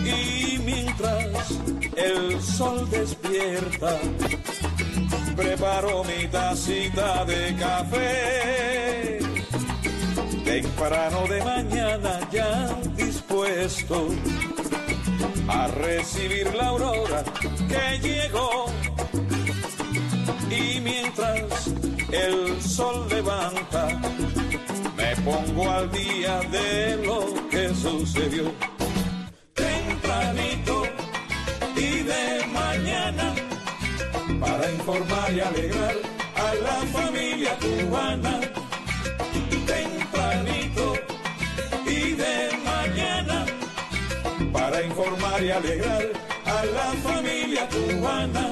Y mientras el sol despierta, preparo mi tacita de café. Temprano de mañana ya dispuesto a recibir la aurora que llegó. Y mientras el sol levanta, me pongo al día de lo que sucedió. Tempranito y de mañana, para informar y alegrar a la familia cubana. Tempranito y de mañana, para informar y alegrar a la familia cubana.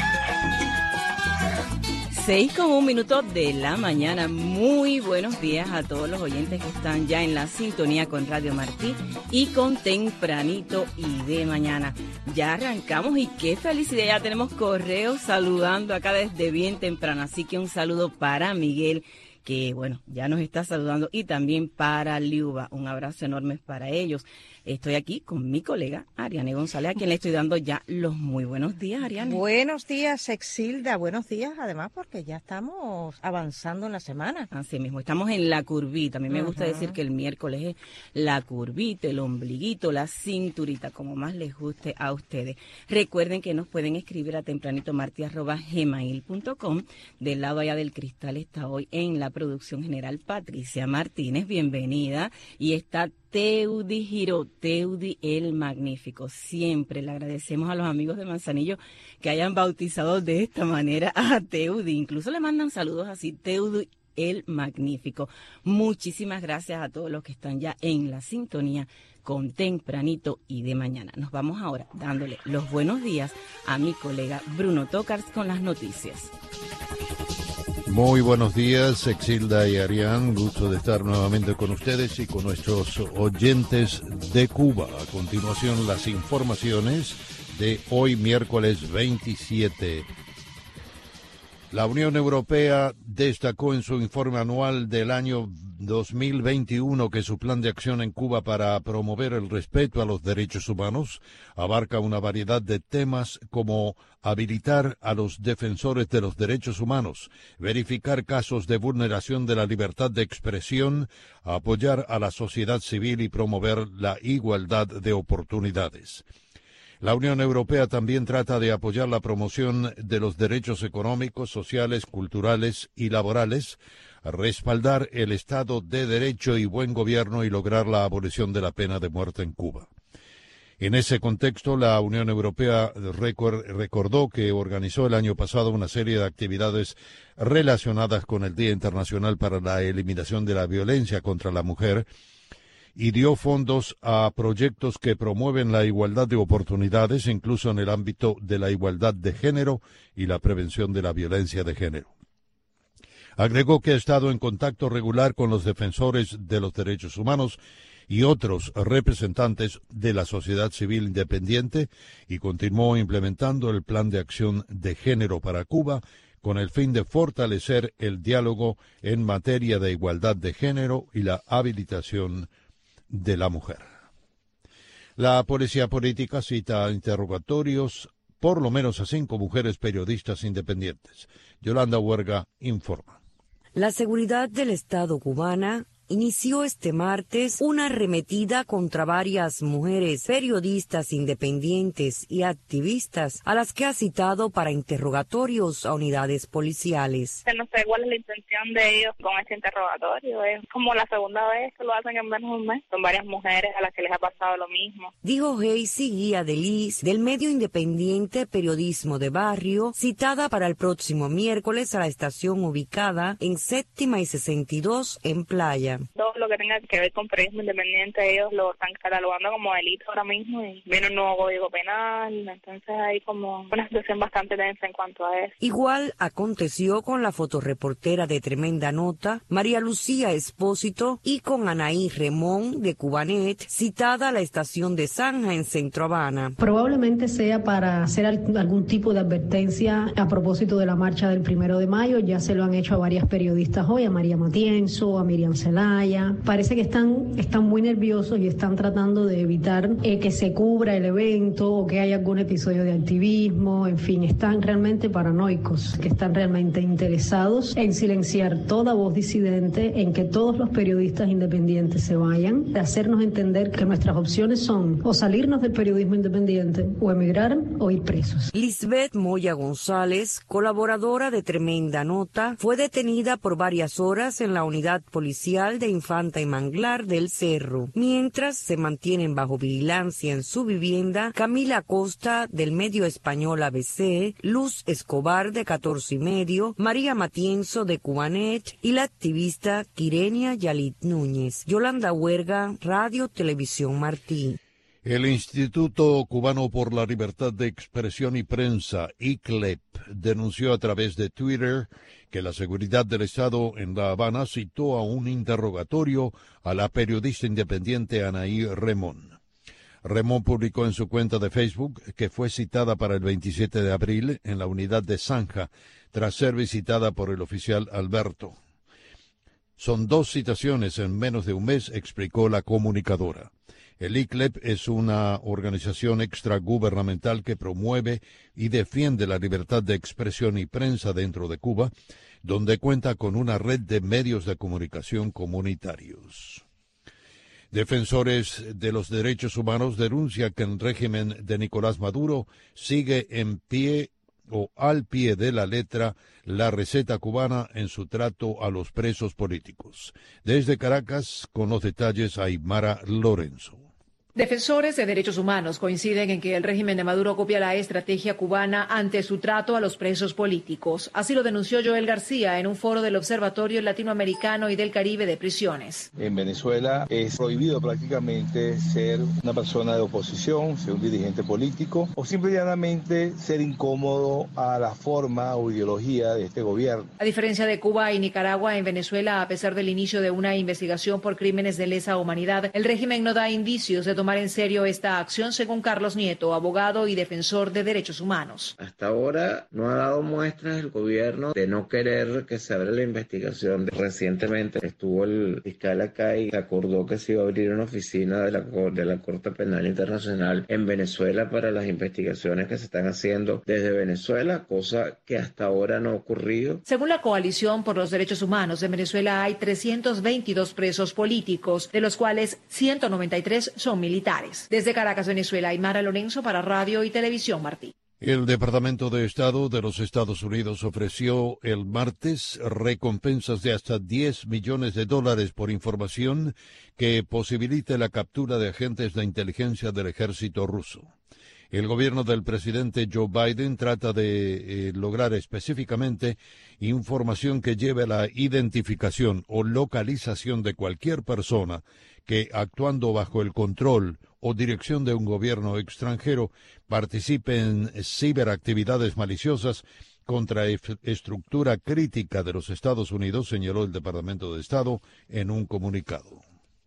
6:01 de la mañana. Muy buenos días a todos los oyentes que están ya en la sintonía con Radio Martí y con Tempranito y de mañana. Ya arrancamos y qué felicidad, ya tenemos correos saludando acá desde bien temprano. Así que un saludo para Miguel, que bueno, ya nos está saludando, y también para Liuba. Un abrazo enorme para ellos. Estoy aquí con mi colega Ariane González, a quien le estoy dando ya los muy buenos días, Ariane. Buenos días, Exilda. Buenos días, además, porque ya estamos avanzando en la semana. Así mismo, estamos en la curvita. A mí me gusta decir que el miércoles es la curvita, el ombliguito, la cinturita, como más les guste a ustedes. Recuerden que nos pueden escribir a tempranitomarte@gmail.com. Del lado allá del cristal está hoy en la producción general Patricia Martínez, bienvenida. Y está Teudi Giró, Teudi el Magnífico. Siempre le agradecemos a los amigos de Manzanillo que hayan bautizado de esta manera a Teudi. Incluso le mandan saludos así, Teudi el Magnífico. Muchísimas gracias a todos los que están ya en la sintonía con Tempranito y de mañana. Nos vamos ahora dándole los buenos días a mi colega Bruno Tocars con las noticias. Muy buenos días, Exilda y Arián. Gusto de estar nuevamente con ustedes y con nuestros oyentes de Cuba. A continuación, las informaciones de hoy, miércoles 27. La Unión Europea destacó en su informe anual del año 2021 que su plan de acción en Cuba para promover el respeto a los derechos humanos abarca una variedad de temas como habilitar a los defensores de los derechos humanos, verificar casos de vulneración de la libertad de expresión, apoyar a la sociedad civil y promover la igualdad de oportunidades. La Unión Europea también trata de apoyar la promoción de los derechos económicos, sociales, culturales y laborales, respaldar el Estado de Derecho y buen gobierno y lograr la abolición de la pena de muerte en Cuba. En ese contexto, la Unión Europea recordó que organizó el año pasado una serie de actividades relacionadas con el Día Internacional para la Eliminación de la Violencia contra la Mujer, y dio fondos a proyectos que promueven la igualdad de oportunidades, incluso en el ámbito de la igualdad de género y la prevención de la violencia de género. Agregó que ha estado en contacto regular con los defensores de los derechos humanos y otros representantes de la sociedad civil independiente y continuó implementando el Plan de Acción de Género para Cuba con el fin de fortalecer el diálogo en materia de igualdad de género y la habilitación de la mujer. La policía política cita a interrogatorios por lo menos a 5 mujeres periodistas independientes. Yolanda Huerga informa. La seguridad del Estado cubana inició este martes una arremetida contra varias mujeres periodistas independientes y activistas a las que ha citado para interrogatorios a unidades policiales. No sé cuál es la intención de ellos con este interrogatorio. Es como la segunda vez que lo hacen en menos de un mes. Son varias mujeres a las que les ha pasado lo mismo. Dijo Heisy Guía de Liz, del medio independiente Periodismo de Barrio, citada para el próximo miércoles a la estación ubicada en 7ª y 62 en Playa. Todo lo que tenga que ver con periodismo independiente, ellos lo están catalogando como delito ahora mismo y viene un nuevo código penal, entonces hay como una situación bastante tensa en cuanto a eso. Igual aconteció con la fotoreportera de Tremenda Nota, María Lucía Espósito, y con Anaí Remón de Cubanet, citada a la estación de Zanja en Centro Habana. Probablemente sea para hacer algún tipo de advertencia a propósito de la marcha del 1 de mayo, ya se lo han hecho a varias periodistas hoy, a María Matienzo, a Miriam Celá, pantalla. Parece que están muy nerviosos y están tratando de evitar que se cubra el evento o que haya algún episodio de activismo. En fin, están realmente paranoicos, que están realmente interesados en silenciar toda voz disidente, en que todos los periodistas independientes se vayan, de hacernos entender que nuestras opciones son o salirnos del periodismo independiente o emigrar o ir presos. Lisbeth Moya González, colaboradora de Tremenda Nota, fue detenida por varias horas en la unidad policial de Infanta y Manglar del Cerro, mientras se mantienen bajo vigilancia en su vivienda Camila Costa del medio español ABC, Luz Escobar de 14 y medio, María Matienzo de Cubanet y la activista Quirenia Yalit Núñez. Yolanda Huerga, Radio Televisión Martí. El Instituto Cubano por la Libertad de Expresión y Prensa, ICLEP, denunció a través de Twitter que la seguridad del Estado en La Habana citó a un interrogatorio a la periodista independiente Anaí Remón. Remón publicó en su cuenta de Facebook que fue citada para el 27 de abril en la unidad de Zanja, tras ser visitada por el oficial Alberto. Son 2 citaciones en menos de un mes, explicó la comunicadora. El ICLEP es una organización extragubernamental que promueve y defiende la libertad de expresión y prensa dentro de Cuba, donde cuenta con una red de medios de comunicación comunitarios. Defensores de los derechos humanos denuncian que el régimen de Nicolás Maduro sigue en pie o al pie de la letra la receta cubana en su trato a los presos políticos. Desde Caracas, con los detalles, Aymara Lorenzo. Defensores de derechos humanos coinciden en que el régimen de Maduro copia la estrategia cubana ante su trato a los presos políticos. Así lo denunció Joel García en un foro del Observatorio Latinoamericano y del Caribe de Prisiones. En Venezuela es prohibido prácticamente ser una persona de oposición, ser un dirigente político o simple y llanamente ser incómodo a la forma o ideología de este gobierno. A diferencia de Cuba y Nicaragua, en Venezuela, a pesar del inicio de una investigación por crímenes de lesa humanidad, el régimen no da indicios de tomar en serio esta acción, según Carlos Nieto, abogado y defensor de derechos humanos. Hasta ahora no ha dado muestras el gobierno de no querer que se abra la investigación. Recientemente estuvo el fiscal acá y se acordó que se iba a abrir una oficina de la Corte Penal Internacional en Venezuela para las investigaciones que se están haciendo desde Venezuela, cosa que hasta ahora no ha ocurrido. Según la Coalición por los Derechos Humanos, en Venezuela hay 322 presos políticos, de los cuales 193 son militares. Desde Caracas, Venezuela, Aymara Lorenzo para Radio y Televisión Martí. El Departamento de Estado de los Estados Unidos ofreció el martes recompensas de hasta $10 millones por información que posibilite la captura de agentes de inteligencia del ejército ruso. El gobierno del presidente Joe Biden trata de lograr específicamente información que lleve a la identificación o localización de cualquier persona que, actuando bajo el control o dirección de un gobierno extranjero, participe en ciberactividades maliciosas contra estructura crítica de los Estados Unidos, señaló el Departamento de Estado en un comunicado.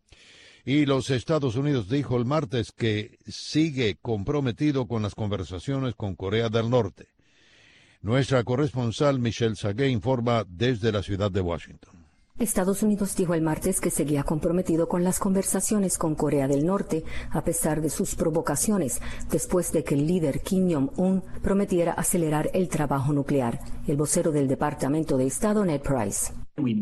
Y los Estados Unidos dijo el martes que sigue comprometido con las conversaciones con Corea del Norte. Nuestra corresponsal Michelle Sagué informa desde la ciudad de Washington. Estados Unidos dijo el martes que seguía comprometido con las conversaciones con Corea del Norte, a pesar de sus provocaciones, después de que el líder Kim Jong-un prometiera acelerar el trabajo nuclear. El vocero del Departamento de Estado, Ned Price.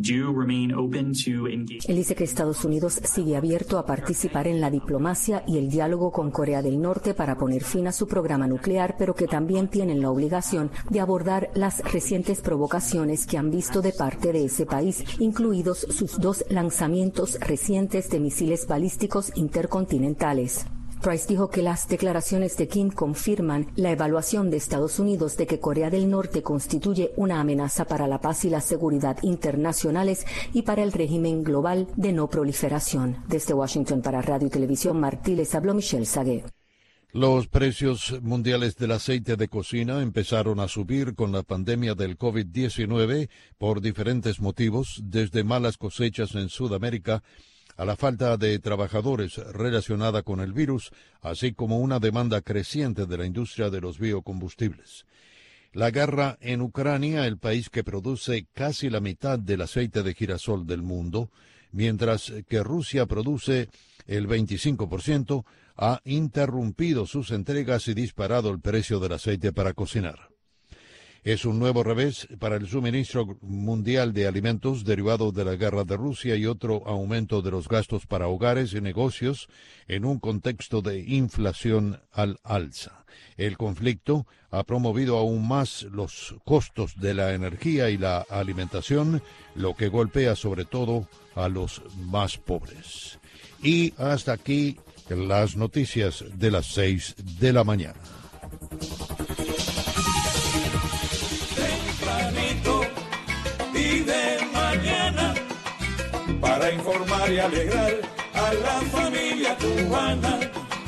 Él dice que Estados Unidos sigue abierto a participar en la diplomacia y el diálogo con Corea del Norte para poner fin a su programa nuclear, pero que también tienen la obligación de abordar las recientes provocaciones que han visto de parte de ese país, incluidos sus 2 lanzamientos recientes de misiles balísticos intercontinentales. Price dijo que las declaraciones de Kim confirman la evaluación de Estados Unidos de que Corea del Norte constituye una amenaza para la paz y la seguridad internacionales y para el régimen global de no proliferación. Desde Washington para Radio y Televisión Martí les habló Michelle Sagué. Los precios mundiales del aceite de cocina empezaron a subir con la pandemia del COVID-19 por diferentes motivos, desde malas cosechas en Sudamérica a la falta de trabajadores relacionada con el virus, así como una demanda creciente de la industria de los biocombustibles. La guerra en Ucrania, el país que produce casi la mitad del aceite de girasol del mundo, mientras que Rusia produce el 25%, ha interrumpido sus entregas y disparado el precio del aceite para cocinar. Es un nuevo revés para el suministro mundial de alimentos derivado de la guerra de Rusia y otro aumento de los gastos para hogares y negocios en un contexto de inflación al alza. El conflicto ha promovido aún más los costos de la energía y la alimentación, lo que golpea sobre todo a los más pobres. Y hasta aquí las noticias de las 6 de la mañana. Y de mañana, para informar y alegrar a la familia cubana.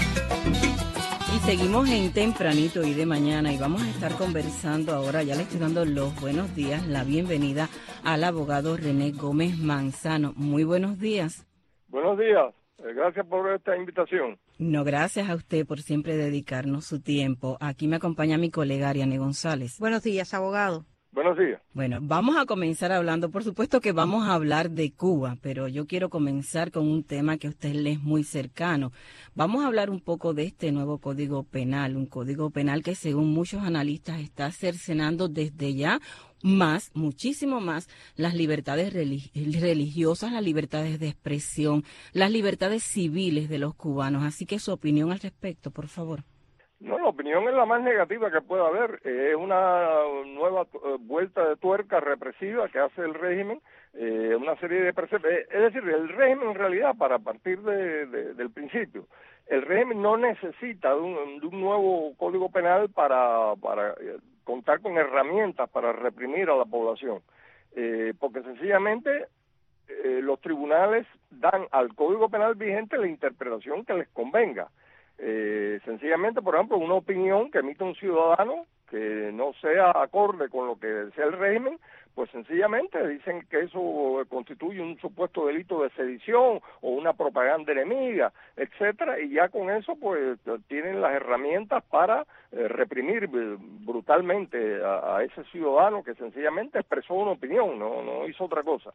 Y seguimos en Tempranito y de mañana y vamos a estar conversando ahora, ya le estoy dando los buenos días, la bienvenida al abogado René Gómez Manzano. Muy buenos días. Buenos días, gracias por esta invitación. No, gracias a usted por siempre dedicarnos su tiempo. Aquí me acompaña mi colega Ariane González. Buenos días, abogado. Buenos días. Bueno, vamos a comenzar hablando, por supuesto que vamos a hablar de Cuba, pero yo quiero comenzar con un tema que a usted le es muy cercano. Vamos a hablar un poco de este nuevo Código Penal, un Código Penal que según muchos analistas está cercenando desde ya más, muchísimo más, las libertades religiosas, las libertades de expresión, las libertades civiles de los cubanos. Así que su opinión al respecto, por favor. No, la opinión es la más negativa que pueda haber. Es una nueva vuelta de tuerca represiva que hace el régimen, una serie de preceptos. Es decir, el régimen en realidad, para partir del principio, el régimen no necesita de un nuevo código penal para contar con herramientas para reprimir a la población, porque sencillamente los tribunales dan al código penal vigente la interpretación que les convenga. Sencillamente, por ejemplo, una opinión que emite un ciudadano que no sea acorde con lo que desea el régimen, pues sencillamente dicen que eso constituye un supuesto delito de sedición o una propaganda enemiga, etcétera, y ya con eso pues tienen las herramientas para reprimir brutalmente a ese ciudadano que sencillamente expresó una opinión, no hizo otra cosa.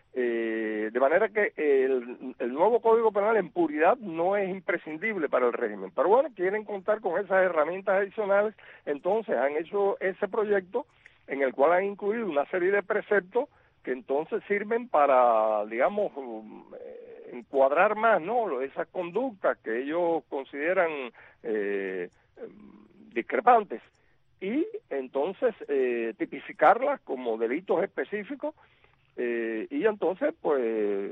De manera que el nuevo Código Penal en puridad no es imprescindible para el régimen. Pero bueno, quieren contar con esas herramientas adicionales, entonces han hecho ese proyecto en el cual han incluido una serie de preceptos que entonces sirven para, digamos, encuadrar más, ¿no?, esas conductas que ellos consideran discrepantes y entonces tipificarlas como delitos específicos. Y entonces, pues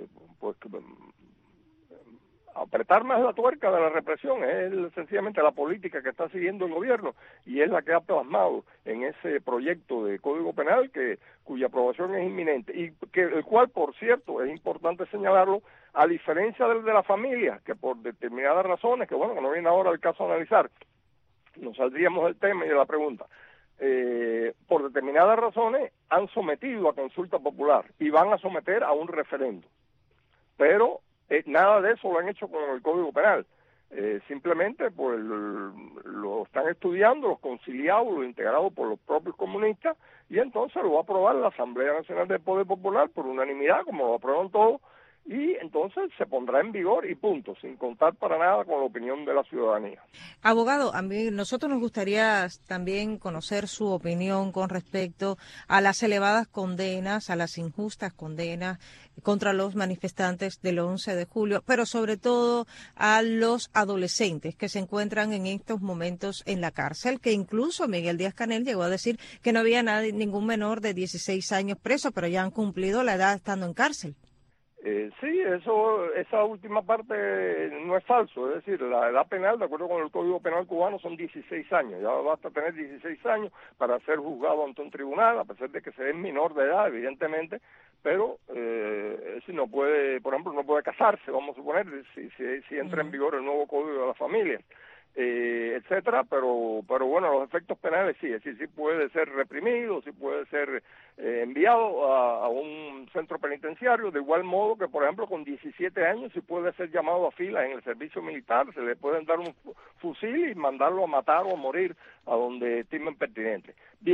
apretar más la tuerca de la represión es sencillamente la política que está siguiendo el gobierno y es la que ha plasmado en ese proyecto de Código Penal cuya aprobación es inminente y el cual, por cierto, es importante señalarlo, a diferencia del de la familia, que por determinadas razones, que bueno, que no viene ahora el caso a analizar, nos saldríamos del tema y de la pregunta. Por determinadas razones han sometido a consulta popular y van a someter a un referendo, pero nada de eso lo han hecho con el Código Penal. Simplemente pues lo están estudiando, los conciliados, los integrados por los propios comunistas, y entonces lo va a aprobar la Asamblea Nacional del Poder Popular por unanimidad, como lo aprueban todos, y entonces se pondrá en vigor y punto, sin contar para nada con la opinión de la ciudadanía. Abogado, nosotros nos gustaría también conocer su opinión con respecto a las elevadas condenas, a las injustas condenas contra los manifestantes del 11 de julio, pero sobre todo a los adolescentes que se encuentran en estos momentos en la cárcel, que incluso Miguel Díaz-Canel llegó a decir que no había ningún menor de 16 años preso, pero ya han cumplido la edad estando en cárcel. Sí, esa última parte no es falso, es decir, la edad penal, de acuerdo con el Código Penal cubano, son 16 años, ya basta tener 16 años para ser juzgado ante un tribunal, a pesar de que se es menor de edad, evidentemente, pero si no puede, por ejemplo, no puede casarse, vamos a suponer, si entra en vigor el nuevo Código de la Familia, etcétera, pero bueno, los efectos penales sí, es decir, sí puede ser reprimido, sí puede ser enviado a un centro penitenciario, de igual modo que, por ejemplo, con 17 años sí puede ser llamado a filas en el servicio militar, se le pueden dar un fusil y mandarlo a matar o a morir a donde estimen pertinente. Bien,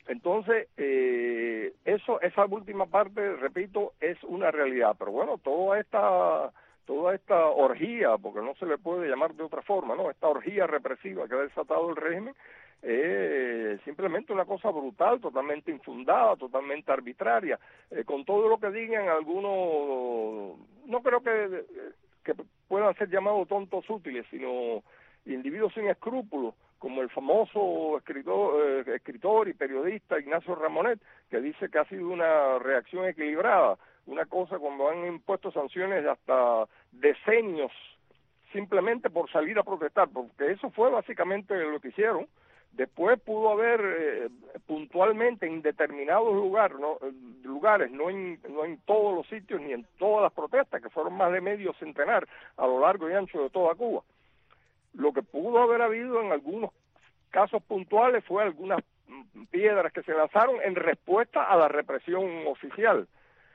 Entonces, esa última parte, repito, es una realidad. Pero bueno, toda esta orgía, porque no se le puede llamar de otra forma, ¿no? Esta orgía represiva que ha desatado el régimen, simplemente una cosa brutal, totalmente infundada, totalmente arbitraria, con todo lo que digan algunos, no creo que puedan ser llamados tontos útiles, sino individuos sin escrúpulos, como el famoso escritor y periodista Ignacio Ramonet, que dice que ha sido una reacción equilibrada, una cosa cuando han impuesto sanciones de hasta decenios simplemente por salir a protestar, porque eso fue básicamente lo que hicieron. Después pudo haber puntualmente en determinados lugares, no en todos los sitios ni en todas las protestas, que fueron más de medio centenar a lo largo y ancho de toda Cuba. Lo que pudo haber habido en algunos casos puntuales fue algunas piedras que se lanzaron en respuesta a la represión oficial.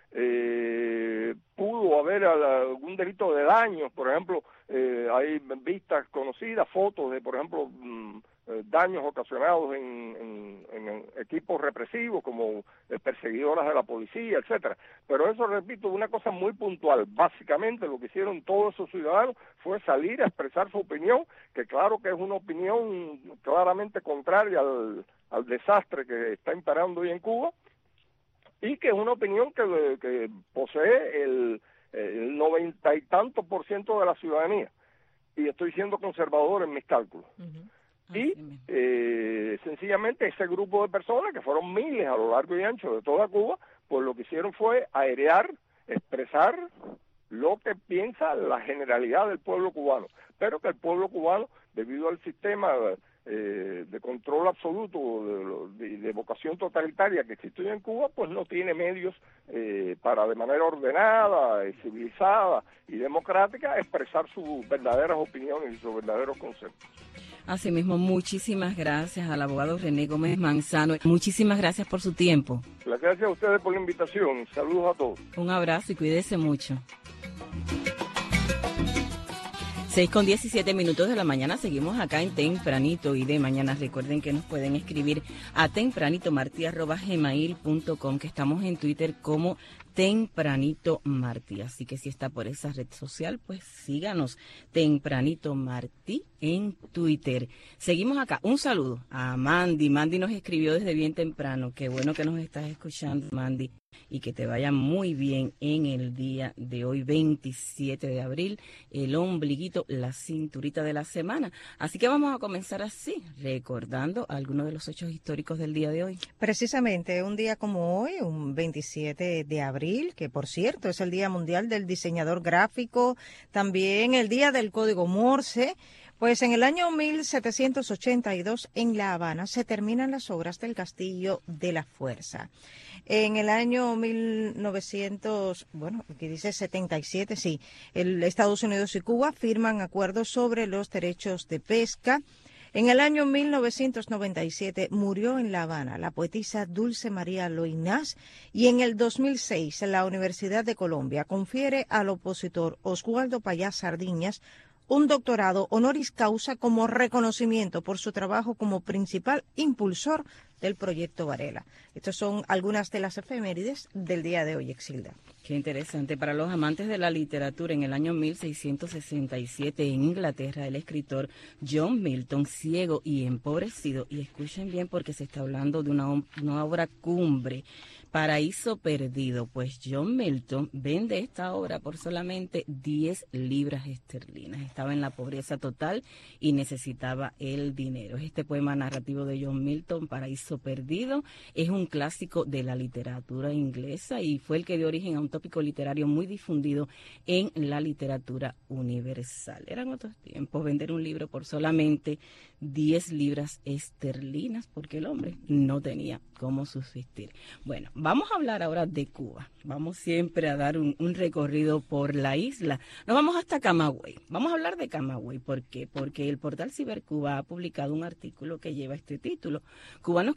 Pudo haber algún delito de daños, por ejemplo, hay vistas conocidas, fotos de, por ejemplo, daños ocasionados en equipos represivos como perseguidoras de la policía, etcétera. Pero eso, repito, es una cosa muy puntual. Básicamente lo que hicieron todos esos ciudadanos fue salir a expresar su opinión, que claro que es una opinión claramente contraria al desastre que está imperando hoy en Cuba, y que es una opinión que posee el 90 y tanto % de la ciudadanía. Y estoy siendo conservador en mis cálculos. Y sencillamente ese grupo de personas, que fueron miles a lo largo y ancho de toda Cuba, pues lo que hicieron fue airear, expresar lo que piensa la generalidad del pueblo cubano, pero que el pueblo cubano, debido al sistema de control absoluto, de vocación totalitaria que existe hoy en Cuba, pues no tiene medios para de manera ordenada, civilizada y democrática expresar sus verdaderas opiniones y sus verdaderos conceptos. Asimismo, muchísimas gracias al abogado René Gómez Manzano. Muchísimas gracias por su tiempo. Gracias a ustedes por la invitación. Saludos a todos. Un abrazo y cuídese mucho. 6:17 de la mañana, seguimos acá en Tempranito y de mañana. Recuerden que nos pueden escribir a tempranitomarti@gmail.com, que estamos en Twitter como Tempranito Martí. Así que si está por esa red social, pues síganos, Tempranito Martí en Twitter. Seguimos acá. Un saludo a Mandy. Mandy nos escribió desde bien temprano. Qué bueno que nos estás escuchando, Mandy. Y que te vaya muy bien en el día de hoy, 27 de abril, el ombliguito, la cinturita de la semana. Así que vamos a comenzar así, recordando algunos de los hechos históricos del día de hoy. Precisamente, un día como hoy, un 27 de abril, que por cierto es el Día Mundial del Diseñador Gráfico, también el Día del Código Morse. Pues en el año 1782 en La Habana se terminan las obras del Castillo de la Fuerza. En el año 77, sí, Estados Unidos y Cuba firman acuerdos sobre los derechos de pesca. En el año 1997 murió en La Habana la poetisa Dulce María Loinás, y en el 2006 la Universidad de Colombia confiere al opositor Oswaldo Payá Sardiñas un doctorado honoris causa como reconocimiento por su trabajo como principal impulsor del proyecto Varela. Estas son algunas de las efemérides del día de hoy, Exilda. Qué interesante. Para los amantes de la literatura, en el año 1667 en Inglaterra, el escritor John Milton, ciego y empobrecido, y escuchen bien porque se está hablando de una obra cumbre, Paraíso Perdido, pues John Milton vende esta obra por solamente 10 libras esterlinas. Estaba en la pobreza total y necesitaba el dinero. Este poema narrativo de John Milton, Paraíso Perdido, es un clásico de la literatura inglesa y fue el que dio origen a un tópico literario muy difundido en la literatura universal. Eran otros tiempos, vender un libro por solamente 10 libras esterlinas, porque el hombre no tenía cómo subsistir. Bueno, vamos a hablar ahora de Cuba. Vamos siempre a dar un recorrido por la isla. Nos vamos hasta Camagüey. Vamos a hablar de Camagüey. ¿Por qué? Porque el portal Cibercuba ha publicado un artículo que lleva este título: cubanos que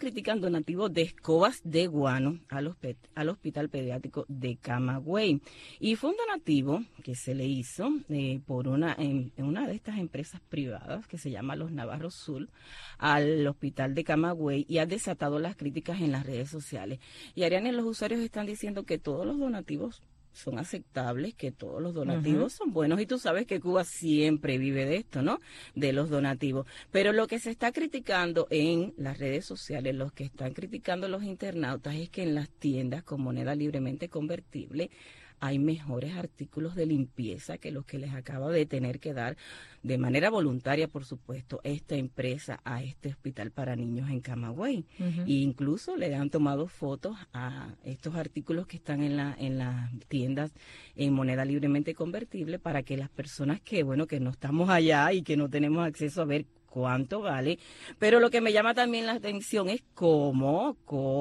critican donativos de escobas de guano al Hospital Pediátrico de Camagüey. Y fue un donativo que se le hizo por una de estas empresas privadas que se llama Los Navarros Sul al Hospital de Camagüey y ha desatado las críticas en las redes sociales. Y Ariane, los usuarios están diciendo que todos los donativos son aceptables, que todos los donativos son buenos, y tú sabes que Cuba siempre vive de esto, ¿no? De los donativos. Pero lo que se está criticando en las redes sociales, los que están criticando los internautas, es que en las tiendas con moneda libremente convertible hay mejores artículos de limpieza que los que les acaba de tener que dar de manera voluntaria, por supuesto, esta empresa a este hospital para niños en Camagüey. E incluso le han tomado fotos a estos artículos que están en las tiendas en moneda libremente convertible para que las personas que no estamos allá y que no tenemos acceso a ver cuánto vale. Pero lo que me llama también la atención es cómo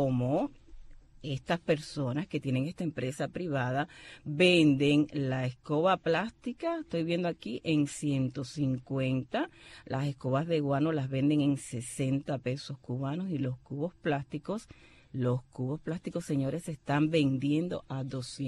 estas personas que tienen esta empresa privada venden la escoba plástica, estoy viendo aquí, en 150, las escobas de guano las venden en 60 pesos cubanos y los cubos plásticos, señores, se están vendiendo a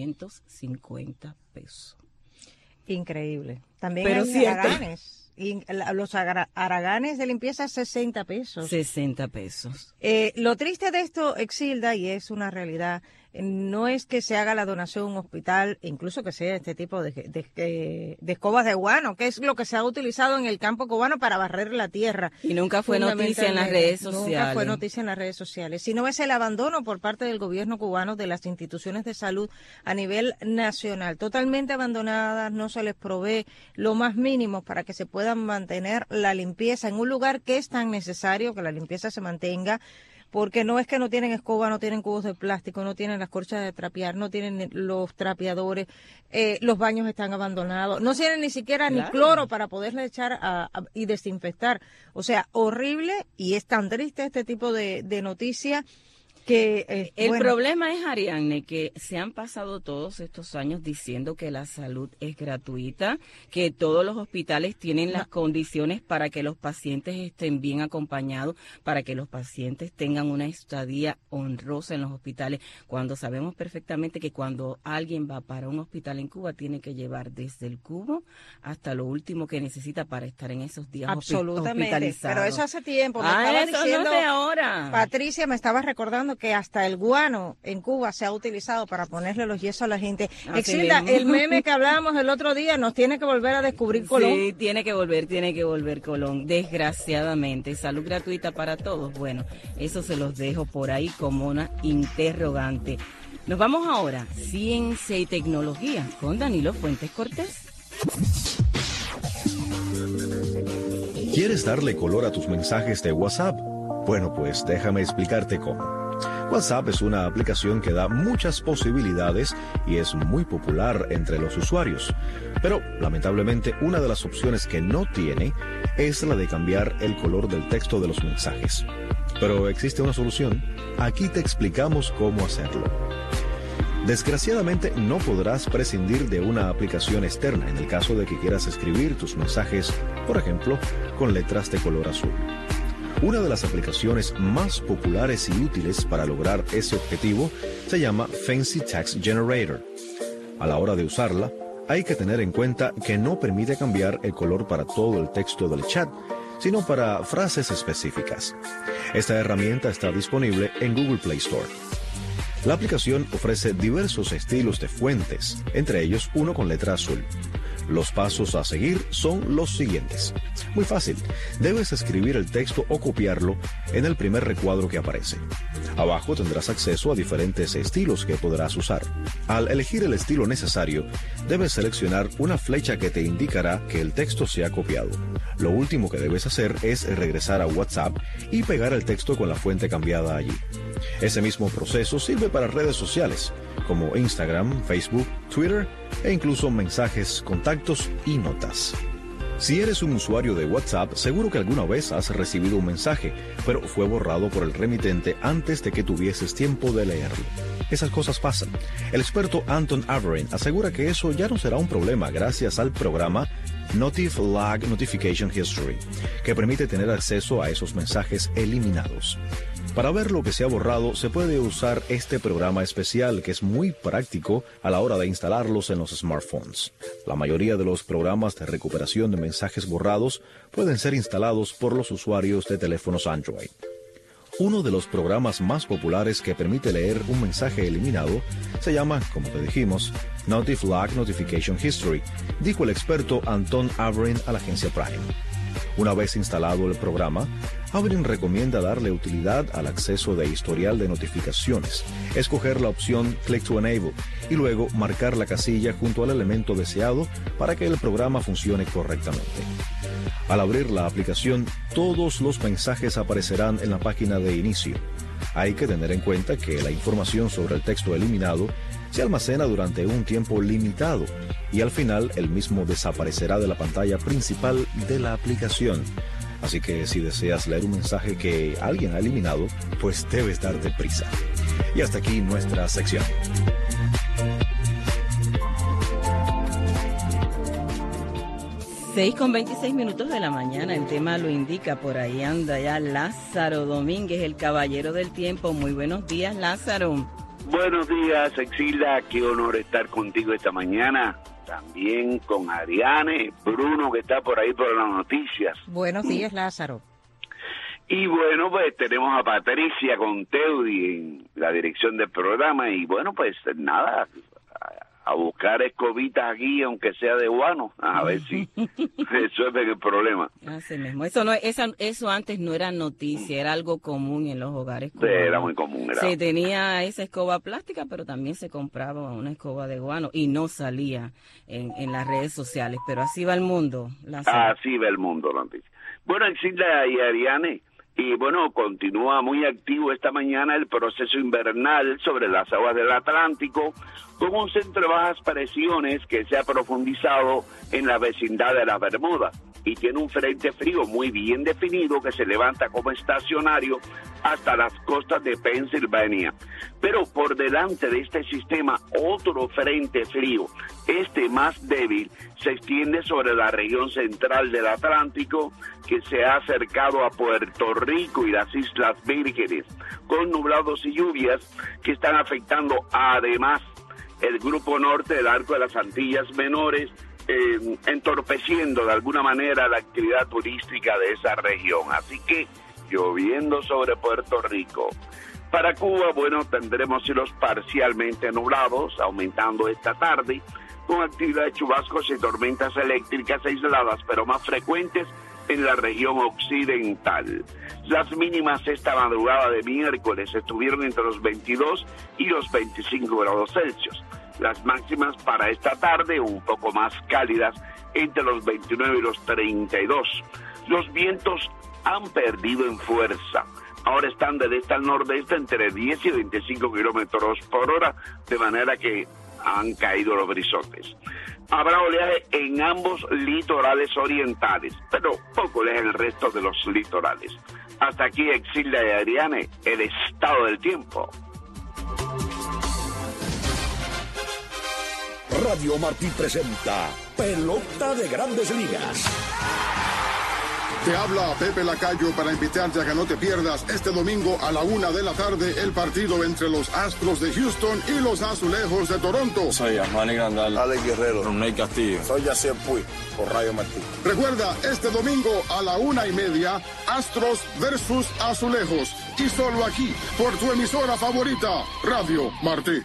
250 pesos. Increíble. También pero hay haraganes. Y los haraganes de limpieza, 60 pesos. 60 pesos. Lo triste de esto, Exilda, y es una realidad, no es que se haga la donación a un hospital, incluso que sea este tipo de escobas de guano, que es lo que se ha utilizado en el campo cubano para barrer la tierra. Y nunca fue noticia en las redes sociales. Nunca fue noticia en las redes sociales. Sino es el abandono por parte del gobierno cubano de las instituciones de salud a nivel nacional. Totalmente abandonadas, no se les provee lo más mínimo para que se puedan mantener la limpieza en un lugar que es tan necesario que la limpieza se mantenga. Porque no es que no tienen escoba, no tienen cubos de plástico, no tienen las corchas de trapear, no tienen los trapeadores, los baños están abandonados, no tienen ni siquiera ni cloro para poderle echar y desinfectar. O sea, horrible, y es tan triste este tipo de noticias. El problema es, Ariadne, que se han pasado todos estos años diciendo que la salud es gratuita, que todos los hospitales tienen las condiciones para que los pacientes estén bien acompañados, para que los pacientes tengan una estadía honrosa en los hospitales, cuando sabemos perfectamente que cuando alguien va para un hospital en Cuba tiene que llevar desde el cubo hasta lo último que necesita para estar en esos días hospitalizados. Pero eso hace tiempo. Me estaba diciendo, no es de ahora. Patricia me estaba recordando que hasta el guano en Cuba se ha utilizado para ponerle los yesos a la gente. Exilda, el meme que hablábamos el otro día nos tiene que volver a descubrir Colón. Sí, tiene que volver Colón, desgraciadamente. Salud gratuita para todos. Bueno, eso se los dejo por ahí como una interrogante. Nos vamos ahora, ciencia y tecnología, con Danilo Fuentes Cortés. ¿Quieres darle color a tus mensajes de WhatsApp? Bueno, pues déjame explicarte cómo. WhatsApp es una aplicación que da muchas posibilidades y es muy popular entre los usuarios. Pero, lamentablemente, una de las opciones que no tiene es la de cambiar el color del texto de los mensajes. Pero existe una solución. Aquí te explicamos cómo hacerlo. Desgraciadamente, no podrás prescindir de una aplicación externa en el caso de que quieras escribir tus mensajes, por ejemplo, con letras de color azul. Una de las aplicaciones más populares y útiles para lograr ese objetivo se llama Fancy Text Generator. A la hora de usarla, hay que tener en cuenta que no permite cambiar el color para todo el texto del chat, sino para frases específicas. Esta herramienta está disponible en Google Play Store. La aplicación ofrece diversos estilos de fuentes, entre ellos uno con letra azul. Los pasos a seguir son los siguientes. Muy fácil, debes escribir el texto o copiarlo en el primer recuadro que aparece. Abajo tendrás acceso a diferentes estilos que podrás usar. Al elegir el estilo necesario, debes seleccionar una flecha que te indicará que el texto se ha copiado. Lo último que debes hacer es regresar a WhatsApp y pegar el texto con la fuente cambiada allí. Ese mismo proceso sirve para redes sociales, como Instagram, Facebook, Twitter e incluso mensajes, contactos y notas. Si eres un usuario de WhatsApp, seguro que alguna vez has recibido un mensaje, pero fue borrado por el remitente antes de que tuvieses tiempo de leerlo. Esas cosas pasan. El experto Anton Averin asegura que eso ya no será un problema gracias al programa Notif-Lag Notification History, que permite tener acceso a esos mensajes eliminados. Para ver lo que se ha borrado, se puede usar este programa especial que es muy práctico a la hora de instalarlos en los smartphones. La mayoría de los programas de recuperación de mensajes borrados pueden ser instalados por los usuarios de teléfonos Android. Uno de los programas más populares que permite leer un mensaje eliminado se llama, como te dijimos, Notiflag Notification History, dijo el experto Anton Averin a la agencia Prime. Una vez instalado el programa, Averin recomienda darle utilidad al acceso de historial de notificaciones, escoger la opción Click to Enable y luego marcar la casilla junto al elemento deseado para que el programa funcione correctamente. Al abrir la aplicación, todos los mensajes aparecerán en la página de inicio. Hay que tener en cuenta que la información sobre el texto eliminado se almacena durante un tiempo limitado y al final el mismo desaparecerá de la pantalla principal de la aplicación. Así que si deseas leer un mensaje que alguien ha eliminado, pues debes darte prisa. Y hasta aquí nuestra sección. Seis con 26 minutos de la mañana, el tema lo indica, por ahí anda ya Lázaro Domínguez, el caballero del tiempo. Muy buenos días, Lázaro. Buenos días, Exilda, qué honor estar contigo esta mañana, también con Ariane, Bruno que está por ahí por las noticias. Buenos días, Lázaro. Y bueno, pues tenemos a Patricia con Teudi en la dirección del programa y bueno, pues nada, a buscar escobitas aquí, aunque sea de guano, a ver si resuelven el problema. Así mismo. Eso antes no era noticia, era algo común en los hogares cubanos. Era muy común. Se tenía esa escoba plástica, pero también se compraba una escoba de guano y no salía en las redes sociales. Pero así va el mundo. Así va el mundo, la noticia. Bueno, Exilda y Ariane, y bueno, continúa muy activo esta mañana el proceso invernal sobre las aguas del Atlántico, con un centro de bajas presiones que se ha profundizado en la vecindad de las Bermudas y tiene un frente frío muy bien definido que se levanta como estacionario hasta las costas de Pensilvania. Pero por delante de este sistema, otro frente frío, este más débil, se extiende sobre la región central del Atlántico, que se ha acercado a Puerto Rico y las Islas Vírgenes, con nublados y lluvias que están afectando además el grupo norte del arco de las Antillas Menores, entorpeciendo de alguna manera la actividad turística de esa región. Así que lloviendo sobre Puerto Rico. Para Cuba, bueno, tendremos cielos parcialmente nublados, aumentando esta tarde, con actividad de chubascos y tormentas eléctricas aisladas, pero más frecuentes en la región occidental. Las mínimas esta madrugada de miércoles estuvieron entre los 22 y los 25 grados Celsius. Las máximas para esta tarde un poco más cálidas, entre los 29 y los 32. Los vientos han perdido en fuerza. Ahora están del este al nordeste entre 10 y 25 kilómetros por hora, de manera que han caído los brisotes. Habrá oleaje en ambos litorales orientales, pero poco oleaje en el resto de los litorales. Hasta aquí, Exilda y Ariane, el estado del tiempo. Radio Martí presenta Pelota de Grandes Ligas. Te habla Pepe Lacayo para invitarte a que no te pierdas este domingo a la 1:00 p.m. el partido entre los Astros de Houston y los Azulejos de Toronto. Soy Armani Grandal, Alex Guerrero, Ronald Castillo. Soy Yacier Puig, por Radio Martí. Recuerda, este domingo a la 1:30, Astros versus Azulejos. Y solo aquí, por tu emisora favorita, Radio Martí.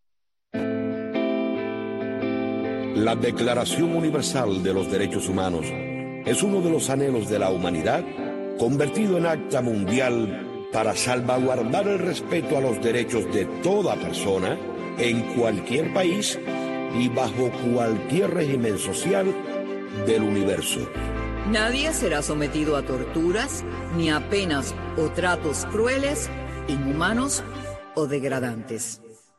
La Declaración Universal de los Derechos Humanos es uno de los anhelos de la humanidad, convertido en acta mundial para salvaguardar el respeto a los derechos de toda persona, en cualquier país y bajo cualquier régimen social del universo. Nadie será sometido a torturas, ni a penas o tratos crueles, inhumanos o degradantes.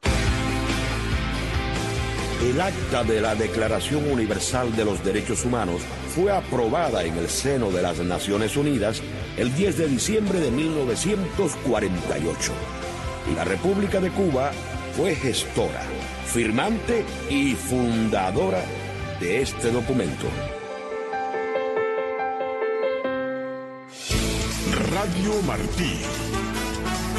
El acta de la Declaración Universal de los Derechos Humanos fue aprobada en el seno de las Naciones Unidas el 10 de diciembre de 1948. Y la República de Cuba fue gestora, firmante y fundadora de este documento. Radio Martí,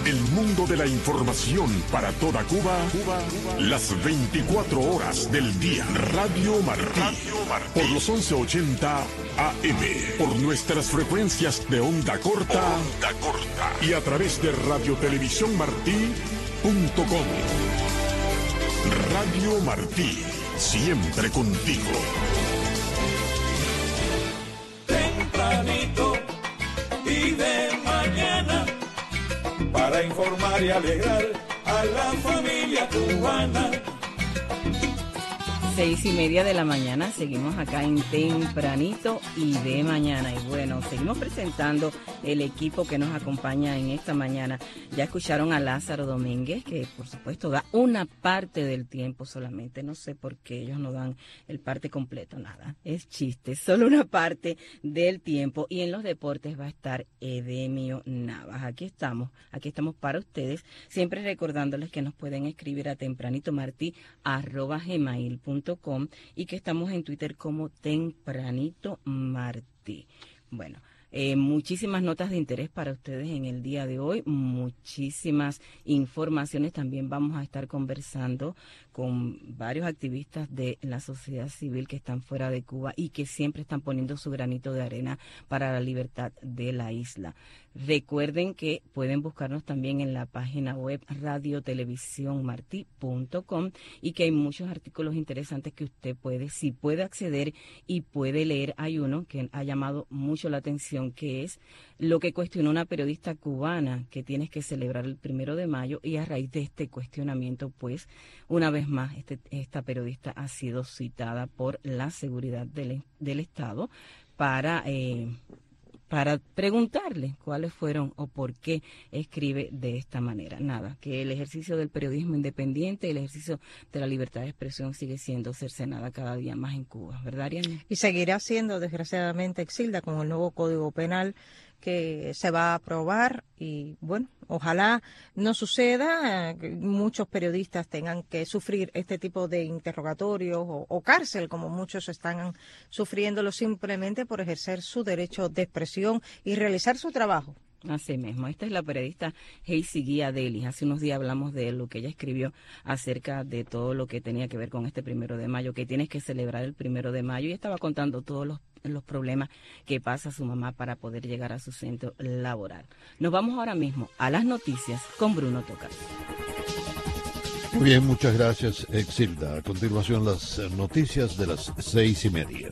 El mundo de la información para toda Cuba, las 24 horas del día. Radio Martí, por los 1180 AM, por nuestras frecuencias de onda corta, y a través de radiotelevisiónmartí.com. Radio Martí, siempre contigo. Tempranito y de mañana, para informar y alegrar a la familia cubana. 6:30 de la mañana, seguimos acá en Tempranito y de mañana. Y bueno, seguimos presentando el equipo que nos acompaña en esta mañana. Ya escucharon a Lázaro Domínguez, que por supuesto da una parte del tiempo solamente. No sé por qué ellos no dan el parte completo, nada. Es chiste, solo una parte del tiempo. Y en los deportes va a estar Edemio Navas. Aquí estamos para ustedes. Siempre recordándoles que nos pueden escribir a tempranitomarti@gmail.com y que estamos en Twitter como Tempranito Martí. Bueno, muchísimas notas de interés para ustedes en el día de hoy, muchísimas informaciones. También vamos a estar conversando con varios activistas de la sociedad civil que están fuera de Cuba y que siempre están poniendo su granito de arena para la libertad de la isla. Recuerden que pueden buscarnos también en la página web radiotelevisiónmarti.com y que hay muchos artículos interesantes que usted puede acceder y puede leer. Hay uno que ha llamado mucho la atención, que es lo que cuestionó una periodista cubana, que tienes que celebrar el 1 de mayo, y a raíz de este cuestionamiento, pues, una vez más, esta periodista ha sido citada por la seguridad del Estado para preguntarle cuáles fueron o por qué escribe de esta manera. Nada, que el ejercicio del periodismo independiente, el ejercicio de la libertad de expresión sigue siendo cercenada cada día más en Cuba, ¿verdad, Ariana? Y seguirá siendo, desgraciadamente, Exilda, con el nuevo Código Penal que se va a aprobar, y bueno, ojalá no suceda que muchos periodistas tengan que sufrir este tipo de interrogatorios o cárcel, como muchos están sufriéndolo simplemente por ejercer su derecho de expresión y realizar su trabajo. Así mismo, esta es la periodista Heisy Guía Delis. Hace unos días hablamos de lo que ella escribió acerca de todo lo que tenía que ver con este 1 de mayo, que tienes que celebrar el 1 de mayo, y estaba contando todos los problemas que pasa su mamá para poder llegar a su centro laboral. Nos vamos ahora mismo a las noticias con Bruno Tocar. Muy bien, muchas gracias, Exilda. A continuación, las noticias de las 6:30.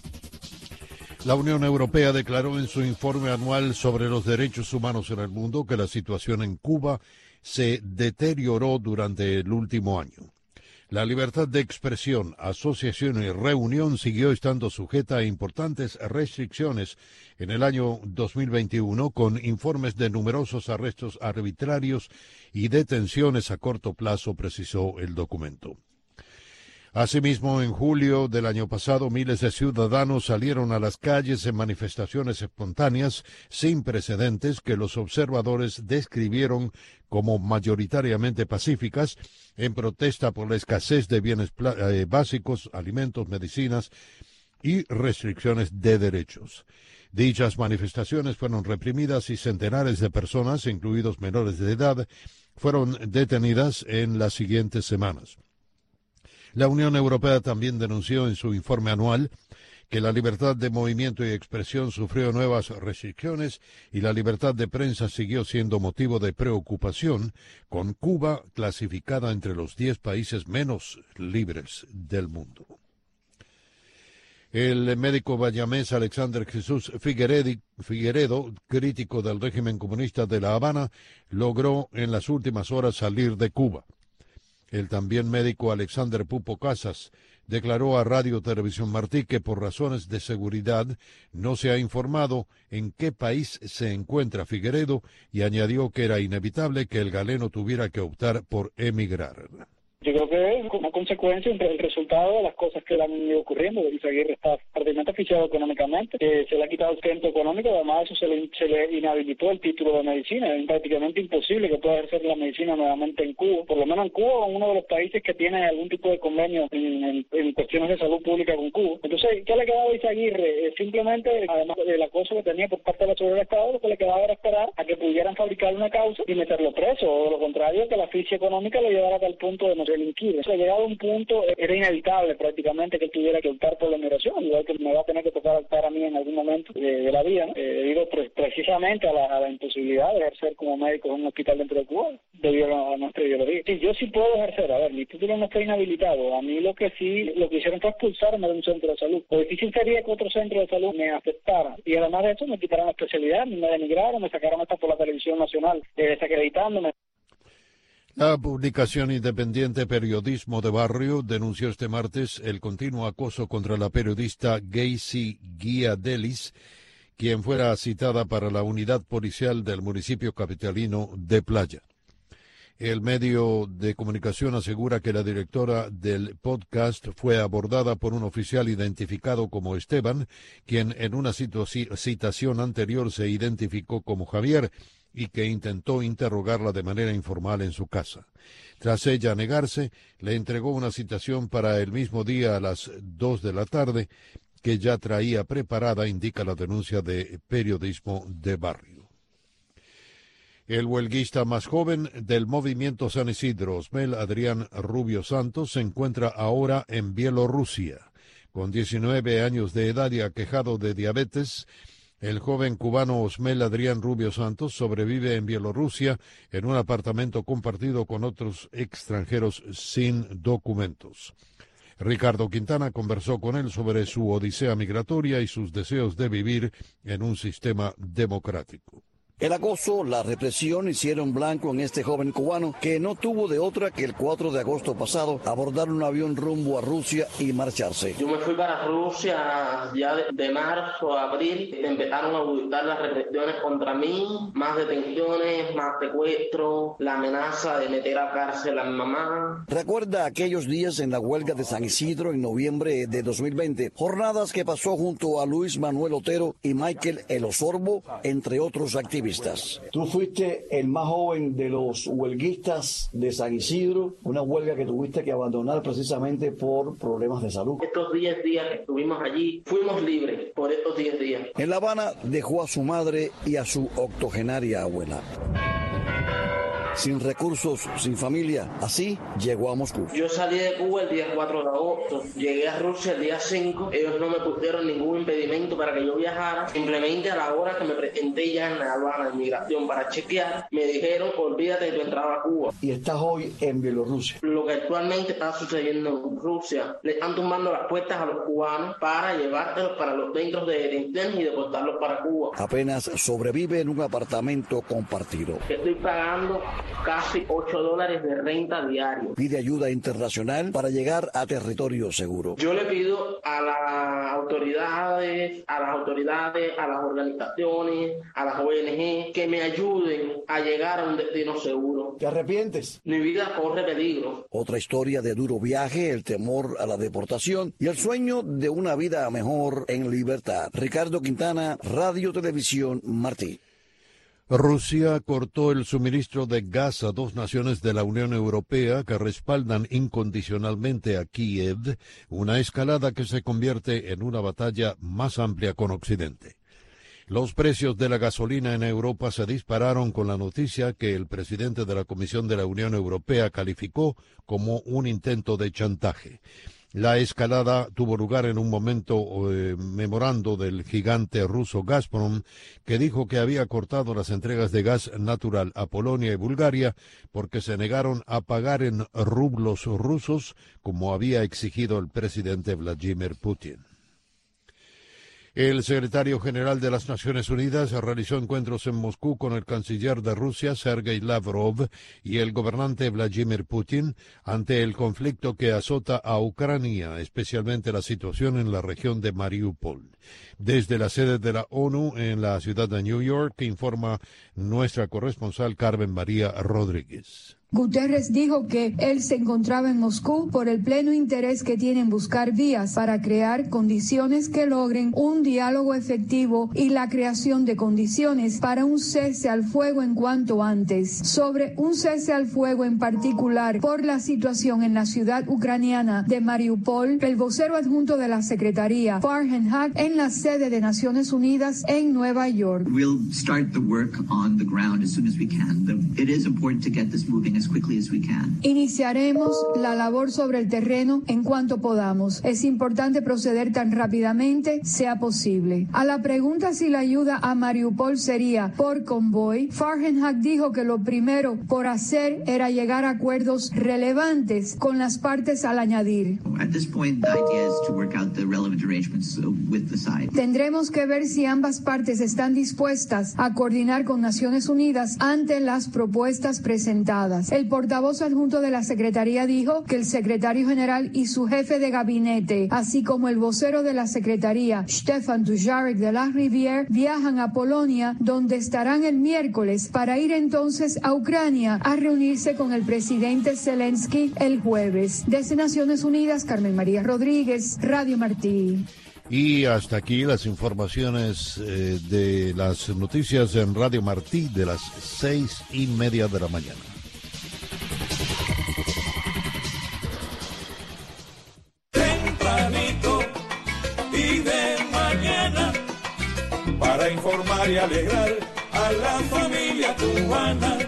La Unión Europea declaró en su informe anual sobre los derechos humanos en el mundo que la situación en Cuba se deterioró durante el último año. La libertad de expresión, asociación y reunión siguió estando sujeta a importantes restricciones en el año 2021, con informes de numerosos arrestos arbitrarios y detenciones a corto plazo, precisó el documento. Asimismo, en julio del año pasado, miles de ciudadanos salieron a las calles en manifestaciones espontáneas sin precedentes que los observadores describieron como mayoritariamente pacíficas, en protesta por la escasez de bienes básicos, alimentos, medicinas y restricciones de derechos. Dichas manifestaciones fueron reprimidas y centenares de personas, incluidos menores de edad, fueron detenidas en las siguientes semanas. La Unión Europea también denunció en su informe anual que la libertad de movimiento y expresión sufrió nuevas restricciones y la libertad de prensa siguió siendo motivo de preocupación, con Cuba clasificada entre los 10 países menos libres del mundo. El médico bayamés Alexander Jesús Figueredo, crítico del régimen comunista de La Habana, logró en las últimas horas salir de Cuba. El también médico Alexander Pupo Casas declaró a Radio Televisión Martí que por razones de seguridad no se ha informado en qué país se encuentra Figueredo, y añadió que era inevitable que el galeno tuviera que optar por emigrar. Yo creo que es como consecuencia entre el resultado de las cosas que le han ido ocurriendo. Izaguirre está prácticamente asfixiado económicamente, se le ha quitado el sustento económico, además eso se le inhabilitó el título de medicina. Es prácticamente imposible que pueda ejercer la medicina nuevamente en Cuba, por lo menos en Cuba, uno de los países que tiene algún tipo de convenio en cuestiones de salud pública con Cuba. Entonces, ¿qué le quedaba a Izaguirre? Simplemente, además del acoso que tenía por parte de la seguridad del Estado, lo que le quedaba era esperar a que pudieran fabricar una causa y meterlo preso, o de lo contrario, que la asfixia económica lo llevara a tal punto de no delinquir. O sea, llegado a un punto, era inevitable prácticamente que él tuviera que optar por la migración, igual que me va a tener que tocar optar a mí en algún momento de la vida, ¿no? Debido precisamente a la imposibilidad de ejercer como médico en un hospital dentro de Cuba, debido a nuestra ideología. Sí, yo sí puedo ejercer, a ver, mi título no está inhabilitado. A mí lo que hicieron fue expulsarme de un centro de salud. Lo difícil sería que otro centro de salud me aceptara, y además de eso me quitaran la especialidad, me denigraron, me sacaron hasta por la televisión nacional, desacreditándome. La publicación independiente Periodismo de Barrio denunció este martes el continuo acoso contra la periodista Gacy Guiadelis, quien fuera citada para la unidad policial del municipio capitalino de Playa. El medio de comunicación asegura que la directora del podcast fue abordada por un oficial identificado como Esteban, quien en una citación anterior se identificó como Javier, y que intentó interrogarla de manera informal en su casa. Tras ella negarse, le entregó una citación para el mismo día a las 2 de la tarde, que ya traía preparada, indica la denuncia de Periodismo de Barrio. El huelguista más joven del movimiento San Isidro, Osmel Adrián Rubio Santos, se encuentra ahora en Bielorrusia. Con 19 años de edad y aquejado de diabetes, el joven cubano Osmel Adrián Rubio Santos sobrevive en Bielorrusia en un apartamento compartido con otros extranjeros sin documentos. Ricardo Quintana conversó con él sobre su odisea migratoria y sus deseos de vivir en un sistema democrático. El acoso, la represión hicieron blanco en este joven cubano que no tuvo de otra que el 4 de agosto pasado abordar un avión rumbo a Rusia y marcharse. Yo me fui para Rusia ya de marzo a abril. Empezaron a auditar las represiones contra mí, más detenciones, más secuestros, la amenaza de meter a cárcel a mi mamá. Recuerda aquellos días en la huelga de San Isidro en noviembre de 2020, jornadas que pasó junto a Luis Manuel Otero y Michael El Osorbo, entre otros activistas. Tú fuiste el más joven de los huelguistas de San Isidro, una huelga que tuviste que abandonar precisamente por problemas de salud. Estos 10 días que estuvimos allí, fuimos libres por estos 10 días. En La Habana dejó a su madre y a su octogenaria abuela. Sin recursos, sin familia, así llegó a Moscú. Yo salí de Cuba el día 4 de agosto, llegué a Rusia el día 5, ellos no me pusieron ningún impedimento para que yo viajara, simplemente a la hora que me presenté ya en la aduana de migración para chequear, me dijeron olvídate de tu entrada a Cuba. Y estás hoy en Bielorrusia. Lo que actualmente está sucediendo en Rusia, le están tumbando las puertas a los cubanos para llevártelos para los centros de detención y deportarlos para Cuba. Apenas sobrevive en un apartamento compartido. Estoy pagando casi $8 de renta diario. Pide ayuda internacional para llegar a territorio seguro. Yo le pido a las autoridades, a las organizaciones, a las ONG que me ayuden a llegar a un destino seguro. ¿Te arrepientes? Mi vida corre peligro. Otra historia de duro viaje, el temor a la deportación y el sueño de una vida mejor en libertad. Ricardo Quintana, Radio Televisión Martí. Rusia cortó el suministro de gas a dos naciones de la Unión Europea que respaldan incondicionalmente a Kiev, una escalada que se convierte en una batalla más amplia con Occidente. Los precios de la gasolina en Europa se dispararon con la noticia que el presidente de la Comisión de la Unión Europea calificó como un intento de chantaje. La escalada tuvo lugar en un momento memorando del gigante ruso Gazprom, que dijo que había cortado las entregas de gas natural a Polonia y Bulgaria porque se negaron a pagar en rublos rusos, como había exigido el presidente Vladimir Putin. El secretario general de las Naciones Unidas realizó encuentros en Moscú con el canciller de Rusia, Sergei Lavrov, y el gobernante Vladimir Putin ante el conflicto que azota a Ucrania, especialmente la situación en la región de Mariupol. Desde la sede de la ONU en la ciudad de New York, informa nuestra corresponsal Carmen María Rodríguez. Guterres dijo que él se encontraba en Moscú por el pleno interés que tiene en buscar vías para crear condiciones que logren un diálogo efectivo y la creación de condiciones para un cese al fuego en cuanto antes. Sobre un cese al fuego en particular por la situación en la ciudad ucraniana de Mariupol, el vocero adjunto de la Secretaría, Farhan Haq, en la sede de Naciones Unidas en Nueva York. We'll start the work on the ground as soon as we can. It is important to get this moving as quickly as we can. Iniciaremos la labor sobre el terreno en cuanto podamos. Es importante proceder tan rápidamente sea posible. A la pregunta si la ayuda a Mariupol sería por convoy, Farhan Haq dijo que lo primero por hacer era llegar a acuerdos relevantes con las partes al añadir. At this point, the idea is to work out the relevant arrangements with the side. Tendremos que ver si ambas partes están dispuestas a coordinar con Naciones Unidas ante las propuestas presentadas. El portavoz adjunto de la Secretaría dijo que el secretario general y su jefe de gabinete, así como el vocero de la Secretaría, Stefan Dujarric de la Rivière, viajan a Polonia, donde estarán el miércoles para ir entonces a Ucrania a reunirse con el presidente Zelensky el jueves. Desde Naciones Unidas, Carmen María Rodríguez, Radio Martí. Y hasta aquí las informaciones de las noticias en Radio Martí de las 6:30 de la mañana. Tempranito y de mañana, para informar y alegrar a la familia cubana.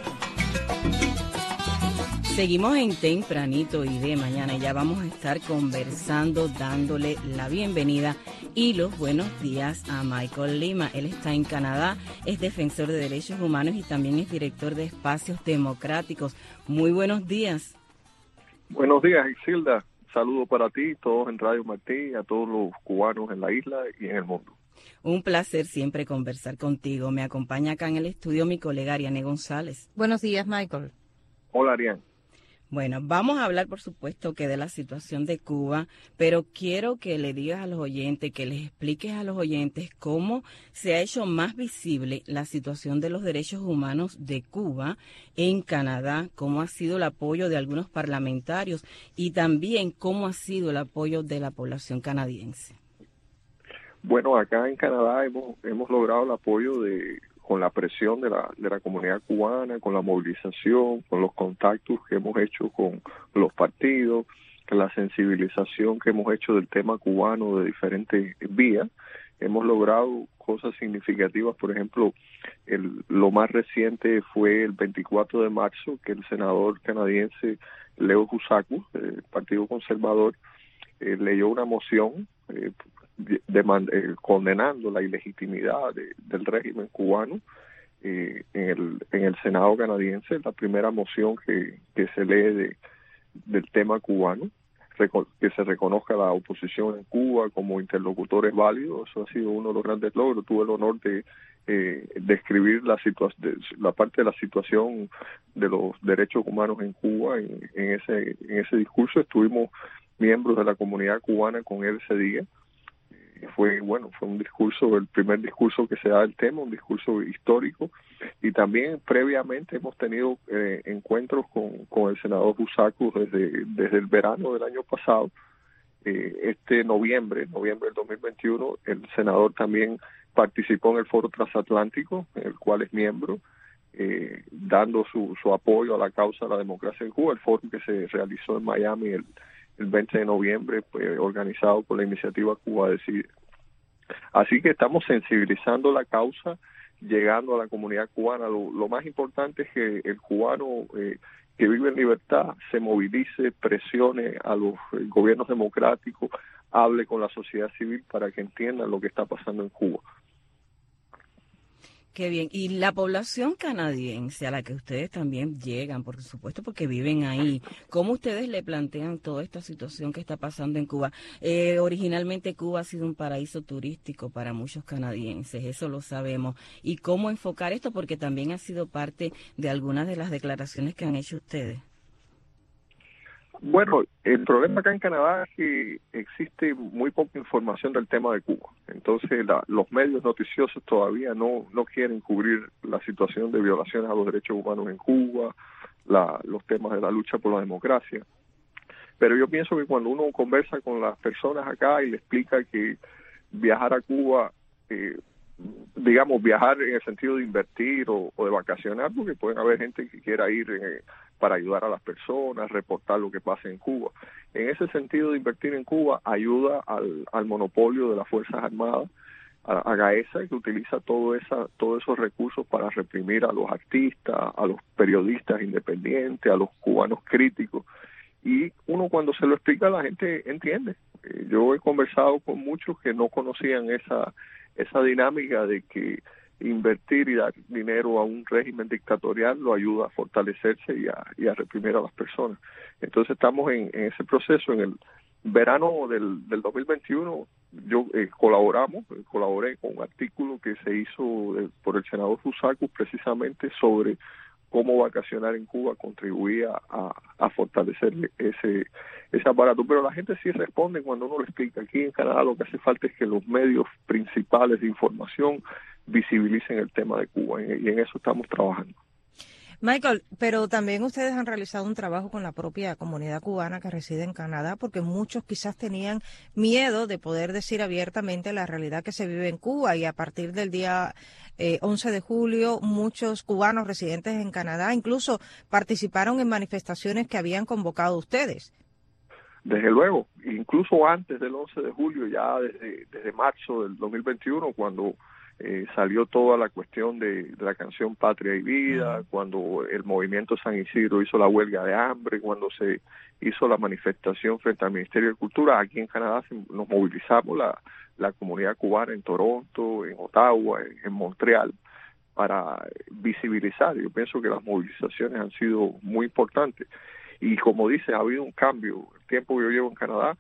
Seguimos en Tempranito y de mañana, y ya vamos a estar conversando, dándole la bienvenida y los buenos días a Michael Lima. Él está en Canadá, es defensor de derechos humanos y también es director de Espacios Democráticos. Muy buenos días. Buenos días, Isilda. Saludo para ti, todos en Radio Martí, a todos los cubanos en la isla y en el mundo. Un placer siempre conversar contigo. Me acompaña acá en el estudio mi colega Ariane González. Buenos días, Michael. Hola, Ariane. Bueno, vamos a hablar, por supuesto, que de la situación de Cuba, pero quiero que le digas a los oyentes, que les expliques a los oyentes cómo se ha hecho más visible la situación de los derechos humanos de Cuba en Canadá, cómo ha sido el apoyo de algunos parlamentarios y también cómo ha sido el apoyo de la población canadiense. Bueno, acá en Canadá hemos logrado el apoyo con la presión de la comunidad cubana, con la movilización, con los contactos que hemos hecho con los partidos, con la sensibilización que hemos hecho del tema cubano de diferentes vías. Hemos logrado cosas significativas, por ejemplo, lo más reciente fue el 24 de marzo, que el senador canadiense Leo Husaku, del Partido Conservador, leyó una moción condenando la ilegitimidad del régimen cubano en el Senado canadiense, la primera moción que se lee del tema cubano, que se reconozca la oposición en Cuba como interlocutores válidos. Eso ha sido uno de los grandes logros. Tuve el honor de describir la parte de la situación de los derechos humanos en Cuba en ese discurso. Estuvimos miembros de la comunidad cubana con él ese día. Fue un discurso, el primer discurso que se da del tema, un discurso histórico, y también previamente hemos tenido encuentros con el senador Husaku desde el verano del año pasado. Noviembre del 2021, el senador también participó en el Foro Transatlántico, en el cual es miembro, dando su apoyo a la causa de la democracia en Cuba, el foro que se realizó en Miami el 20 de noviembre, organizado por la iniciativa Cuba Decide. Así que estamos sensibilizando la causa, llegando a la comunidad cubana. Lo más importante es que el cubano que vive en libertad se movilice, presione a los gobiernos democráticos, hable con la sociedad civil para que entiendan lo que está pasando en Cuba. Qué bien. Y la población canadiense a la que ustedes también llegan, por supuesto, porque viven ahí, ¿cómo ustedes le plantean toda esta situación que está pasando en Cuba? Originalmente Cuba ha sido un paraíso turístico para muchos canadienses, eso lo sabemos. ¿Y cómo enfocar esto? Porque también ha sido parte de algunas de las declaraciones que han hecho ustedes. Bueno, el problema acá en Canadá es que existe muy poca información del tema de Cuba. Entonces, los medios noticiosos todavía no quieren cubrir la situación de violaciones a los derechos humanos en Cuba, los temas de la lucha por la democracia. Pero yo pienso que cuando uno conversa con las personas acá y le explica que viajar a Cuba, digamos, viajar en el sentido de invertir o de vacacionar, porque pueden haber gente que quiera ir para ayudar a las personas, reportar lo que pasa en Cuba. En ese sentido de invertir en Cuba, ayuda al monopolio de las Fuerzas Armadas, a GAESA, que utiliza todos esos recursos para reprimir a los artistas, a los periodistas independientes, a los cubanos críticos. Y uno cuando se lo explica, la gente entiende. Yo he conversado con muchos que no conocían esa dinámica de que invertir y dar dinero a un régimen dictatorial lo ayuda a fortalecerse y a reprimir a las personas. Entonces estamos en ese proceso. En el verano del 2021 yo colaboré con un artículo que se hizo por el senador Fusacus precisamente sobre cómo vacacionar en Cuba contribuía a fortalecer ese aparato. Pero la gente sí responde cuando uno le explica. Aquí en Canadá lo que hace falta es que los medios principales de información visibilicen el tema de Cuba, y en eso estamos trabajando. Michael, pero también ustedes han realizado un trabajo con la propia comunidad cubana que reside en Canadá, porque muchos quizás tenían miedo de poder decir abiertamente la realidad que se vive en Cuba, y a partir del día 11 de julio muchos cubanos residentes en Canadá incluso participaron en manifestaciones que habían convocado ustedes. Desde luego, incluso antes del 11 de julio, ya desde marzo del 2021, cuando salió toda la cuestión de la canción Patria y Vida, cuando el movimiento San Isidro hizo la huelga de hambre, cuando se hizo la manifestación frente al Ministerio de Cultura, aquí en Canadá nos movilizamos la comunidad cubana en Toronto, en Ottawa, en Montreal, para visibilizar. Yo pienso que las movilizaciones han sido muy importantes. Y como dice, ha habido un cambio. El tiempo que yo llevo en Canadá,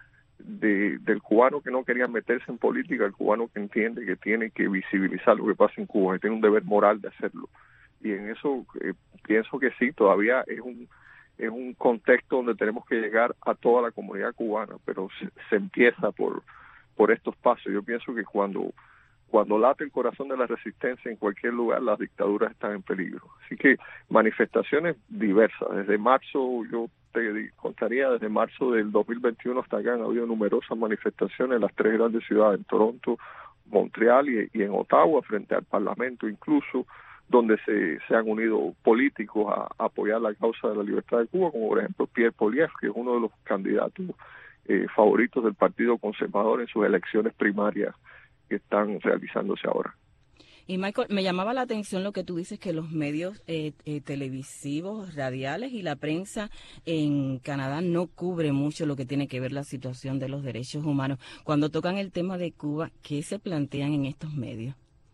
del cubano que no quería meterse en política, el cubano que entiende que tiene que visibilizar lo que pasa en Cuba, que tiene un deber moral de hacerlo. Y en eso pienso que sí, todavía es un contexto donde tenemos que llegar a toda la comunidad cubana, pero se empieza por estos pasos. Yo pienso que cuando late el corazón de la resistencia en cualquier lugar, las dictaduras están en peligro. Así que manifestaciones diversas. Desde marzo, yo te contaría, desde marzo del 2021 hasta acá han habido numerosas manifestaciones en las 3 grandes ciudades, en Toronto, Montreal y en Ottawa, frente al Parlamento incluso, donde se han unido políticos a apoyar la causa de la libertad de Cuba, como por ejemplo Pierre Poilievre, que es uno de los candidatos favoritos del Partido Conservador en sus elecciones primarias que están realizándose ahora. Y Michael, me llamaba la atención lo que tú dices, que los medios televisivos, radiales y la prensa en Canadá no cubre mucho lo que tiene que ver la situación de los derechos humanos. Cuando tocan el tema de Cuba, ¿qué se plantean en estos medios?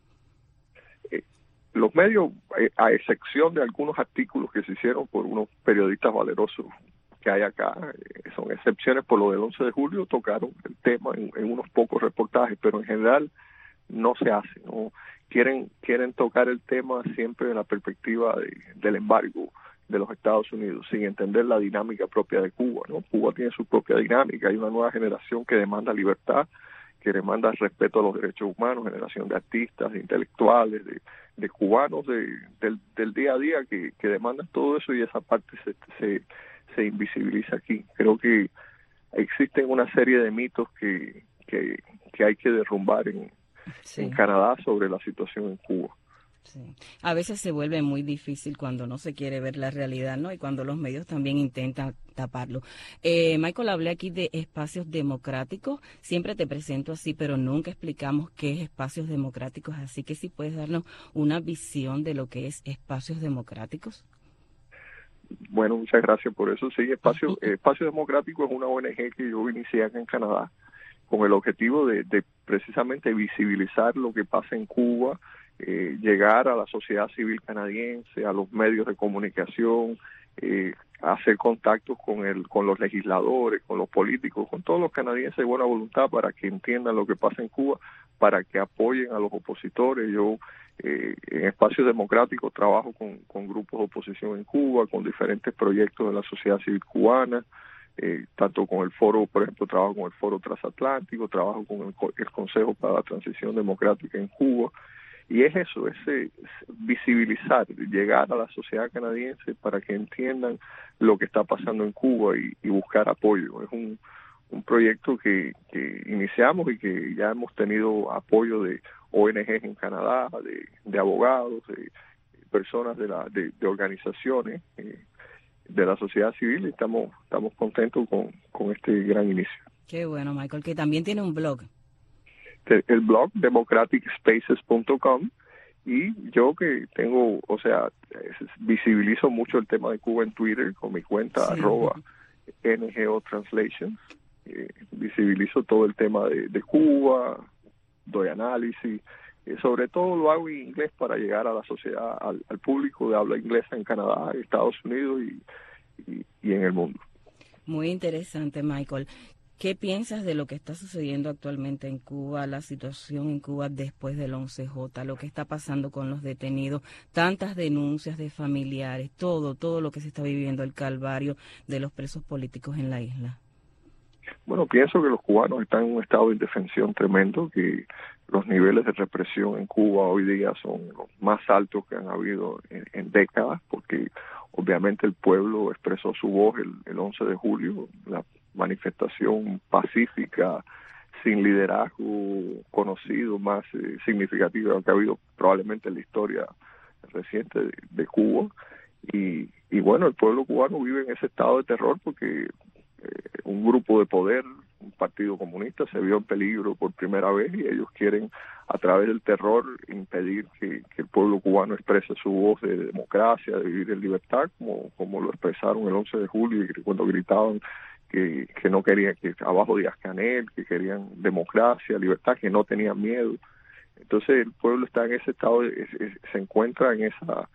Los medios, a excepción de algunos artículos que se hicieron por unos periodistas valerosos que hay acá, son excepciones por lo del 11 de julio, tocaron el tema en unos pocos reportajes, pero en general no se hace, ¿no? Quieren tocar el tema siempre en la perspectiva del embargo de los Estados Unidos, sin entender la dinámica propia de Cuba, ¿no? Cuba tiene su propia dinámica, hay una nueva generación que demanda libertad, que demanda respeto a los derechos humanos, generación de artistas, de intelectuales, de cubanos del día a día que demandan todo eso, y esa parte se invisibiliza aquí. Creo que existen una serie de mitos que hay que derrumbar en Canadá sobre la situación en Cuba. Sí. A veces se vuelve muy difícil cuando no se quiere ver la realidad, ¿no? Y cuando los medios también intentan taparlo. Michael, hablé aquí de espacios democráticos. Siempre te presento así, pero nunca explicamos qué es espacios democráticos. Así que si puedes darnos una visión de lo que es espacios democráticos. Bueno, muchas gracias por eso. Sí, Espacio Democrático es una ONG que yo inicié acá en Canadá con el objetivo de precisamente visibilizar lo que pasa en Cuba, llegar a la sociedad civil canadiense, a los medios de comunicación, hacer contactos con los legisladores, con los políticos, con todos los canadienses de buena voluntad para que entiendan lo que pasa en Cuba, para que apoyen a los opositores. Yo en Espacios Democráticos trabajo con grupos de oposición en Cuba, con diferentes proyectos de la sociedad civil cubana, tanto con el foro, por ejemplo, trabajo con el foro transatlántico, trabajo con el Consejo para la Transición Democrática en Cuba, Y es eso, es visibilizar, llegar a la sociedad canadiense para que entiendan lo que está pasando en Cuba y buscar apoyo. Es un proyecto que iniciamos y que ya hemos tenido apoyo de ONGs en Canadá, de abogados, de personas de organizaciones de la sociedad civil, y estamos contentos con este gran inicio. Qué bueno, Michael, que también tiene un blog. El blog democraticspaces.com, y yo que tengo, visibilizo mucho el tema de Cuba en Twitter con mi cuenta @NGO Translation. Visibilizo todo el tema de Cuba, doy análisis, sobre todo lo hago en inglés para llegar a la sociedad, al público de habla inglesa en Canadá, Estados Unidos y en el mundo. Muy interesante, Michael. ¿Qué piensas de lo que está sucediendo actualmente en Cuba, la situación en Cuba después del 11J, lo que está pasando con los detenidos, tantas denuncias de familiares, todo lo que se está viviendo, el calvario de los presos políticos en la isla? Bueno, pienso que los cubanos están en un estado de indefensión tremendo, que los niveles de represión en Cuba hoy día son los más altos que han habido en décadas, porque obviamente el pueblo expresó su voz el 11 de julio, la manifestación pacífica, sin liderazgo conocido, más significativa que ha habido probablemente en la historia reciente de Cuba. Y bueno, el pueblo cubano vive en ese estado de terror porque un grupo de poder, un partido comunista, se vio en peligro por primera vez, y ellos quieren, a través del terror, impedir que el pueblo cubano exprese su voz de democracia, de vivir en libertad, como lo expresaron el 11 de julio, y cuando gritaban que no querían, que abajo Díaz-Canel, que querían democracia, libertad, que no tenían miedo. Entonces el pueblo está en ese estado, se encuentra en esa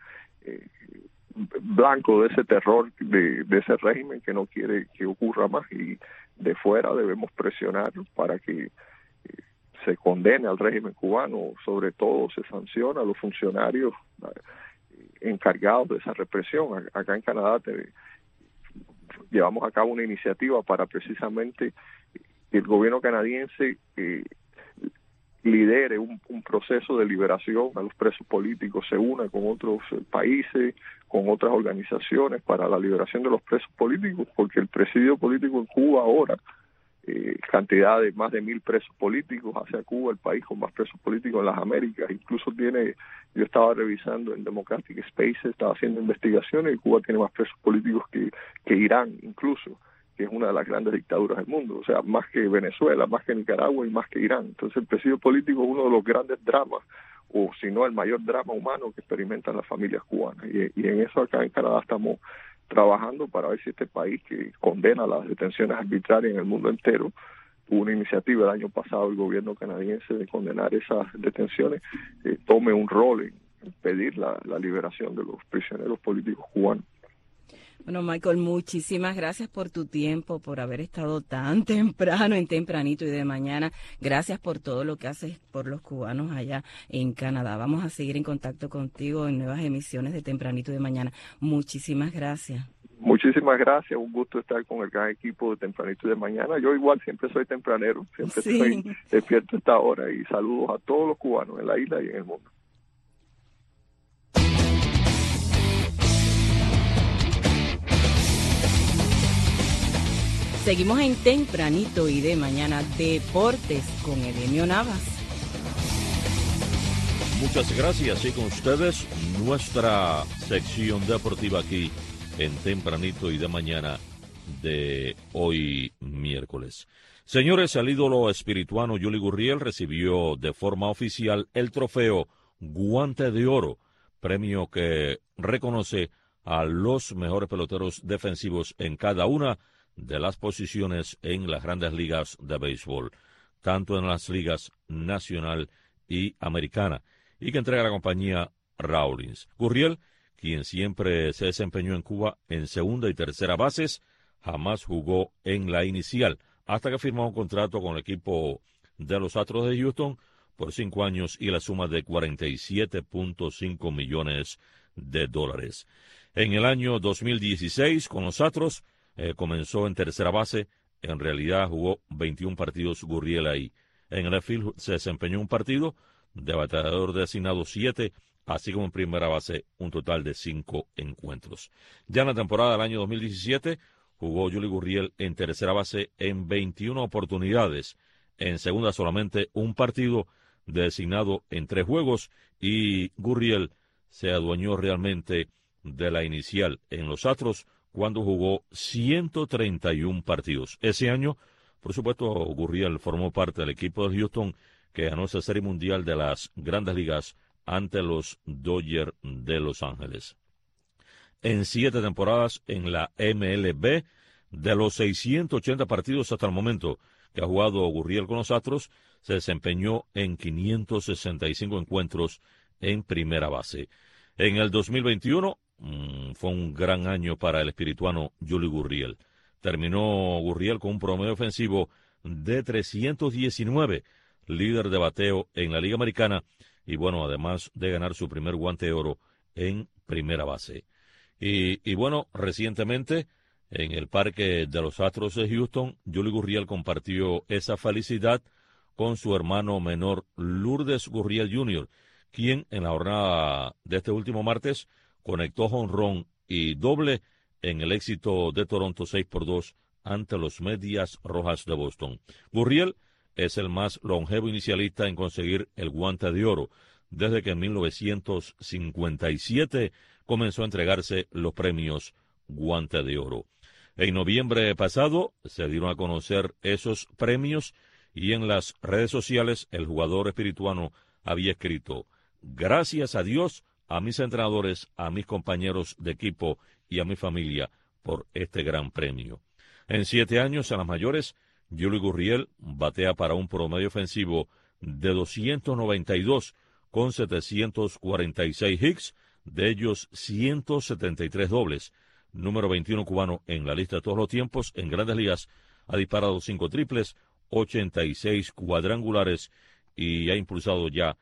blanco de ese terror, de ese régimen que no quiere que ocurra más, y de fuera debemos presionar para que se condene al régimen cubano, sobre todo se sanciona a los funcionarios encargados de esa represión. Acá en Canadá llevamos a cabo una iniciativa para precisamente que el gobierno canadiense lidere un proceso de liberación a los presos políticos, se una con otros países, con otras organizaciones para la liberación de los presos políticos, porque el presidio político en Cuba ahora, cantidad de más de 1,000 presos políticos, hace a Cuba el país con más presos políticos en las Américas. Incluso yo estaba revisando en Democratic Spaces, estaba haciendo investigaciones, y Cuba tiene más presos políticos que Irán, incluso, que es una de las grandes dictaduras del mundo, o sea, más que Venezuela, más que Nicaragua y más que Irán. Entonces el presidio político es uno de los grandes dramas, o si no el mayor drama humano que experimentan las familias cubanas, y en eso acá en Canadá estamos trabajando para ver si este país, que condena las detenciones arbitrarias en el mundo entero, tuvo una iniciativa el año pasado el gobierno canadiense de condenar esas detenciones, tome un rol en pedir la liberación de los prisioneros políticos cubanos. Bueno, Michael, muchísimas gracias por tu tiempo, por haber estado tan temprano, en Tempranito y de Mañana. Gracias por todo lo que haces por los cubanos allá en Canadá. Vamos a seguir en contacto contigo en nuevas emisiones de Tempranito y de Mañana. Muchísimas gracias. Muchísimas gracias, un gusto estar con el gran equipo de Tempranito y de Mañana. Yo igual siempre soy tempranero, siempre estoy despierto a esta hora, y saludos a todos los cubanos en la isla y en el mundo. Seguimos en Tempranito y de Mañana, Deportes con Edenio Navas. Muchas gracias, y con ustedes nuestra sección deportiva aquí en Tempranito y de Mañana de hoy miércoles. Señores, el ídolo espirituano Yuli Gurriel recibió de forma oficial el trofeo Guante de Oro, premio que reconoce a los mejores peloteros defensivos en cada una de las posiciones en las grandes ligas de béisbol, tanto en las ligas nacional y americana, y que entrega la compañía Rawlings. Gurriel, quien siempre se desempeñó en Cuba en segunda y tercera bases, jamás jugó en la inicial, hasta que firmó un contrato con el equipo de los Astros de Houston por 5 años y la suma de $47.5 millones. En el año 2016, con los Astros, comenzó en tercera base. En realidad jugó 21 partidos Gurriel ahí. En el field se desempeñó un partido, de bateador designado 7, así como en primera base un total de 5 encuentros. Ya en la temporada del año 2017 jugó Yuli Gurriel en tercera base en 21 oportunidades, en segunda solamente un partido, designado en 3 juegos, y Gurriel se adueñó realmente de la inicial en los Astros cuando jugó 131 partidos. Ese año, por supuesto, Gurriel formó parte del equipo de Houston que ganó esa Serie Mundial de las Grandes Ligas ante los Dodgers de Los Ángeles. En 7 temporadas en la MLB, de los 680 partidos hasta el momento que ha jugado Gurriel con los Astros, se desempeñó en 565 encuentros en primera base. En el 2021 fue un gran año para el espirituano Yuli Gurriel. Terminó Gurriel con un promedio ofensivo de 319, líder de bateo en la Liga Americana, y bueno, además de ganar su primer guante de oro en primera base. Y bueno, recientemente, en el Parque de los Astros de Houston, Yuli Gurriel compartió esa felicidad con su hermano menor Lourdes Gurriel Jr., quien en la jornada de este último martes conectó jonrón y doble en el éxito de Toronto 6-2 ante los Medias Rojas de Boston. Gurriel es el más longevo inicialista en conseguir el guante de oro, desde que en 1957 comenzó a entregarse los premios Guante de Oro. En noviembre pasado se dieron a conocer esos premios y en las redes sociales el jugador espirituano había escrito: gracias a Dios, a mis entrenadores, a mis compañeros de equipo y a mi familia por este gran premio. En 7 años en las mayores, Yuli Gurriel batea para un promedio ofensivo de 292 con 746 hits, de ellos 173 dobles. Número 21 cubano en la lista de todos los tiempos en Grandes Ligas, ha disparado 5 triples, 86 cuadrangulares y ha impulsado ya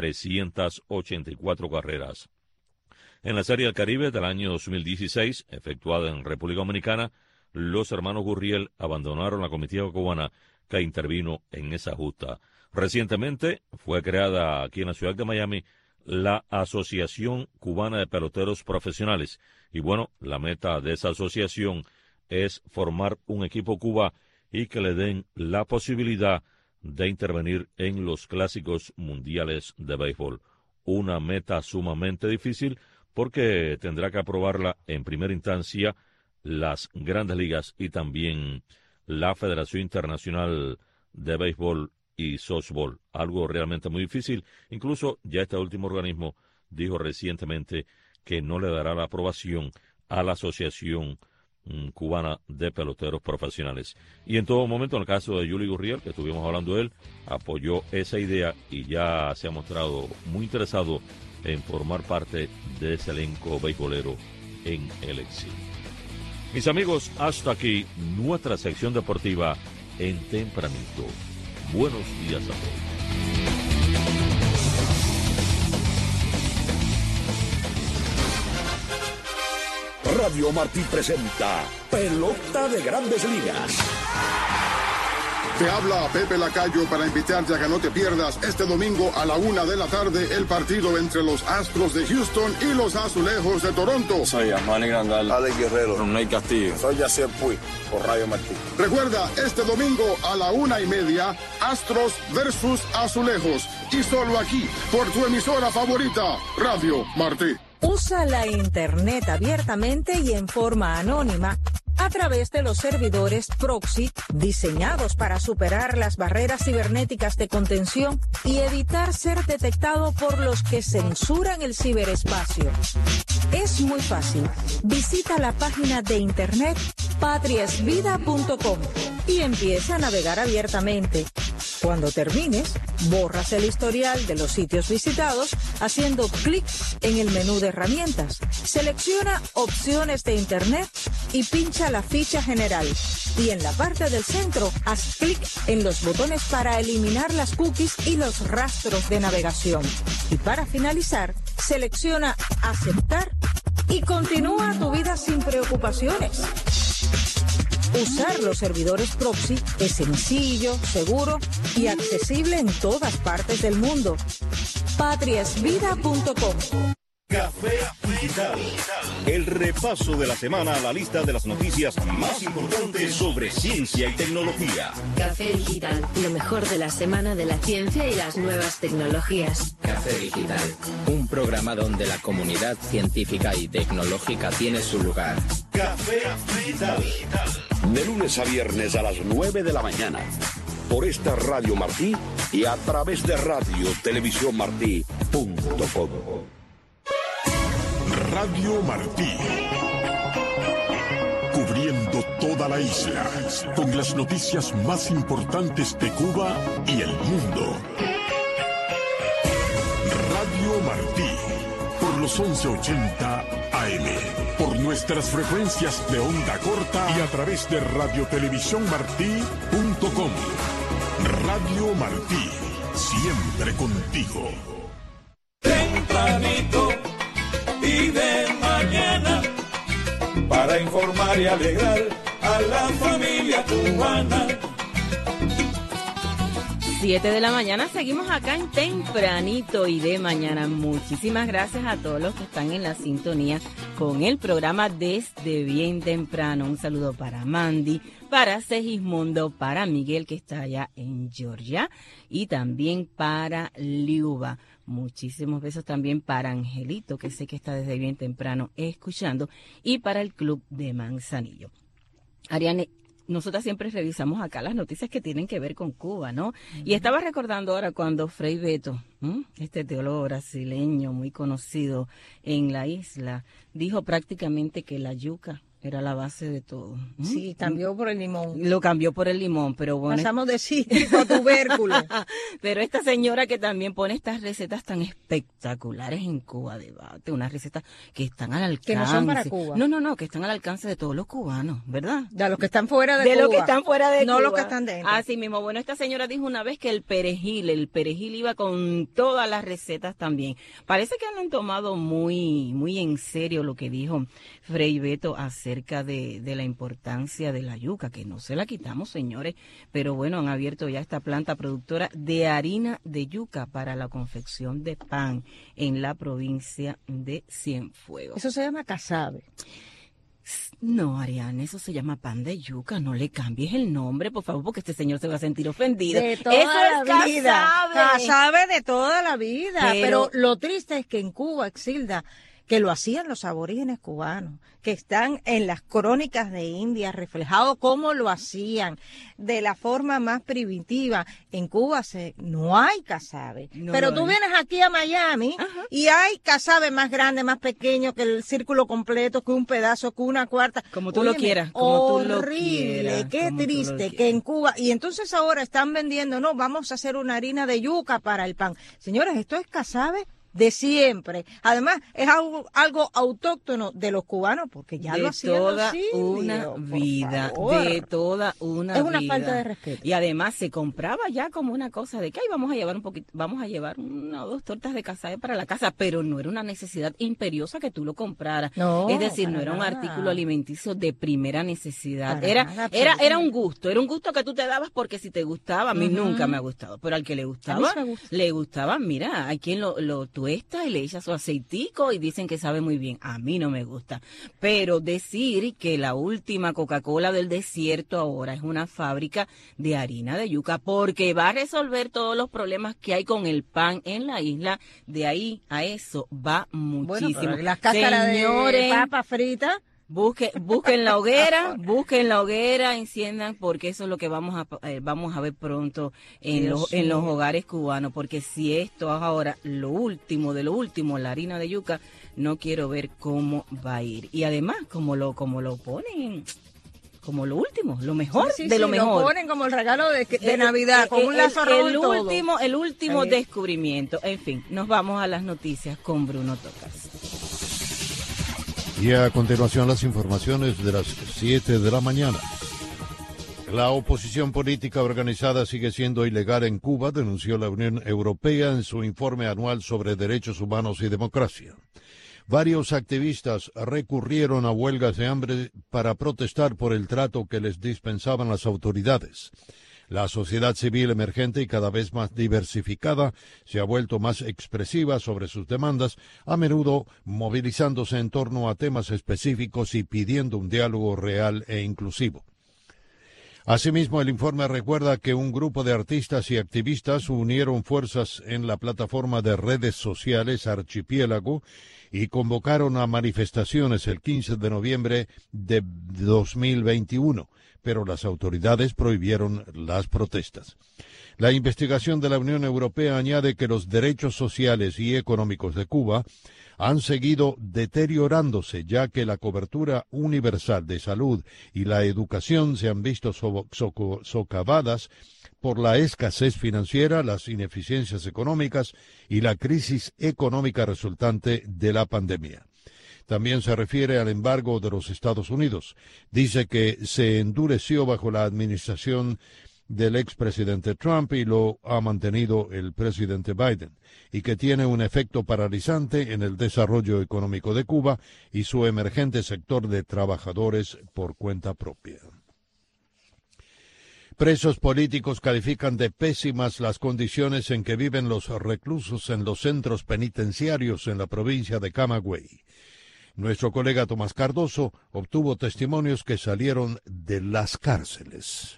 384 carreras. En la Serie del Caribe del año 2016, efectuada en República Dominicana, los hermanos Gurriel abandonaron la comitiva cubana que intervino en esa justa. Recientemente fue creada aquí en la ciudad de Miami la Asociación Cubana de Peloteros Profesionales. Y bueno, la meta de esa asociación es formar un equipo Cuba y que le den la posibilidad de intervenir en los clásicos mundiales de béisbol. Una meta sumamente difícil porque tendrá que aprobarla en primera instancia las Grandes Ligas y también la Federación Internacional de Béisbol y Softball. Algo realmente muy difícil. Incluso ya este último organismo dijo recientemente que no le dará la aprobación a la Asociación Cubana de Peloteros Profesionales. Y en todo momento, en el caso de Yuli Gurriel, que estuvimos hablando de él, apoyó esa idea y ya se ha mostrado muy interesado en formar parte de ese elenco beisbolero en el exilio. Mis amigos, hasta aquí nuestra sección deportiva en Tempranito. Buenos días a todos. Radio Martí presenta Pelota de Grandes Ligas. Te habla Pepe Lacayo para invitarte a que no te pierdas este domingo a la 1 de la tarde el partido entre los Astros de Houston y los Azulejos de Toronto. Soy Manny Grandal, Alex Guerrero, Ronald Castillo. Soy Yacier Puig, por Radio Martí. Recuerda, este domingo a la 1:30, Astros versus Azulejos. Y solo aquí, por tu emisora favorita, Radio Martí. Usa la Internet abiertamente y en forma anónima a través de los servidores proxy diseñados para superar las barreras cibernéticas de contención y evitar ser detectado por los que censuran el ciberespacio. Es muy fácil. Visita la página de internet patriasvida.com y empieza a navegar abiertamente. Cuando termines, borras el historial de los sitios visitados haciendo clic en el menú de herramientas. Selecciona opciones de internet y pincha la ficha general. Y en la parte del centro, haz clic en los botones para eliminar las cookies y los rastros de navegación. Y para finalizar, selecciona aceptar y continúa tu vida sin preocupaciones. Usar los servidores proxy es sencillo, seguro y accesible en todas partes del mundo. patriasvida.com. Café Digital. El repaso de la semana a la lista de las noticias más importantes sobre ciencia y tecnología. Café Digital, lo mejor de la semana de la ciencia y las nuevas tecnologías. Café Digital, un programa donde la comunidad científica y tecnológica tiene su lugar. Café Digital. De lunes a viernes a las 9 de la mañana. Por esta Radio Martí y a través de radiotelevisiónmartí.com. Radio Martí. Cubriendo toda la isla con las noticias más importantes de Cuba y el mundo. Radio Martí. Por los 1180 AM. Por nuestras frecuencias de onda corta y a través de radiotelevisiónmartí.com. Radio Martí. Siempre contigo. Tempranito y de mañana, para informar y alegrar a la familia cubana. 7 de la mañana, seguimos acá en Tempranito y de mañana. Muchísimas gracias a todos los que están en la sintonía con el programa desde bien temprano. Un saludo para Mandy, para Segismundo, para Miguel que está allá en Georgia y también para Liuba. Muchísimos besos también para Angelito, que sé que está desde bien temprano escuchando, y para el Club de Manzanillo. Ariane, nosotras siempre revisamos acá las noticias que tienen que ver con Cuba, ¿no? Y estaba recordando ahora cuando Frei Beto, este teólogo brasileño muy conocido en la isla, dijo prácticamente que la yuca era la base de todo. Sí, cambió por el limón. Lo cambió por el limón, pero bueno. Pasamos de cítrico a tubérculo. Pero esta señora que también pone estas recetas tan espectaculares en Cuba Debate, unas recetas que están al alcance. Que no son para Cuba. No, que están al alcance de todos los cubanos, ¿verdad? De los que están fuera de Cuba. De los que están fuera de Cuba. No los que están dentro. Así mismo. Bueno, esta señora dijo una vez que el perejil iba con todas las recetas también. Parece que han tomado muy en serio lo que dijo Frei Beto acerca de la importancia de la yuca, que no se la quitamos, señores, pero bueno, han abierto ya esta planta productora de harina de yuca para la confección de pan en la provincia de Cienfuegos. Eso se llama casabe. No, Ariane, eso se llama pan de yuca. No le cambies el nombre, por favor, porque este señor se va a sentir ofendido. De toda eso la es vida. casabe. Casabe de toda la vida. Pero lo triste es que en Cuba, Exilda, que lo hacían los aborígenes cubanos, que están en las crónicas de India reflejado cómo lo hacían de la forma más primitiva. En Cuba no hay casabe, pero tú vienes aquí a Miami y hay casabe más grande, más pequeño, que el círculo completo, que un pedazo, que una cuarta. Como tú lo quieras, como tú lo quieras. Qué como triste que en Cuba, y entonces ahora están vendiendo, no, vamos a hacer una harina de yuca para el pan. Señores, esto es casabe de siempre. Además, es algo autóctono de los cubanos, porque ya lo hacían toda los indios, una vida, de toda una vida. Es una falta de respeto. Y además se compraba ya como una cosa de que ay, vamos a llevar una o dos tortas de casabe para la casa, pero no era una necesidad imperiosa que tú lo compraras. No, es decir, no era un artículo alimenticio de primera necesidad. Era un gusto que tú te dabas porque si te gustaba, a mí nunca me ha gustado, pero al que le gustaba, le gustaba, mira, hay quien lo tuesta y le echa su aceitico y dicen que sabe muy bien. A mí no me gusta. Pero decir que la última Coca-Cola del desierto ahora es una fábrica de harina de yuca porque va a resolver todos los problemas que hay con el pan en la isla, de ahí a eso va muchísimo. Bueno, las cáscaras de papa frita. Busquen la hoguera, enciendan, porque eso es lo que vamos a ver pronto en los hogares cubanos, porque si esto es ahora lo último de lo último, la harina de yuca, no quiero ver cómo va a ir. Y además, como lo ponen, como lo último, lo mejor de lo mejor. Lo ponen como el regalo de Navidad, como un lazo rojo y todo. El último descubrimiento. En fin, nos vamos a las noticias con Bruno Tocas. Y a continuación las informaciones de las 7 de la mañana. La oposición política organizada sigue siendo ilegal en Cuba, denunció la Unión Europea en su informe anual sobre derechos humanos y democracia. Varios activistas recurrieron a huelgas de hambre para protestar por el trato que les dispensaban las autoridades. La sociedad civil emergente y cada vez más diversificada se ha vuelto más expresiva sobre sus demandas, a menudo movilizándose en torno a temas específicos y pidiendo un diálogo real e inclusivo. Asimismo, el informe recuerda que un grupo de artistas y activistas unieron fuerzas en la plataforma de redes sociales Archipiélago y convocaron a manifestaciones el 15 de noviembre de 2021, pero las autoridades prohibieron las protestas. La investigación de la Unión Europea añade que los derechos sociales y económicos de Cuba han seguido deteriorándose, ya que la cobertura universal de salud y la educación se han visto socavadas por la escasez financiera, las ineficiencias económicas y la crisis económica resultante de la pandemia. También se refiere al embargo de los Estados Unidos. Dice que se endureció bajo la administración del expresidente Trump y lo ha mantenido el presidente Biden, y que tiene un efecto paralizante en el desarrollo económico de Cuba y su emergente sector de trabajadores por cuenta propia. Presos políticos califican de pésimas las condiciones en que viven los reclusos en los centros penitenciarios en la provincia de Camagüey. Nuestro colega Tomás Cardoso obtuvo testimonios que salieron de las cárceles.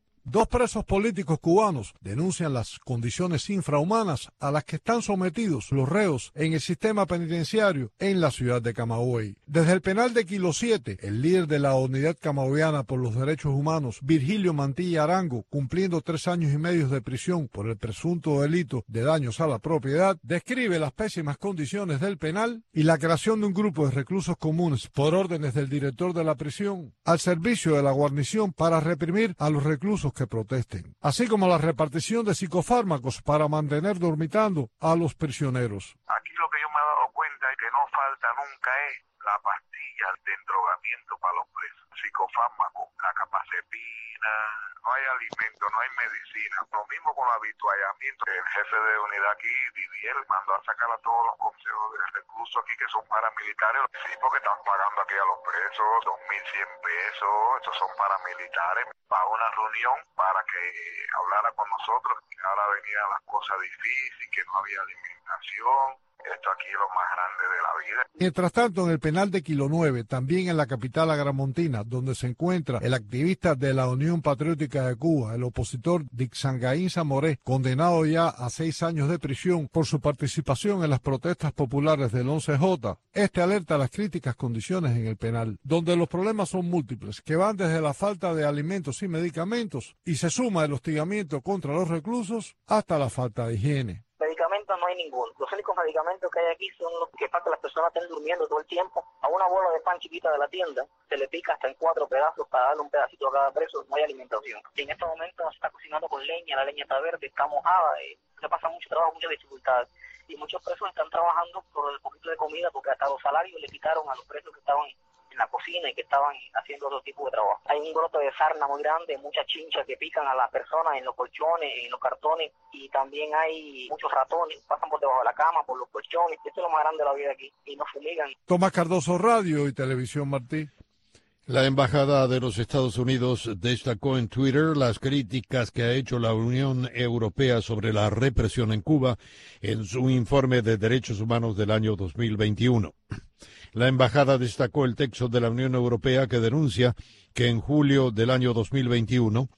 2 presos políticos cubanos denuncian las condiciones infrahumanas a las que están sometidos los reos en el sistema penitenciario en la ciudad de Camagüey. Desde el penal de Kilo 7, el líder de la Unidad Camagüeyana por los Derechos Humanos, Virgilio Mantilla Arango, cumpliendo 3 años y medio de prisión por el presunto delito de daños a la propiedad, describe las pésimas condiciones del penal y la creación de un grupo de reclusos comunes por órdenes del director de la prisión al servicio de la guarnición para reprimir a los reclusos que protesten, así como la repartición de psicofármacos para mantener dormitando a los prisioneros. Aquí lo que yo me he dado cuenta es que no falta nunca es la pastilla de endrogamiento para los presos, psicofármacos, la capazepina, no hay alimento, no hay medicina. Lo mismo con el habituallamiento. El jefe de unidad aquí, Didier, mandó a sacar a todos los consejos de reclusos aquí que son paramilitares. Sí, porque están pagando aquí a los presos 2.100 pesos, estos son paramilitares, para una reunión para que hablara con nosotros, que ahora venían las cosas difíciles, que no había alimentación. Esto aquí es lo más grande de la vida. Mientras tanto, en el penal de Kilo 9, también en la capital agramontina, donde se encuentra el activista de la Unión Patriótica de Cuba, el opositor Dixangaín Zamoré, condenado ya a 6 años de prisión por su participación en las protestas populares del 11J, este alerta a las críticas condiciones en el penal, donde los problemas son múltiples, que van desde la falta de alimentos y medicamentos, y se suma el hostigamiento contra los reclusos hasta la falta de higiene. Medicamentos no hay ninguno. Los únicos medicamentos que hay aquí son los que para que las personas estén durmiendo todo el tiempo. A una bola de pan chiquita de la tienda se le pica hasta en 4 pedazos para darle un pedacito a cada preso. No hay alimentación. Y en este momento se está cocinando con leña, la leña está verde, está mojada, se pasa mucho trabajo, muchas dificultades. Y muchos presos están trabajando por el poquito de comida porque hasta los salarios le quitaron a los presos que estaban en la cocina y que estaban haciendo otro tipo de trabajo. Hay un brote de sarna muy grande, muchas chinchas que pican a las personas en los colchones, en los cartones, y también hay muchos ratones, pasan por debajo de la cama, por los colchones. Esto es lo más grande de la vida aquí, y nos fumigan. Tomás Cardoso, Radio y Televisión Martí. La Embajada de los Estados Unidos destacó en Twitter las críticas que ha hecho la Unión Europea sobre la represión en Cuba en su informe de derechos humanos del año 2021. La embajada destacó el texto de la Unión Europea que denuncia que en julio del año 2021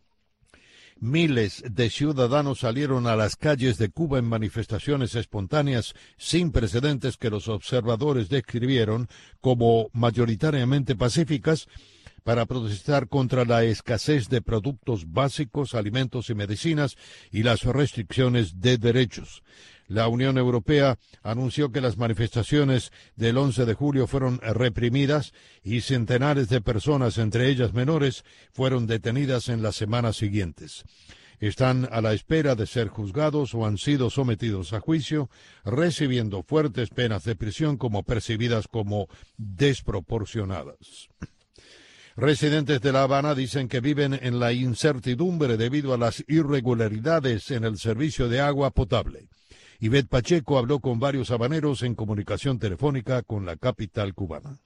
miles de ciudadanos salieron a las calles de Cuba en manifestaciones espontáneas sin precedentes que los observadores describieron como mayoritariamente pacíficas para protestar contra la escasez de productos básicos, alimentos y medicinas y las restricciones de derechos. La Unión Europea anunció que las manifestaciones del 11 de julio fueron reprimidas y centenares de personas, entre ellas menores, fueron detenidas en las semanas siguientes. Están a la espera de ser juzgados o han sido sometidos a juicio, recibiendo fuertes penas de prisión como percibidas como desproporcionadas. Residentes de La Habana dicen que viven en la incertidumbre debido a las irregularidades en el servicio de agua potable. Ivette Pacheco habló con varios habaneros en comunicación telefónica con la capital cubana.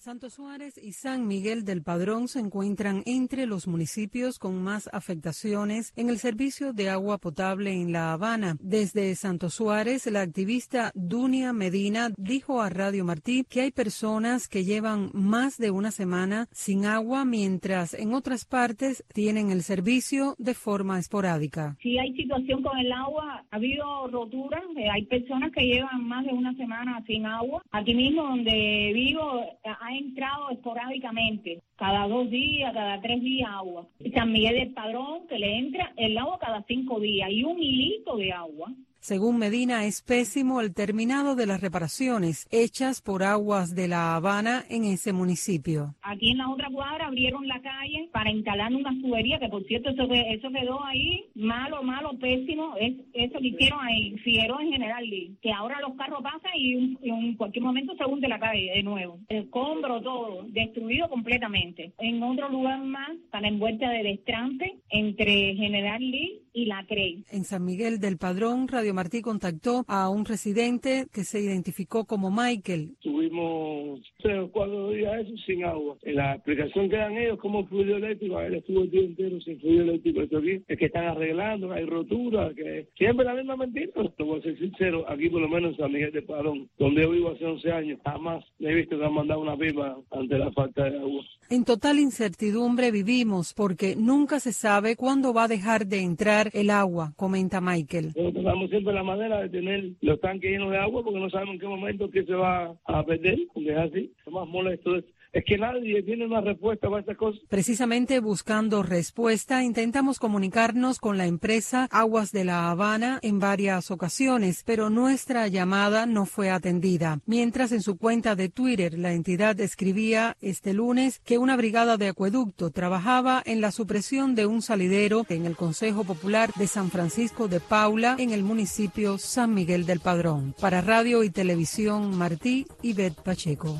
Santo Suárez y San Miguel del Padrón se encuentran entre los municipios con más afectaciones en el servicio de agua potable en La Habana. Desde Santo Suárez, la activista Dunia Medina dijo a Radio Martí que hay personas que llevan más de una semana sin agua, mientras en otras partes tienen el servicio de forma esporádica. Sí, hay situación con el agua, ha habido roturas, hay personas que llevan más de una semana sin agua. Aquí mismo donde vivo ha entrado esporádicamente, cada 2 días, cada 3 días agua. San Miguel del Padrón, que le entra el agua cada 5 días y 1 hilito de agua. Según Medina, es pésimo el terminado de las reparaciones hechas por Aguas de La Habana en ese municipio. Aquí en la otra cuadra abrieron la calle para instalar una tubería, que por cierto eso quedó ahí malo, pésimo. Eso que hicieron ahí, Figueroa en General Lee, que ahora los carros pasan y en cualquier momento se hunde la calle de nuevo. El escombro, todo, destruido completamente. En otro lugar más, para en vuelta del Estrante, entre General Lee y La Crey. En San Miguel del Padrón, Radio Martí contactó a un residente que se identificó como Michael. Tuvimos 3 o 4 días eso sin agua. En la explicación que dan ellos como fluido eléctrico, él estuvo el día entero sin fluido eléctrico. Esto aquí es que están arreglando, hay roturas, que siempre la misma mentira. Te voy a ser sincero, aquí por lo menos en San Miguel del Padrón, donde yo vivo hace 11 años, jamás he visto que han mandado una pipa ante la falta de agua. En total incertidumbre vivimos porque nunca se sabe cuándo va a dejar de entrar el agua, comenta Michael. Tratamos siempre la manera de tener los tanques llenos de agua porque no sabemos en qué momento que se va a perder, porque es así. Lo más molesto es que nadie tiene una respuesta para estas cosas. Precisamente buscando respuesta, intentamos comunicarnos con la empresa Aguas de La Habana en varias ocasiones, pero nuestra llamada no fue atendida. Mientras en su cuenta de Twitter, la entidad escribía este lunes que una brigada de acueducto trabajaba en la supresión de un salidero en el Consejo Popular de San Francisco de Paula, en el municipio San Miguel del Padrón. Para Radio y Televisión Martí, Ivette Pacheco.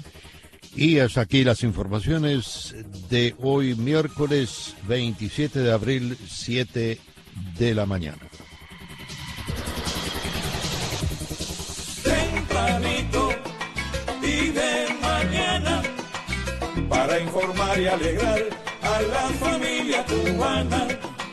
Y hasta aquí las informaciones de hoy, miércoles 27 de abril, 7 de la mañana. Tempranito y de mañana, para informar y alegrar a la familia cubana.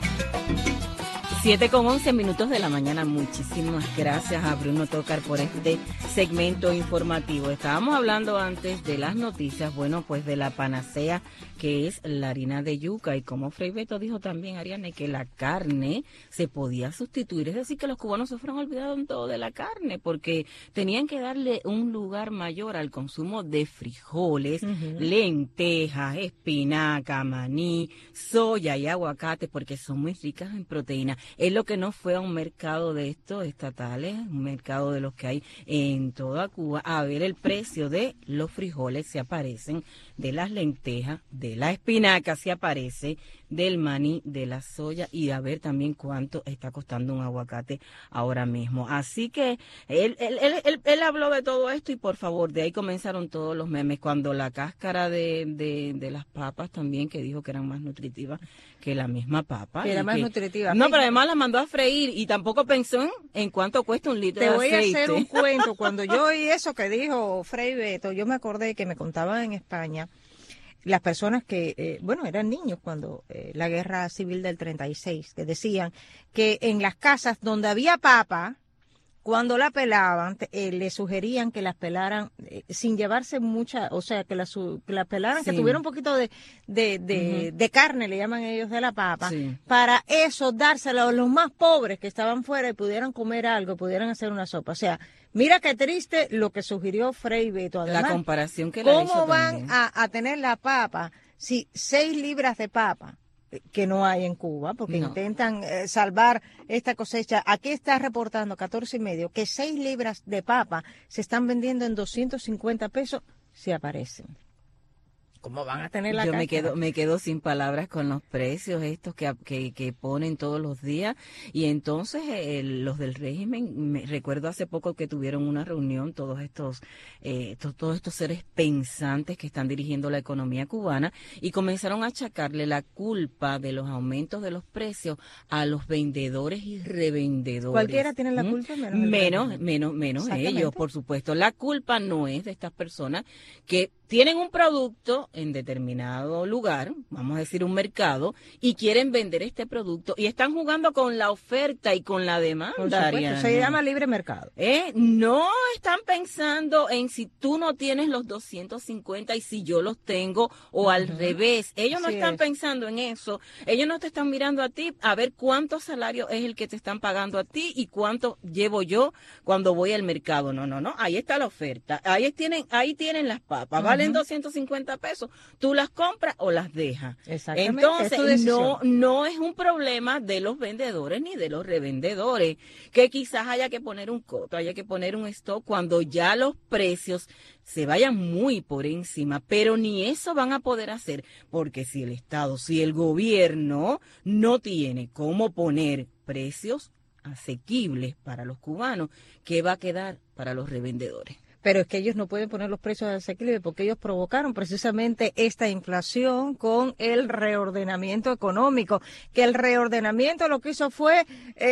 7:11 de la mañana. Muchísimas gracias a Bruno Tócar por este segmento informativo. Estábamos hablando antes de las noticias, bueno, pues de la panacea que es la harina de yuca, y como Frei Beto dijo también, Ariane, que la carne se podía sustituir, es decir, que los cubanos se fueron olvidando en todo de la carne, porque tenían que darle un lugar mayor al consumo de frijoles, lentejas, espinaca, maní, soya y aguacate, porque son muy ricas en proteína. Es lo que no fue a un mercado de estos estatales, un mercado de los que hay en toda Cuba, a ver el precio de los frijoles, se aparecen, de las lentejas, de la espinaca, se aparece, del maní, de la soya, y a ver también cuánto está costando un aguacate ahora mismo. Así que él habló de todo esto, y por favor, de ahí comenzaron todos los memes, cuando la cáscara de las papas también, que dijo que eran más nutritivas que la misma papa. Que era más nutritiva. No, pero además la mandó a freír y tampoco pensó en cuánto cuesta un litro de aceite. Te voy a hacer un cuento. Cuando yo oí eso que dijo Frei Beto, yo me acordé que me contaban en España las personas que, eran niños cuando la guerra civil del 36, que decían que en las casas donde había papa, cuando la pelaban, le sugerían que las pelaran sin llevarse mucha, o sea, que la pelaran, sí, que tuviera un poquito de carne, le llaman ellos, de la papa, sí, para eso dársela a los más pobres que estaban fuera y pudieran comer algo, pudieran hacer una sopa. O sea, mira qué triste lo que sugirió Frei Beto. Además, la comparación que le hizo. ¿Cómo van a tener la papa si 6 libras de papa, que no hay en Cuba, porque intentan salvar esta cosecha? Aquí está reportando 14.5 que 6 libras de papa se están vendiendo en 250 pesos, se aparecen. ¿Cómo van a tener la Yo cáscara? me quedo sin palabras con los precios estos que ponen todos los días. Y entonces los del régimen, me recuerdo hace poco que tuvieron una reunión, todos estos seres pensantes que están dirigiendo la economía cubana, y comenzaron a achacarle la culpa de los aumentos de los precios a los vendedores y revendedores. Cualquiera tiene la culpa, menos ellos, por supuesto. La culpa no es de estas personas que tienen un producto en determinado lugar, vamos a decir un mercado, y quieren vender este producto y están jugando con la oferta y con la demanda. Por supuesto, se llama libre mercado. No están pensando en si tú no tienes los 250 y si yo los tengo, o al revés. Ellos no están pensando en eso. Ellos no te están mirando a ti a ver cuánto salario es el que te están pagando a ti y cuánto llevo yo cuando voy al mercado. No. Ahí está la oferta. Ahí tienen las papas. Valen 250 pesos. Tú las compras o las dejas. Exactamente. Entonces, no es un problema de los vendedores ni de los revendedores, que quizás haya que poner un coto, haya que poner un stop cuando ya los precios se vayan muy por encima, pero ni eso van a poder hacer, porque si el gobierno no tiene cómo poner precios asequibles para los cubanos, ¿qué va a quedar para los revendedores? Pero es que ellos no pueden poner los precios asequibles porque ellos provocaron precisamente esta inflación con el reordenamiento económico, que el reordenamiento lo que hizo fue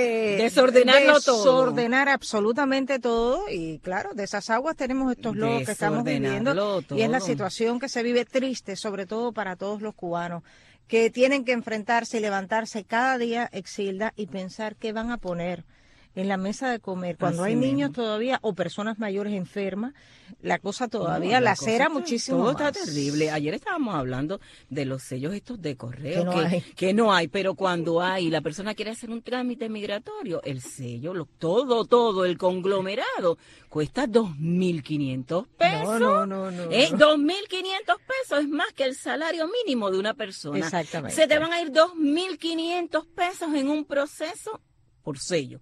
desordenar absolutamente todo, y claro, de esas aguas tenemos estos logros que estamos viviendo, y es la situación que se vive triste, sobre todo para todos los cubanos, que tienen que enfrentarse y levantarse cada día, Exilda, y pensar qué van a poner en la mesa de comer. Cuando hay niños todavía o personas mayores enfermas, la cosa todavía lacera muchísimo todo más. Está terrible. Ayer estábamos hablando de los sellos estos de correo que no hay, pero cuando hay, la persona quiere hacer un trámite migratorio, el sello, todo, el conglomerado cuesta 2.500 pesos. No. 2.500 pesos es más que el salario mínimo de una persona. Exactamente. Se te van a ir 2.500 pesos en un proceso por sello.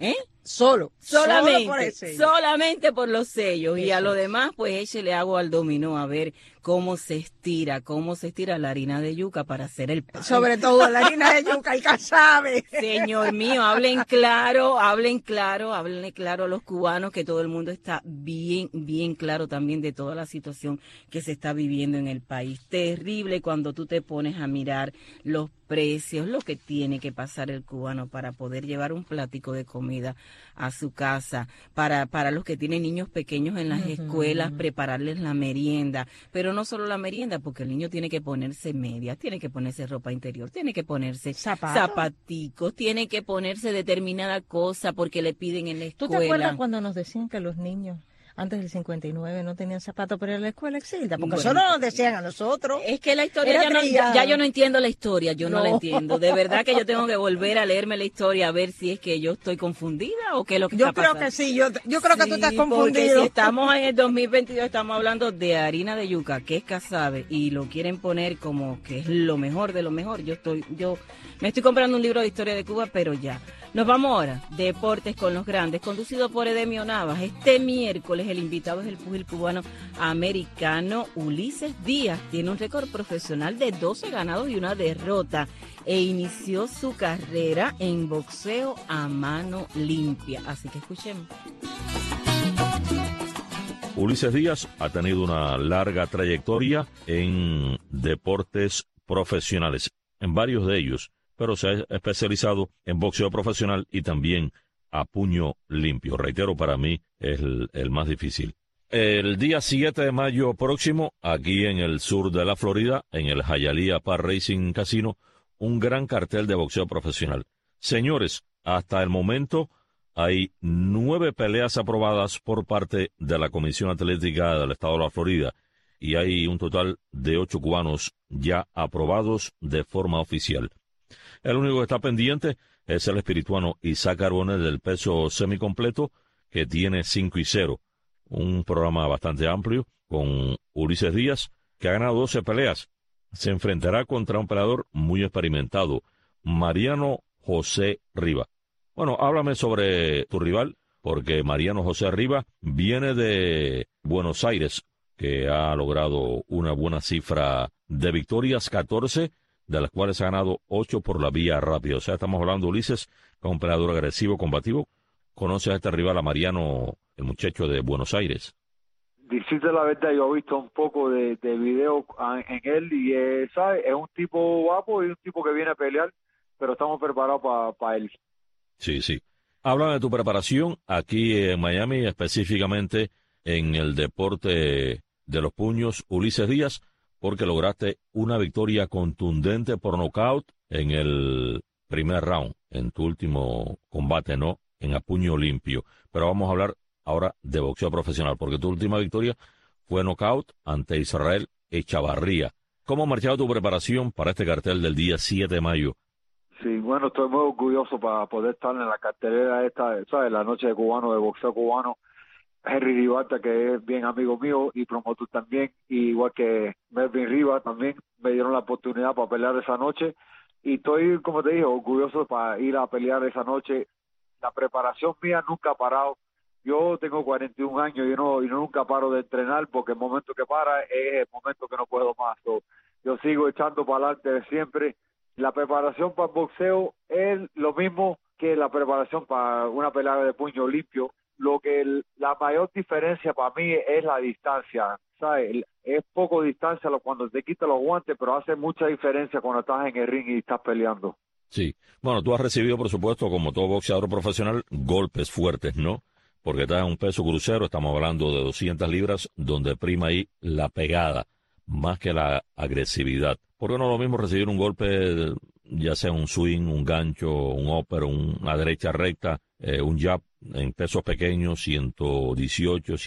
Solamente por los sellos. Y a lo demás, pues échele agua al dominó a ver cómo se estira la harina de yuca para hacer el pan. Sobre todo la harina de yuca, el casabe. Señor mío, hablen claro a los cubanos, que todo el mundo está bien claro también de toda la situación que se está viviendo en el país. Terrible cuando tú te pones a mirar los precios, lo que tiene que pasar el cubano para poder llevar un platico de comida a su casa, para los que tienen niños pequeños en las escuelas, prepararles la merienda, pero no solo la merienda, porque el niño tiene que ponerse medias, tiene que ponerse ropa interior, tiene que ponerse zapaticos, tiene que ponerse determinada cosa porque le piden en la escuela. ¿Tú te acuerdas cuando nos decían que los niños antes del 59 no tenían zapatos para ir a la escuela, Exilda? Porque eso no nos decían a nosotros. Es que la historia ya yo no entiendo la historia, yo no la entiendo. De verdad que yo tengo que volver a leerme la historia a ver si es que yo estoy confundida o qué es lo que está pasando. Yo creo que sí, yo creo que tú estás confundido. Porque si estamos en el 2022, estamos hablando de harina de yuca, que es casabe, y lo quieren poner como que es lo mejor de lo mejor. Yo me estoy comprando un libro de historia de Cuba, pero ya. Nos vamos ahora, Deportes con los Grandes, conducido por Edemio Navas. Este miércoles el invitado es el púgil cubano americano Ulises Díaz. Tiene un récord profesional de 12 ganados y una derrota e inició su carrera en boxeo a mano limpia. Así que escuchemos. Ulises Díaz ha tenido una larga trayectoria en deportes profesionales, en varios de ellos, pero se ha especializado en boxeo profesional y también a puño limpio. Reitero, para mí es el más difícil. El día 7 de mayo próximo, aquí en el sur de la Florida, en el Hialeah Park Racing Casino, un gran cartel de boxeo profesional. Señores, hasta el momento hay 9 peleas aprobadas por parte de la Comisión Atlética del Estado de la Florida y hay un total de 8 cubanos ya aprobados de forma oficial. El único que está pendiente es el espirituano Isaac Arbonell del peso semicompleto, que tiene 5-0. Un programa bastante amplio con Ulises Díaz, que ha ganado 12 peleas. Se enfrentará contra un peleador muy experimentado, Mariano José Riva. Bueno, háblame sobre tu rival, porque Mariano José Riva viene de Buenos Aires, que ha logrado una buena cifra de victorias, 14, de las cuales ha ganado 8 por la vía rápida. O sea, estamos hablando, Ulises, que es un peleador agresivo, combativo. ¿Conoces a este rival, a Mariano, el muchacho de Buenos Aires? Decirte la verdad, yo he visto un poco de video en él y, ¿sabes? Es un tipo guapo y un tipo que viene a pelear, pero estamos preparados para él. Sí, sí. Háblame de tu preparación aquí en Miami, específicamente en el deporte de los puños, Ulises Díaz, porque lograste una victoria contundente por nocaut en el primer round, en tu último combate, ¿no? En a puño limpio. Pero vamos a hablar ahora de boxeo profesional, porque tu última victoria fue nocaut ante Israel Echavarría. ¿Cómo ha marchado tu preparación para este cartel del día 7 de mayo? Sí, bueno, estoy muy orgulloso para poder estar en la cartelera esta, ¿sabes? La noche de cubano, de boxeo cubano. Henry Ribalta, que es bien amigo mío y promotor también, y igual que Melvin Rivas también me dieron la oportunidad para pelear esa noche. Y estoy, como te dije, orgulloso para ir a pelear esa noche. La preparación mía nunca ha parado. Yo tengo 41 años y no nunca paro de entrenar, porque el momento que para es el momento que no puedo más. Yo sigo echando para adelante siempre. La preparación para el boxeo es lo mismo que la preparación para una pelea de puño limpio. La mayor diferencia para mí es la distancia, ¿sabes? Es poco distancia cuando te quitas los guantes, pero hace mucha diferencia cuando estás en el ring y estás peleando. Sí. Bueno, tú has recibido, por supuesto, como todo boxeador profesional, golpes fuertes, ¿no? Porque estás en un peso crucero, estamos hablando de 200 libras, donde prima ahí la pegada, más que la agresividad. Porque no es lo mismo recibir un golpe, ya sea un swing, un gancho, un upper, una derecha recta, un jab, en pesos pequeños, 118,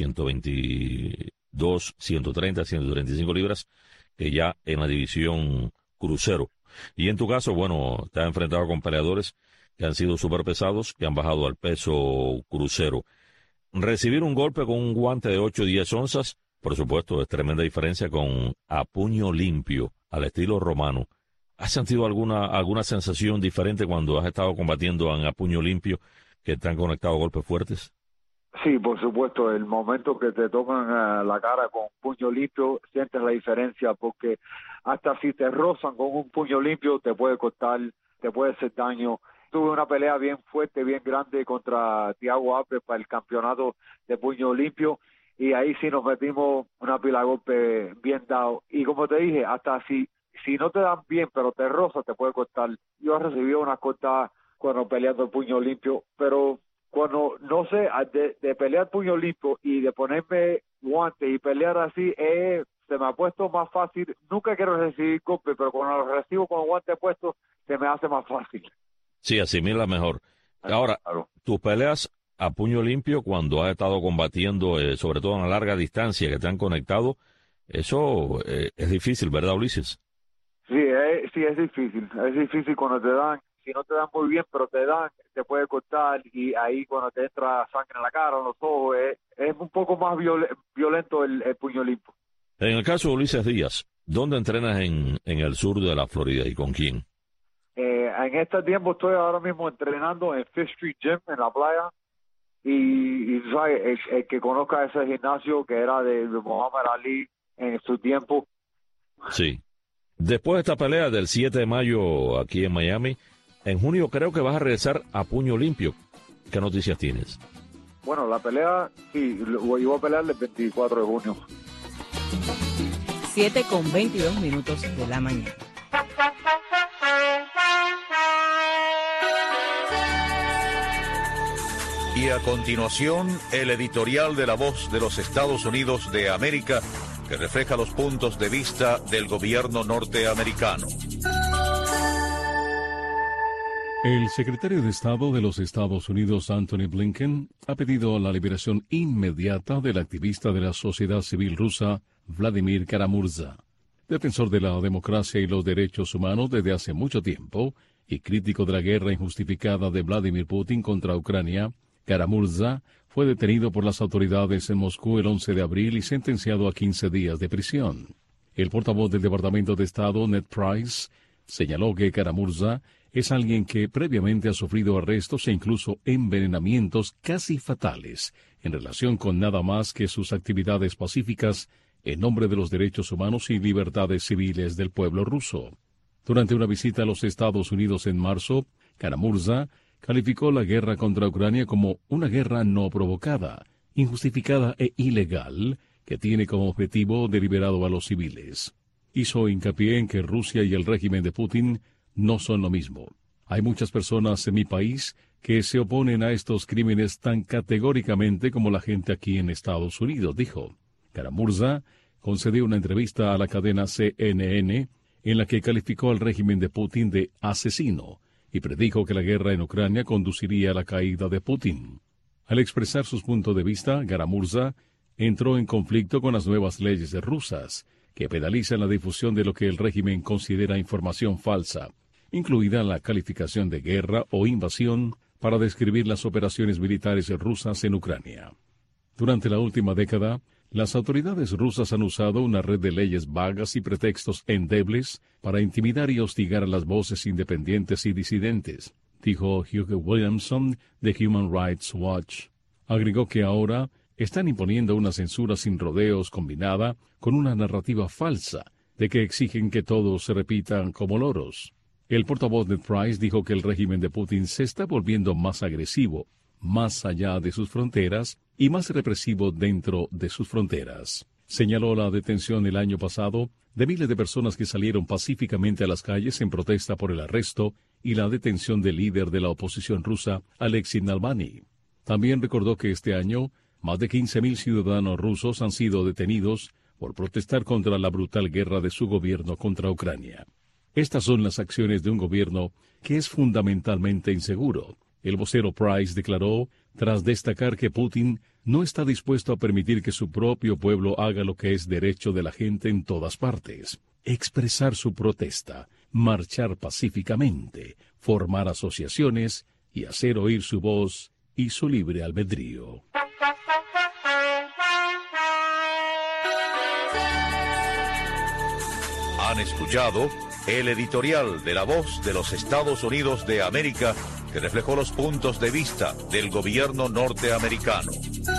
122, 130, 135 libras, que ya en la división crucero. Y en tu caso, bueno, te has enfrentado con peleadores que han sido súper pesados, que han bajado al peso crucero. Recibir un golpe con un guante de 8 o 10 onzas, por supuesto, es tremenda diferencia con a puño limpio, al estilo romano. ¿Has sentido alguna sensación diferente cuando has estado combatiendo a puño limpio, que te han conectado golpes fuertes? Sí, por supuesto, el momento que te tocan la cara con puño limpio, sientes la diferencia, porque hasta si te rozan con un puño limpio, te puede costar, te puede hacer daño. Tuve una pelea bien fuerte, bien grande contra Thiago Alves para el campeonato de puño limpio, y ahí sí nos metimos una pila de golpes bien dado. Y como te dije, hasta si no te dan bien, pero te rozan, te puede costar. Yo he recibido unas cortadas cuando peleando el puño limpio, pero cuando, no sé, de pelear puño limpio y de ponerme guantes y pelear así, se me ha puesto más fácil. Nunca quiero recibir golpes, pero cuando lo recibo con guantes puestos, se me hace más fácil. Sí, asimila mejor. Ahora, claro. Tus peleas a puño limpio, cuando has estado combatiendo, sobre todo a una larga distancia, que te han conectado, eso es difícil, ¿verdad, Ulises? Sí, es difícil. Es difícil cuando te dan. Si no te dan muy bien, pero te puede cortar, y ahí cuando te entra sangre en la cara, en los ojos, es un poco más violento el puño limpio. En el caso de Ulises Díaz, ¿dónde entrenas en el sur de la Florida y con quién? En este tiempo estoy ahora mismo entrenando en Fifth Street Gym, en la playa, y ¿sabes? El que conozca ese gimnasio que era de Muhammad Ali en su tiempo. Sí. Después de esta pelea del 7 de mayo aquí en Miami, en junio creo que vas a regresar a puño limpio. ¿Qué noticias tienes? Bueno, la pelea, sí, iba a pelear el 24 de junio. 7:22 de la mañana. Y a continuación, el editorial de La Voz de los Estados Unidos de América, que refleja los puntos de vista del gobierno norteamericano. El secretario de Estado de los Estados Unidos, Antony Blinken, ha pedido la liberación inmediata del activista de la sociedad civil rusa, Vladimir Kara-Murza. Defensor de la democracia y los derechos humanos desde hace mucho tiempo y crítico de la guerra injustificada de Vladimir Putin contra Ucrania, Kara-Murza fue detenido por las autoridades en Moscú el 11 de abril y sentenciado a 15 días de prisión. El portavoz del Departamento de Estado, Ned Price, señaló que Kara-Murza es alguien que previamente ha sufrido arrestos e incluso envenenamientos casi fatales en relación con nada más que sus actividades pacíficas en nombre de los derechos humanos y libertades civiles del pueblo ruso. Durante una visita a los Estados Unidos en marzo, Kara-Murza calificó la guerra contra Ucrania como una guerra no provocada, injustificada e ilegal, que tiene como objetivo deliberado a los civiles. Hizo hincapié en que Rusia y el régimen de Putin no son lo mismo. Hay muchas personas en mi país que se oponen a estos crímenes tan categóricamente como la gente aquí en Estados Unidos, dijo. Kara-Murza concedió una entrevista a la cadena CNN en la que calificó al régimen de Putin de asesino y predijo que la guerra en Ucrania conduciría a la caída de Putin. Al expresar sus puntos de vista, Kara-Murza entró en conflicto con las nuevas leyes rusas, que penalizan la difusión de lo que el régimen considera información falsa, incluida la calificación de guerra o invasión para describir las operaciones militares rusas en Ucrania. Durante la última década, las autoridades rusas han usado una red de leyes vagas y pretextos endebles para intimidar y hostigar a las voces independientes y disidentes, dijo Hugh Williamson de Human Rights Watch. Agregó que ahora están imponiendo una censura sin rodeos combinada con una narrativa falsa de que exigen que todos se repitan como loros. El portavoz de Price dijo que el régimen de Putin se está volviendo más agresivo, más allá de sus fronteras y más represivo dentro de sus fronteras. Señaló la detención el año pasado de miles de personas que salieron pacíficamente a las calles en protesta por el arresto y la detención del líder de la oposición rusa, Alexei Navalny. También recordó que este año más de 15.000 ciudadanos rusos han sido detenidos por protestar contra la brutal guerra de su gobierno contra Ucrania. Estas son las acciones de un gobierno que es fundamentalmente inseguro. El vocero Price declaró, tras destacar que Putin no está dispuesto a permitir que su propio pueblo haga lo que es derecho de la gente en todas partes: expresar su protesta, marchar pacíficamente, formar asociaciones y hacer oír su voz y su libre albedrío. Han escuchado el editorial de La Voz de los Estados Unidos de América, que reflejó los puntos de vista del gobierno norteamericano.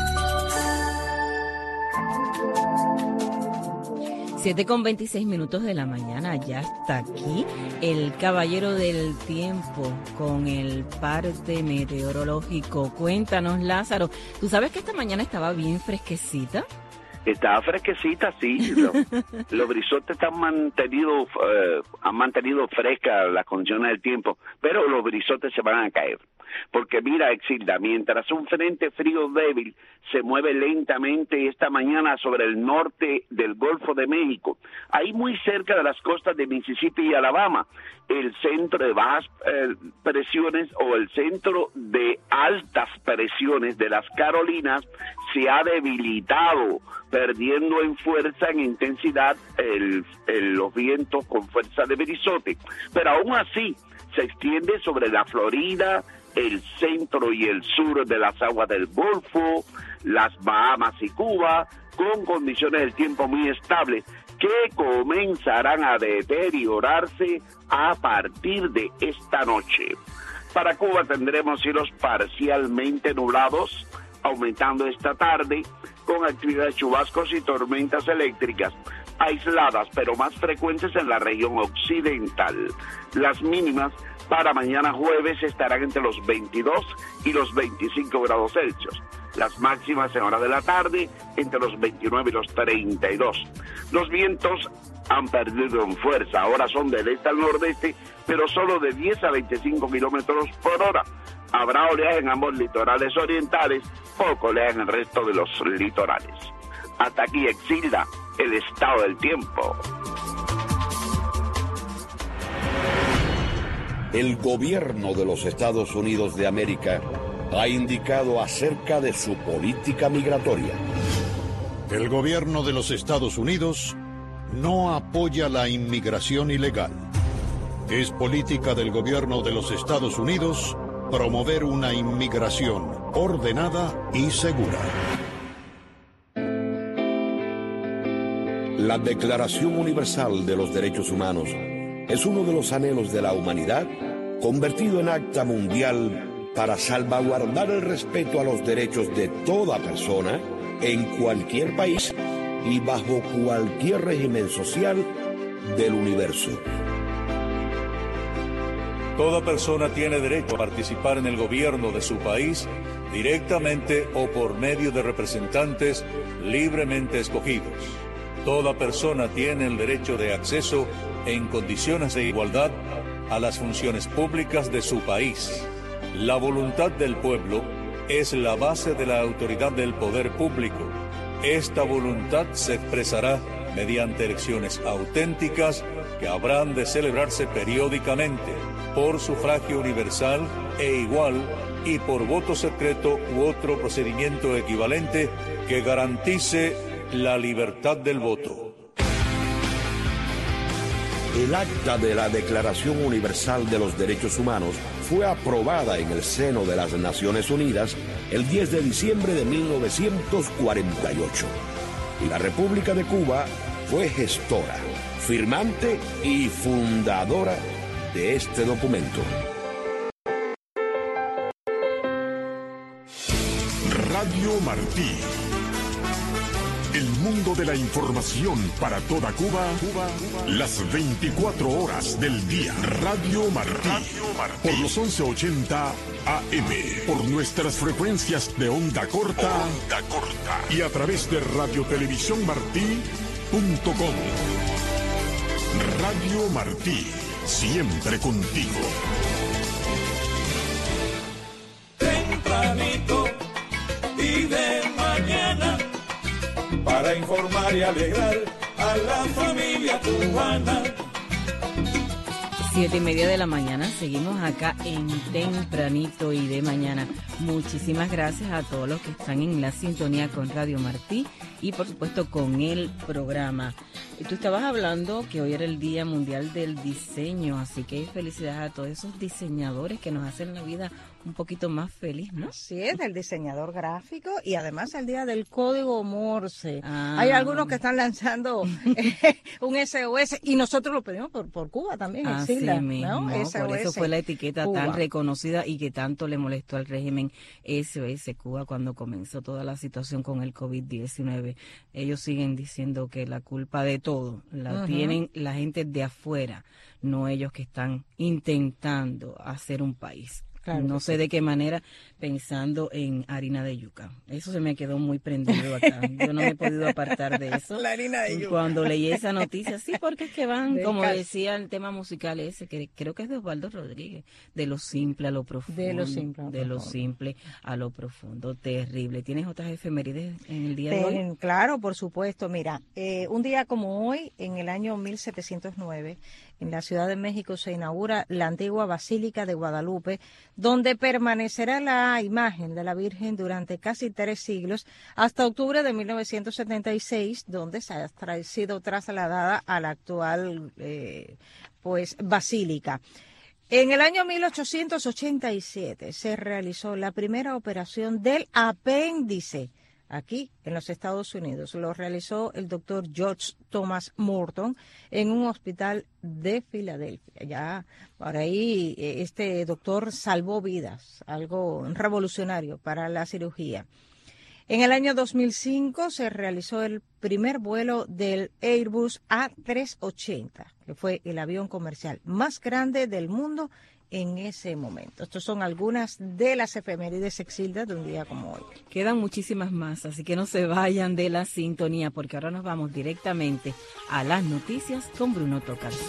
7:26 de la mañana, ya está aquí el caballero del tiempo con el parte meteorológico. Cuéntanos, Lázaro, ¿tú sabes que esta mañana estaba bien fresquecita? Estaba fresquecita, sí. Los brisotes han mantenido frescas las condiciones del tiempo, pero los brisotes se van a caer. Porque mira, Exilda, mientras un frente frío débil se mueve lentamente esta mañana sobre el norte del Golfo de México, ahí muy cerca de las costas de Mississippi y Alabama, el centro de bajas presiones o el centro de altas presiones de las Carolinas se ha debilitado, perdiendo en fuerza, en intensidad, los vientos con fuerza de brisote. Pero aún así se extiende sobre la Florida, el centro y el sur de las aguas del Golfo, las Bahamas y Cuba, con condiciones del tiempo muy estables que comenzarán a deteriorarse a partir de esta noche. Para Cuba tendremos cielos parcialmente nublados, aumentando esta tarde con actividad de chubascos y tormentas eléctricas aisladas, pero más frecuentes en la región occidental. Las mínimas para mañana jueves estarán entre los 22 y los 25 grados Celsius. Las máximas en hora de la tarde entre los 29 y los 32. Los vientos han perdido en fuerza, ahora son del este al nordeste, pero solo de 10 a 25 kilómetros por hora. Habrá oleaje en ambos litorales orientales, poco oleaje en el resto de los litorales. Hasta aquí, Exilda, el estado del tiempo. El gobierno de los Estados Unidos de América ha indicado acerca de su política migratoria. El gobierno de los Estados Unidos no apoya la inmigración ilegal. Es política del gobierno de los Estados Unidos promover una inmigración ordenada y segura. La Declaración Universal de los Derechos Humanos es uno de los anhelos de la humanidad convertido en acta mundial para salvaguardar el respeto a los derechos de toda persona en cualquier país y bajo cualquier régimen social del universo. Toda persona tiene derecho a participar en el gobierno de su país directamente o por medio de representantes libremente escogidos. Toda persona tiene el derecho de acceso en condiciones de igualdad a las funciones públicas de su país. La voluntad del pueblo es la base de la autoridad del poder público. Esta voluntad se expresará mediante elecciones auténticas que habrán de celebrarse periódicamente por sufragio universal e igual y por voto secreto u otro procedimiento equivalente que garantice la libertad del voto. El acta de la Declaración Universal de los Derechos Humanos fue aprobada en el seno de las Naciones Unidas el 10 de diciembre de 1948. Y la República de Cuba fue gestora, firmante y fundadora de este documento. Radio Martí. El mundo de la información para toda Cuba, las 24 horas del día. Radio Martí, por los 1180 AM, por nuestras frecuencias de onda corta, y a través de radiotelevisiónmartí.com. Radio Martí, siempre contigo. Tempranito y de mañana, para informar y alegrar a la familia cubana. 7:30 de la mañana, seguimos acá en Tempranito y de mañana. Muchísimas gracias a todos los que están en la sintonía con Radio Martí y por supuesto con el programa. Tú estabas hablando que hoy era el Día Mundial del Diseño, así que felicidades a todos esos diseñadores que nos hacen la vida un poquito más feliz, ¿no? Sí, es del diseñador gráfico y además el día del código Morse. Hay algunos que están lanzando un SOS y nosotros lo pedimos por Cuba también, Exilda, ¿no? Por eso fue la etiqueta Cuba, tan reconocida y que tanto le molestó al régimen SOS Cuba cuando comenzó toda la situación con el COVID-19. Ellos siguen diciendo que la culpa de todo la tienen la gente de afuera, no ellos que están intentando hacer un país. Claro, no sé de qué manera, pensando en harina de yuca. Eso se me quedó muy prendido acá. Yo no me he podido apartar de eso. La harina de yuca. Cuando leí esa noticia, sí, porque es que van, como decía el tema musical ese, que creo que es de Osvaldo Rodríguez, de lo simple a lo profundo. De lo simple a lo profundo. Terrible. ¿Tienes otras efemérides en el día de hoy? Claro, por supuesto. Mira, un día como hoy, en el año 1709, en la Ciudad de México se inaugura la antigua Basílica de Guadalupe, donde permanecerá la imagen de la Virgen durante casi 3 siglos, hasta octubre de 1976, donde se ha sido trasladada a la actual basílica. En el año 1887 se realizó la primera operación del apéndice aquí en los Estados Unidos. Lo realizó el doctor George Thomas Morton en un hospital de Filadelfia. Ya por ahí este doctor salvó vidas, algo revolucionario para la cirugía. En el año 2005 se realizó el primer vuelo del Airbus A380, que fue el avión comercial más grande del mundo en ese momento. Estos son algunas de las efemérides, Exilda, de un día como hoy. Quedan muchísimas más, así que no se vayan de la sintonía, porque ahora nos vamos directamente a las noticias con Bruno Tocarzo.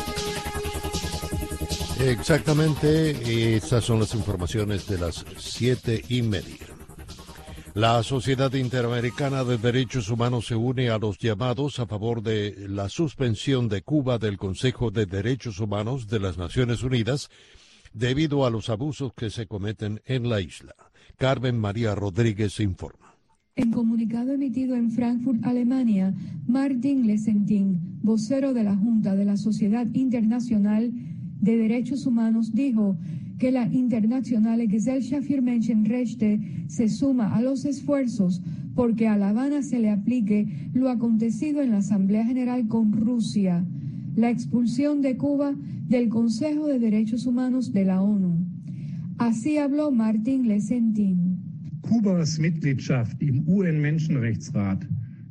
Exactamente, estas son las informaciones de las 7:30. La Sociedad Interamericana de Derechos Humanos se une a los llamados a favor de la suspensión de Cuba del Consejo de Derechos Humanos de las Naciones Unidas debido a los abusos que se cometen en la isla. Carmen María Rodríguez informa. En comunicado emitido en Frankfurt, Alemania, Martin Lesentin, vocero de la Junta de la Sociedad Internacional de Derechos Humanos, dijo que la Internationale Gesellschaft für Menschenrechte se suma a los esfuerzos porque a La Habana se le aplique lo acontecido en la Asamblea General con Rusia, la expulsión de Cuba del Consejo de Derechos Humanos de la ONU. Así habló Martin Lesentin. Kubas Mitgliedschaft im UN-Menschenrechtsrat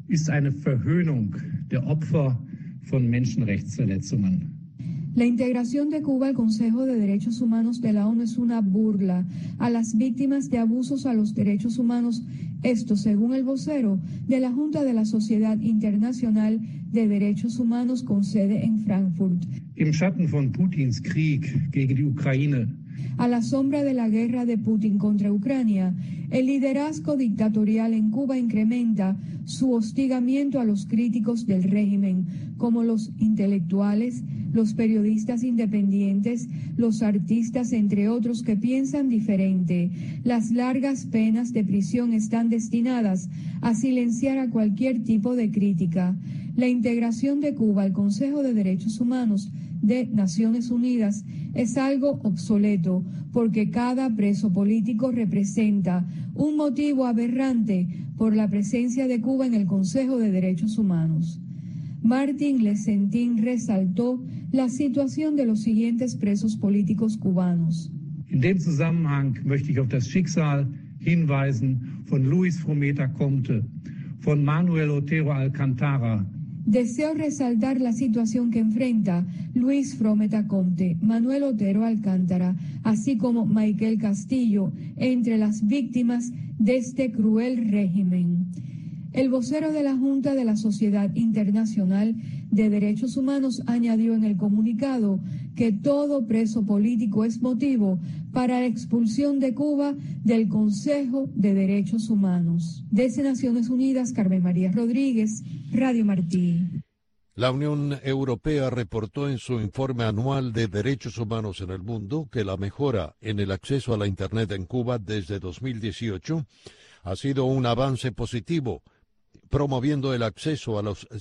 ist eine Verhöhnung der Opfer von Menschenrechtsverletzungen. La integración de Cuba al Consejo de Derechos Humanos de la ONU es una burla a las víctimas de abusos a los derechos humanos, esto según el vocero de la Junta de la Sociedad Internacional de Derechos Humanos con sede en Frankfurt. Im Schatten von Putins Krieg gegen die Ukraine. A la sombra de la guerra de Putin contra Ucrania, el liderazgo dictatorial en Cuba incrementa su hostigamiento a los críticos del régimen, como los intelectuales, los periodistas independientes, los artistas, entre otros, que piensan diferente. Las largas penas de prisión están destinadas a silenciar a cualquier tipo de crítica. La integración de Cuba al Consejo de Derechos Humanos de Naciones Unidas es algo obsoleto, porque cada preso político representa un motivo aberrante por la presencia de Cuba en el Consejo de Derechos Humanos. Martin Lesentin resaltó la situación de los siguientes presos políticos cubanos. In dem Zusammenhang möchte ich auf das Schicksal hinweisen von Luis Frometa Comte, von Manuel Otero Alcantara. Deseo resaltar la situación que enfrenta Luis Frometa Comte, Manuel Otero Alcántara, así como Michael Castillo, entre las víctimas de este cruel régimen. El vocero de la Junta de la Sociedad Internacional de Derechos Humanos añadió en el comunicado que todo preso político es motivo para la expulsión de Cuba del Consejo de Derechos Humanos. Desde Naciones Unidas, Carmen María Rodríguez, Radio Martí. La Unión Europea reportó en su informe anual de derechos humanos en el mundo que la mejora en el acceso a la Internet en Cuba desde 2018 ha sido un avance positivo, promoviendo el acceso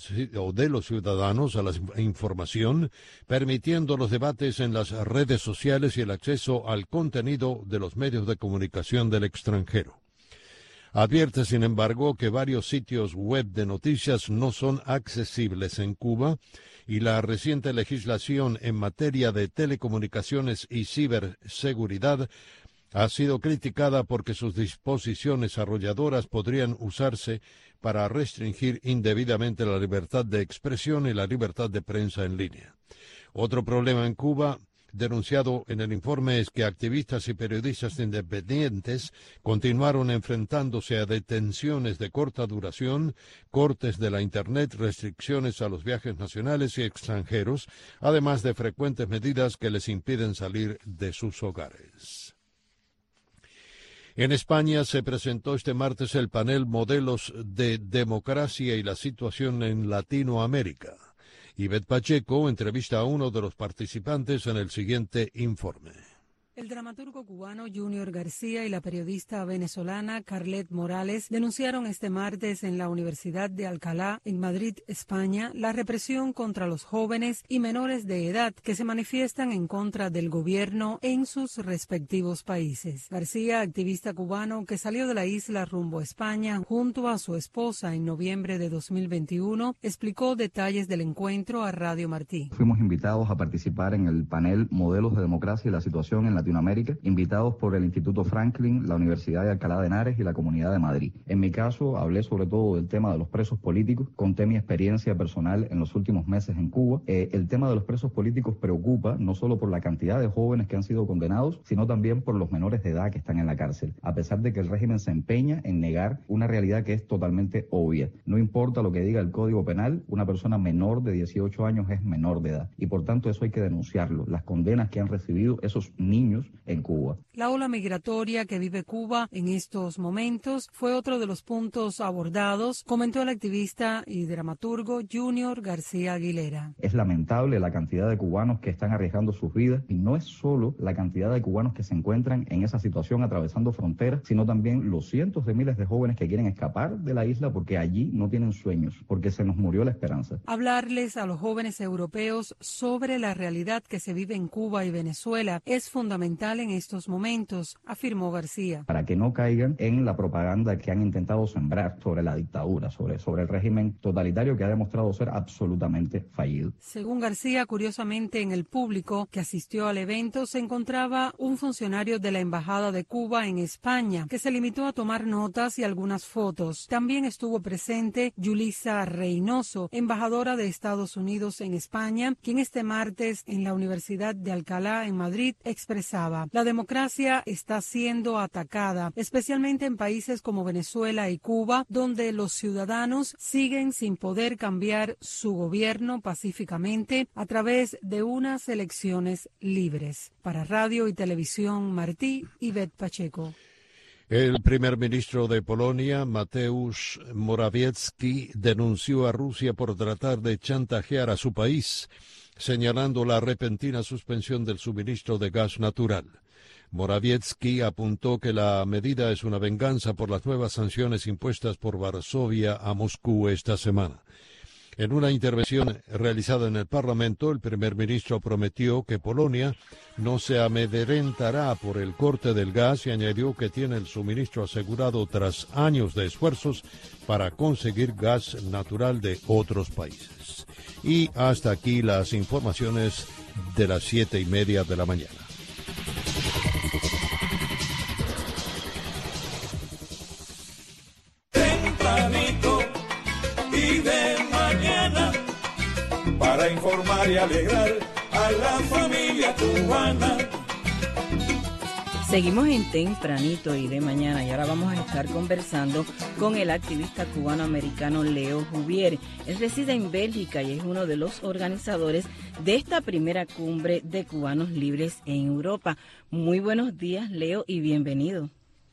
de los ciudadanos a la información, permitiendo los debates en las redes sociales y el acceso al contenido de los medios de comunicación del extranjero. Advierte, sin embargo, que varios sitios web de noticias no son accesibles en Cuba y la reciente legislación en materia de telecomunicaciones y ciberseguridad ha sido criticada porque sus disposiciones arrolladoras podrían usarse para restringir indebidamente la libertad de expresión y la libertad de prensa en línea. Otro problema en Cuba, denunciado en el informe, es que activistas y periodistas independientes continuaron enfrentándose a detenciones de corta duración, cortes de la Internet, restricciones a los viajes nacionales y extranjeros, además de frecuentes medidas que les impiden salir de sus hogares. En España se presentó este martes el panel Modelos de Democracia y la Situación en Latinoamérica. Ivette Pacheco entrevista a uno de los participantes en el siguiente informe. El dramaturgo cubano Junior García y la periodista venezolana Carlet Morales denunciaron este martes en la Universidad de Alcalá, en Madrid, España, la represión contra los jóvenes y menores de edad que se manifiestan en contra del gobierno en sus respectivos países. García, activista cubano que salió de la isla rumbo a España junto a su esposa en noviembre de 2021, explicó detalles del encuentro a Radio Martí. Fuimos invitados a participar en el panel Modelos de Democracia y la Situación en Latinoamérica, invitados por el Instituto Franklin, la Universidad de Alcalá de Henares y la Comunidad de Madrid. En mi caso, hablé sobre todo del tema de los presos políticos, conté mi experiencia personal en los últimos meses en Cuba. El tema de los presos políticos preocupa no solo por la cantidad de jóvenes que han sido condenados, sino también por los menores de edad que están en la cárcel, a pesar de que el régimen se empeña en negar una realidad que es totalmente obvia. No importa lo que diga el Código Penal, una persona menor de 18 años es menor de edad, y por tanto eso hay que denunciarlo, las condenas que han recibido esos niños en Cuba. La ola migratoria que vive Cuba en estos momentos fue otro de los puntos abordados, comentó el activista y dramaturgo Junior García Aguilera. Es lamentable la cantidad de cubanos que están arriesgando sus vidas, y no es solo la cantidad de cubanos que se encuentran en esa situación atravesando fronteras, sino también los cientos de miles de jóvenes que quieren escapar de la isla porque allí no tienen sueños, porque se nos murió la esperanza. Hablarles a los jóvenes europeos sobre la realidad que se vive en Cuba y Venezuela es fundamental fundamental en estos momentos, afirmó García. Para que no caigan en la propaganda que han intentado sembrar sobre la dictadura, sobre el régimen totalitario que ha demostrado ser absolutamente fallido. Según García, curiosamente en el público que asistió al evento se encontraba un funcionario de la Embajada de Cuba en España, que se limitó a tomar notas y algunas fotos. También estuvo presente Yulisa Reynoso, embajadora de Estados Unidos en España, quien este martes en la Universidad de Alcalá en Madrid expresaba: la democracia está siendo atacada, especialmente en países como Venezuela y Cuba, donde los ciudadanos siguen sin poder cambiar su gobierno pacíficamente a través de unas elecciones libres. Para Radio y Televisión Martí, Ivette Pacheco. El primer ministro de Polonia, Mateusz Morawiecki, denunció a Rusia por tratar de chantajear a su país, señalando la repentina suspensión del suministro de gas natural. Morawiecki apuntó que la medida es una venganza por las nuevas sanciones impuestas por Varsovia a Moscú esta semana. En una intervención realizada en el Parlamento, el primer ministro prometió que Polonia no se amedrentará por el corte del gas y añadió que tiene el suministro asegurado tras años de esfuerzos para conseguir gas natural de otros países. Y hasta aquí las informaciones de las 7:30 de la mañana. Tempranito y de mañana, para informar y alegrar a la familia cubana. Seguimos en Tempranito y de mañana y ahora vamos a estar conversando con el activista cubano-americano Leo Juvier. Él reside en Bélgica y es uno de los organizadores de esta primera cumbre de cubanos libres en Europa. Muy buenos días, Leo, y bienvenido.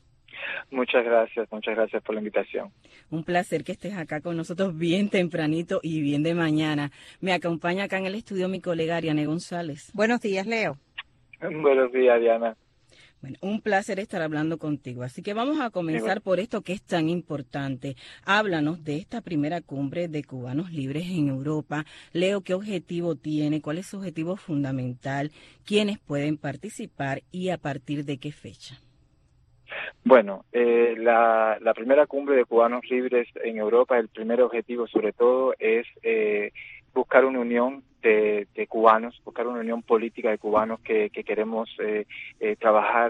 Muchas gracias por la invitación. Un placer que estés acá con nosotros bien tempranito y bien de mañana. Me acompaña acá en el estudio mi colega Ariane González. Buenos días, Leo. Buenos días, Diana. Bueno, un placer estar hablando contigo. Así que vamos a comenzar por esto que es tan importante. Háblanos de esta primera cumbre de cubanos libres en Europa. Leo, ¿qué objetivo tiene? ¿Cuál es su objetivo fundamental? ¿Quiénes pueden participar y a partir de qué fecha? Bueno, la primera cumbre de cubanos libres en Europa, el primer objetivo sobre todo es buscar una unión de cubanos, buscar una unión política de cubanos que queremos trabajar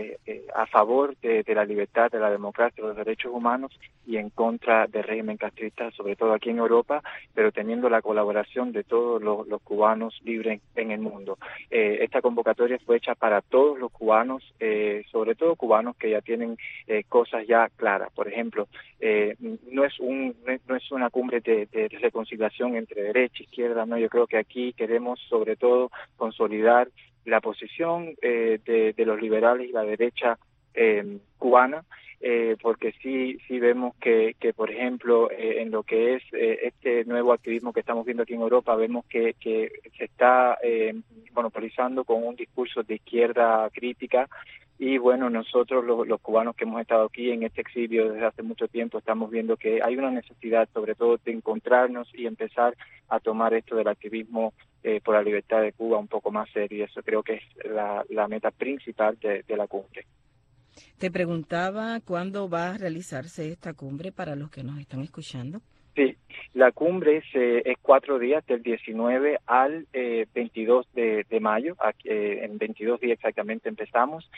a favor de la libertad, de la democracia, de los derechos humanos y en contra del régimen castrista, sobre todo aquí en Europa, pero teniendo la colaboración de todos los cubanos libres en el mundo. Esta convocatoria fue hecha para todos los cubanos, sobre todo cubanos que ya tienen cosas ya claras. Por ejemplo, no es una cumbre de reconciliación entre derecha, izquierda, no, yo creo que aquí queremos sobre todo consolidar la posición de los liberales y la derecha cubana, porque sí vemos que por ejemplo, en lo que es este nuevo activismo que estamos viendo aquí en Europa, vemos que se está monopolizando con un discurso de izquierda crítica. Y bueno, nosotros los cubanos que hemos estado aquí en este exilio desde hace mucho tiempo estamos viendo que hay una necesidad sobre todo de encontrarnos y empezar a tomar esto del activismo por la libertad de Cuba un poco más serio, y eso creo que es la meta principal de la cumbre. Te preguntaba cuándo va a realizarse esta cumbre para los que nos están escuchando. Sí, la cumbre es 4 días, del 19 al 22 de mayo, aquí, en 22 días exactamente empezamos.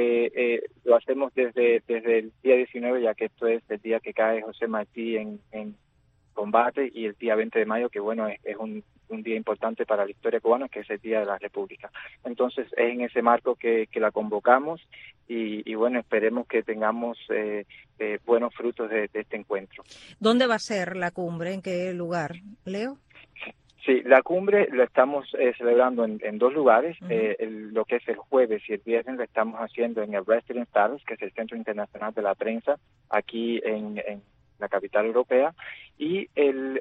Lo hacemos desde el día 19, ya que esto es el día que cae José Martí en combate, y el día 20 de mayo, que bueno, es un día importante para la historia cubana, que es el Día de la República. Entonces es en ese marco que la convocamos y bueno, esperemos que tengamos buenos frutos de este encuentro. ¿Dónde va a ser la cumbre? ¿En qué lugar, Leo? Sí, la cumbre la estamos celebrando en 2 lugares. Lo que es el jueves y el viernes lo estamos haciendo en el Residence Palace, que es el Centro Internacional de la Prensa, aquí en la capital europea, y el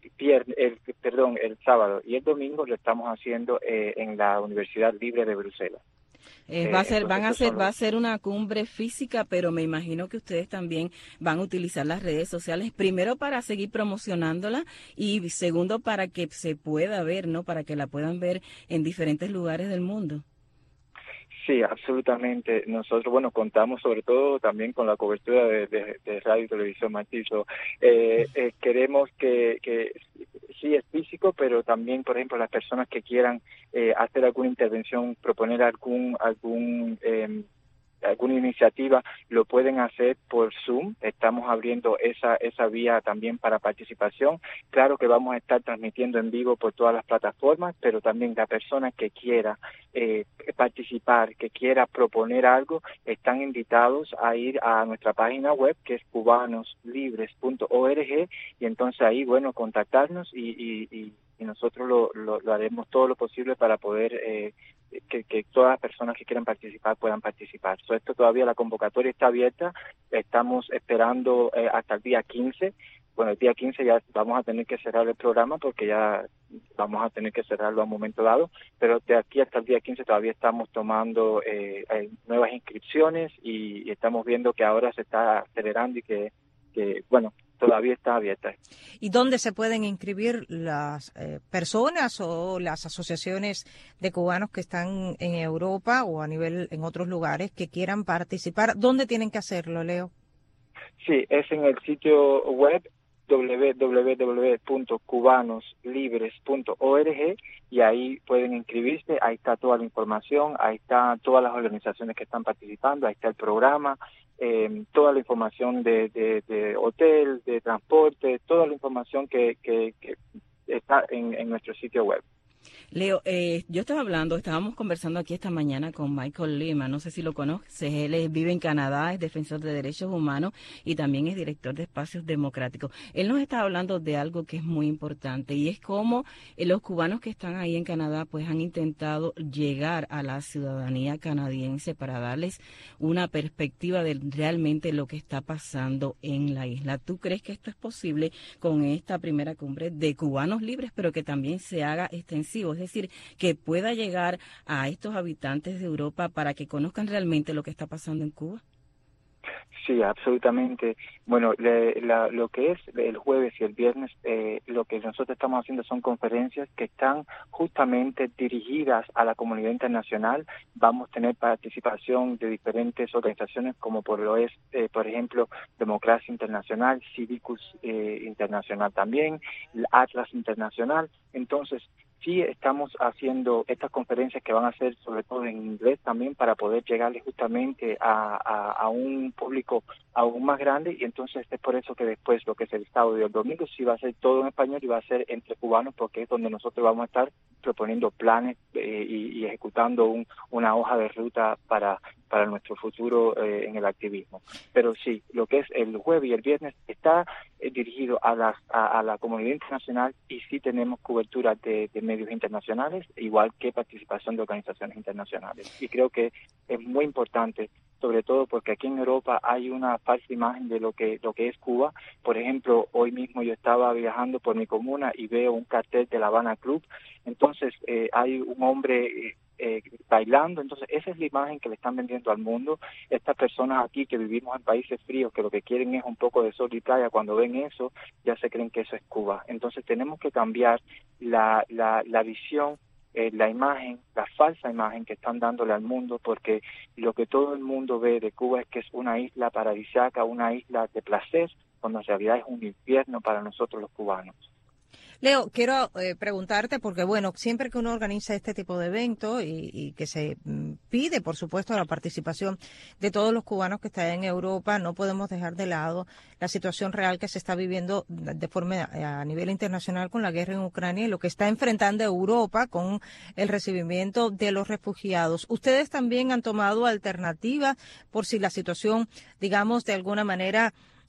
sábado y el domingo lo estamos haciendo en la Universidad Libre de Bruselas. Va a ser una cumbre física, pero me imagino que ustedes también van a utilizar las redes sociales, primero para seguir promocionándola y segundo para que se pueda ver, ¿no? Para que la puedan ver en diferentes lugares del mundo. Sí, absolutamente. Nosotros, bueno, contamos sobre todo también con la cobertura de radio y televisión Matizo. Queremos que sí es físico, pero también, por ejemplo, las personas que quieran hacer alguna intervención, proponer alguna iniciativa, lo pueden hacer por Zoom. Estamos abriendo esa vía también para participación. Claro que vamos a estar transmitiendo en vivo por todas las plataformas, pero también la persona que quiera participar, que quiera proponer algo, están invitados a ir a nuestra página web, que es cubanoslibres.org, y entonces ahí, bueno, contactarnos y nosotros lo haremos todo lo posible para poder que todas las personas que quieran participar puedan participar. Esto todavía, la convocatoria está abierta, estamos esperando hasta el día 15. Bueno, el día 15 ya vamos a tener que cerrar el programa porque ya vamos a tener que cerrarlo a un momento dado, pero de aquí hasta el día 15 todavía estamos tomando nuevas inscripciones y estamos viendo que ahora se está acelerando y que bueno, todavía está abierta. ¿Y dónde se pueden inscribir las personas o las asociaciones de cubanos que están en Europa o a nivel en otros lugares que quieran participar? ¿Dónde tienen que hacerlo, Leo? Sí, es en el sitio web www.cubanoslibres.org y ahí pueden inscribirse, ahí está toda la información, ahí están todas las organizaciones que están participando, ahí está el programa, toda la información de hotel, de transporte, toda la información que está en nuestro sitio web. Leo, estábamos conversando aquí esta mañana con Michael Lima, no sé si lo conoces, él vive en Canadá, es defensor de derechos humanos y también es director de Espacios Democráticos. Él nos está hablando de algo que es muy importante y es cómo los cubanos que están ahí en Canadá pues han intentado llegar a la ciudadanía canadiense para darles una perspectiva de realmente lo que está pasando en la isla. ¿Tú crees que esto es posible con esta primera cumbre de cubanos libres, pero que también se haga extensivo? Es decir, que pueda llegar a estos habitantes de Europa para que conozcan realmente lo que está pasando en Cuba. Sí, absolutamente. Bueno, lo que es el jueves y el viernes, lo que nosotros estamos haciendo son conferencias que están justamente dirigidas a la comunidad internacional. Vamos a tener participación de diferentes organizaciones como por ejemplo, Democracia Internacional, Civicus Internacional también, Atlas Internacional. Entonces, sí estamos haciendo estas conferencias que van a ser sobre todo en inglés también para poder llegarle justamente a un público aún más grande, y entonces es por eso que después lo que es el sábado y el domingo sí va a ser todo en español y va a ser entre cubanos, porque es donde nosotros vamos a estar proponiendo planes y ejecutando una hoja de ruta para nuestro futuro en el activismo. Pero sí, lo que es el jueves y el viernes está dirigido a la comunidad internacional y sí tenemos cobertura de medios internacionales, igual que participación de organizaciones internacionales. Y creo que es muy importante, sobre todo porque aquí en Europa hay una falsa imagen de lo que es Cuba. Por ejemplo, hoy mismo yo estaba viajando por mi comuna y veo un cartel de La Habana Club. Entonces hay un hombre bailando. Entonces esa es la imagen que le están vendiendo al mundo. Estas personas aquí que vivimos en países fríos, que lo que quieren es un poco de sol y playa, cuando ven eso ya se creen que eso es Cuba. Entonces tenemos que cambiar la visión, la imagen, la falsa imagen que están dándole al mundo, porque lo que todo el mundo ve de Cuba es que es una isla paradisíaca, una isla de placer, cuando en realidad es un infierno para nosotros los cubanos. Leo, quiero preguntarte, porque bueno, siempre que uno organiza este tipo de evento y que se pide, por supuesto, la participación de todos los cubanos que están en Europa, no podemos dejar de lado la situación real que se está viviendo de forma a nivel internacional con la guerra en Ucrania y lo que está enfrentando Europa con el recibimiento de los refugiados. Ustedes también han tomado alternativas por si la situación, digamos, de alguna manera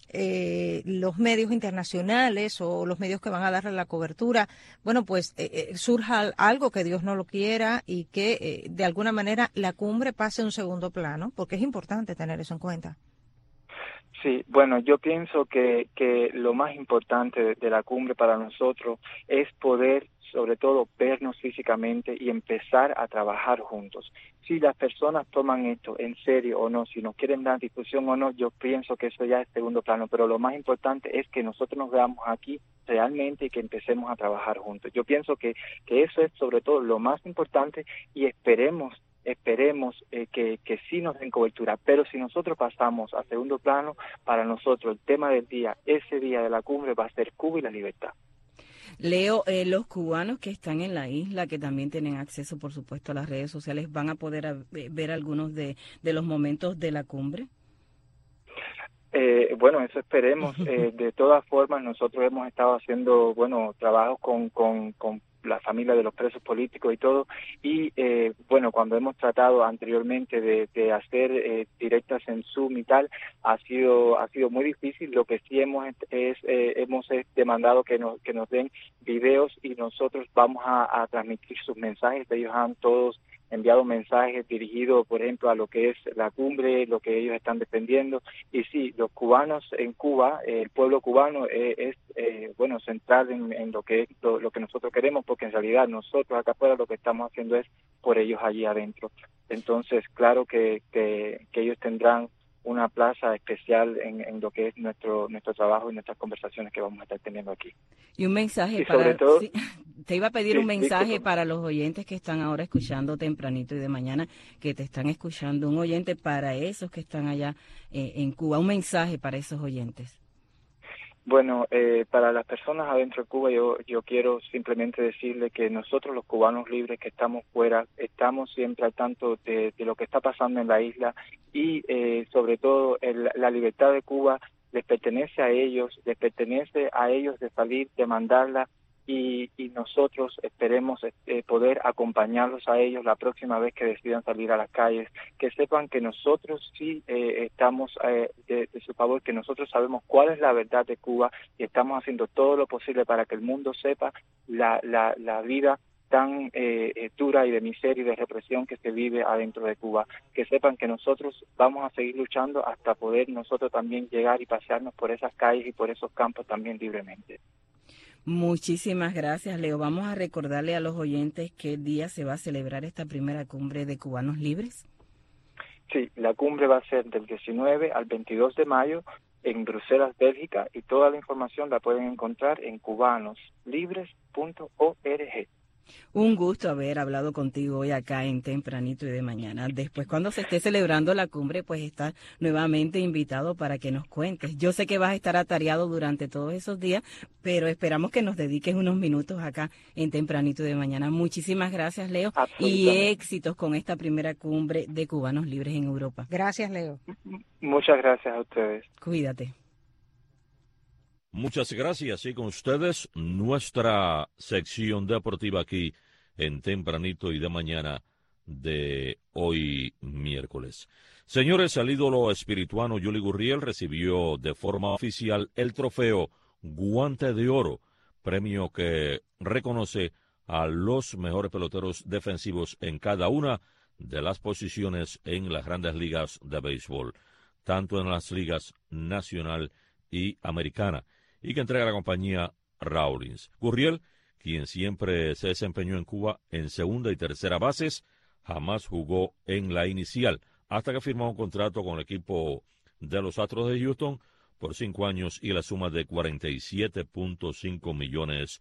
los medios internacionales o los medios que van a darle la cobertura, bueno, pues surja algo que Dios no lo quiera y que de alguna manera la cumbre pase a un segundo plano, porque es importante tener eso en cuenta. Sí, bueno, yo pienso que lo más importante de la cumbre para nosotros es poder, sobre todo, vernos físicamente y empezar a trabajar juntos. Si las personas toman esto en serio o no, si nos quieren dar discusión o no, yo pienso que eso ya es segundo plano, pero lo más importante es que nosotros nos veamos aquí realmente y que empecemos a trabajar juntos. Yo pienso que eso es sobre todo lo más importante y esperemos esperemos que sí nos den cobertura. Pero si nosotros pasamos a segundo plano, para nosotros el tema del día, ese día de la cumbre, va a ser Cuba y la libertad. Leo, los cubanos que están en la isla, que también tienen acceso, por supuesto, a las redes sociales, ¿van a poder ver algunos de los momentos de la cumbre? Bueno, eso esperemos. De todas formas, nosotros hemos estado haciendo, trabajos con la familia de los presos políticos y todo, y cuando hemos tratado anteriormente de hacer directas en Zoom y tal, ha sido muy difícil. Lo que sí hemos demandado que nos den videos, y nosotros vamos a transmitir sus mensajes. Ellos han todos enviado mensajes dirigidos, por ejemplo, a lo que es la cumbre, lo que ellos están defendiendo. Y sí, los cubanos en Cuba, el pueblo cubano es central en lo que es lo que nosotros queremos, porque en realidad nosotros acá afuera lo que estamos haciendo es por ellos allí adentro. Entonces, claro que ellos tendrán una plaza especial en lo que es nuestro trabajo y nuestras conversaciones que vamos a estar teniendo aquí. Y un mensaje te iba a pedir un mensaje para los oyentes que están ahora escuchando tempranito y de mañana, que te están escuchando, un oyente para esos que están allá en Cuba, un mensaje para esos oyentes. Bueno, para las personas adentro de Cuba, yo quiero simplemente decirle que nosotros los cubanos libres que estamos fuera, estamos siempre al tanto de lo que está pasando en la isla, y sobre todo la libertad de Cuba les pertenece a ellos de salir, demandarla, y nosotros esperemos poder acompañarlos a ellos la próxima vez que decidan salir a las calles, que sepan que nosotros sí estamos de su favor, que nosotros sabemos cuál es la verdad de Cuba, y estamos haciendo todo lo posible para que el mundo sepa la vida tan dura y de miseria y de represión que se vive adentro de Cuba. Que sepan que nosotros vamos a seguir luchando hasta poder nosotros también llegar y pasearnos por esas calles y por esos campos también libremente. Muchísimas gracias, Leo. Vamos a recordarle a los oyentes qué día se va a celebrar esta primera cumbre de Cubanos Libres. Sí, la cumbre va a ser del 19 al 22 de mayo en Bruselas, Bélgica, y toda la información la pueden encontrar en cubanoslibres.org. Un gusto haber hablado contigo hoy acá en Tempranito y de Mañana. Después, cuando se esté celebrando la cumbre, pues estás nuevamente invitado para que nos cuentes. Yo sé que vas a estar atareado durante todos esos días, pero esperamos que nos dediques unos minutos acá en Tempranito y de Mañana. Muchísimas gracias, Leo, y éxitos con esta primera cumbre de Cubanos Libres en Europa. Gracias, Leo. Muchas gracias a ustedes. Cuídate. Muchas gracias. Y con ustedes, nuestra sección deportiva aquí en Tempranito y de Mañana de hoy miércoles. Señores, el ídolo espirituano Yuli Gurriel recibió de forma oficial el trofeo Guante de Oro, premio que reconoce a los mejores peloteros defensivos en cada una de las posiciones en las grandes ligas de béisbol, tanto en las ligas nacional y americana, y que entrega la compañía Rawlings. Gurriel, quien siempre se desempeñó en Cuba en segunda y tercera bases, jamás jugó en la inicial, hasta que firmó un contrato con el equipo de los Astros de Houston por 5 años y la suma de $47.5 millones.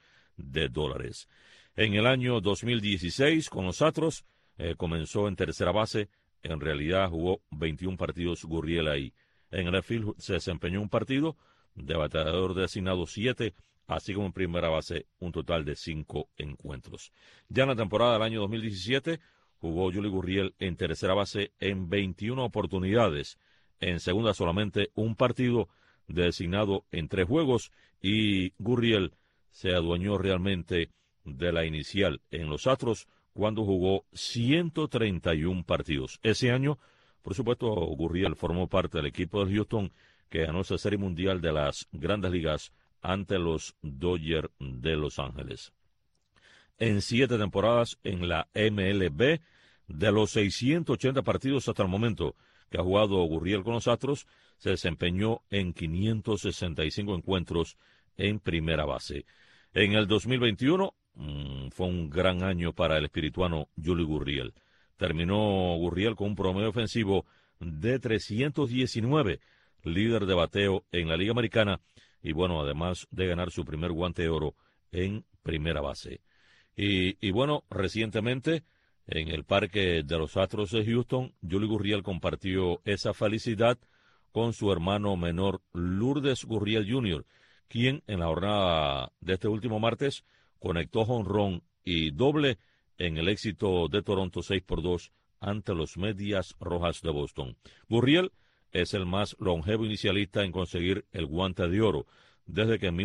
En el año 2016, con los Astros, comenzó en tercera base. En realidad jugó 21 partidos Gurriel ahí. En el field se desempeñó un partido, de bateador designado 7, así como en primera base un total de 5 encuentros. Ya en la temporada del año 2017 jugó Yuli Gurriel en tercera base en 21 oportunidades, en segunda solamente un partido designado en 3 juegos, y Gurriel se adueñó realmente de la inicial en los Astros cuando jugó 131 partidos. Ese año, por supuesto, Gurriel formó parte del equipo de Houston que ganó esa Serie Mundial de las Grandes Ligas ante los Dodgers de Los Ángeles. En 7 temporadas en la MLB, de los 680 partidos hasta el momento que ha jugado Gurriel con los Astros, se desempeñó en 565 encuentros en primera base. En el 2021 fue un gran año para el espirituano Yuli Gurriel. Terminó Gurriel con un promedio ofensivo de 319, líder de bateo en la Liga Americana, y bueno, además de ganar su primer Guante de Oro en primera base. Y bueno, recientemente En el Parque de los Astros de Houston, Yuli Gurriel compartió esa felicidad con su hermano menor Lourdes Gurriel Jr., quien en la jornada de este último martes conectó jonrón y doble en el éxito de Toronto 6-2 ante los Medias Rojas de Boston. Gurriel es el más longevo inicialista en conseguir el Guante de Oro, desde que en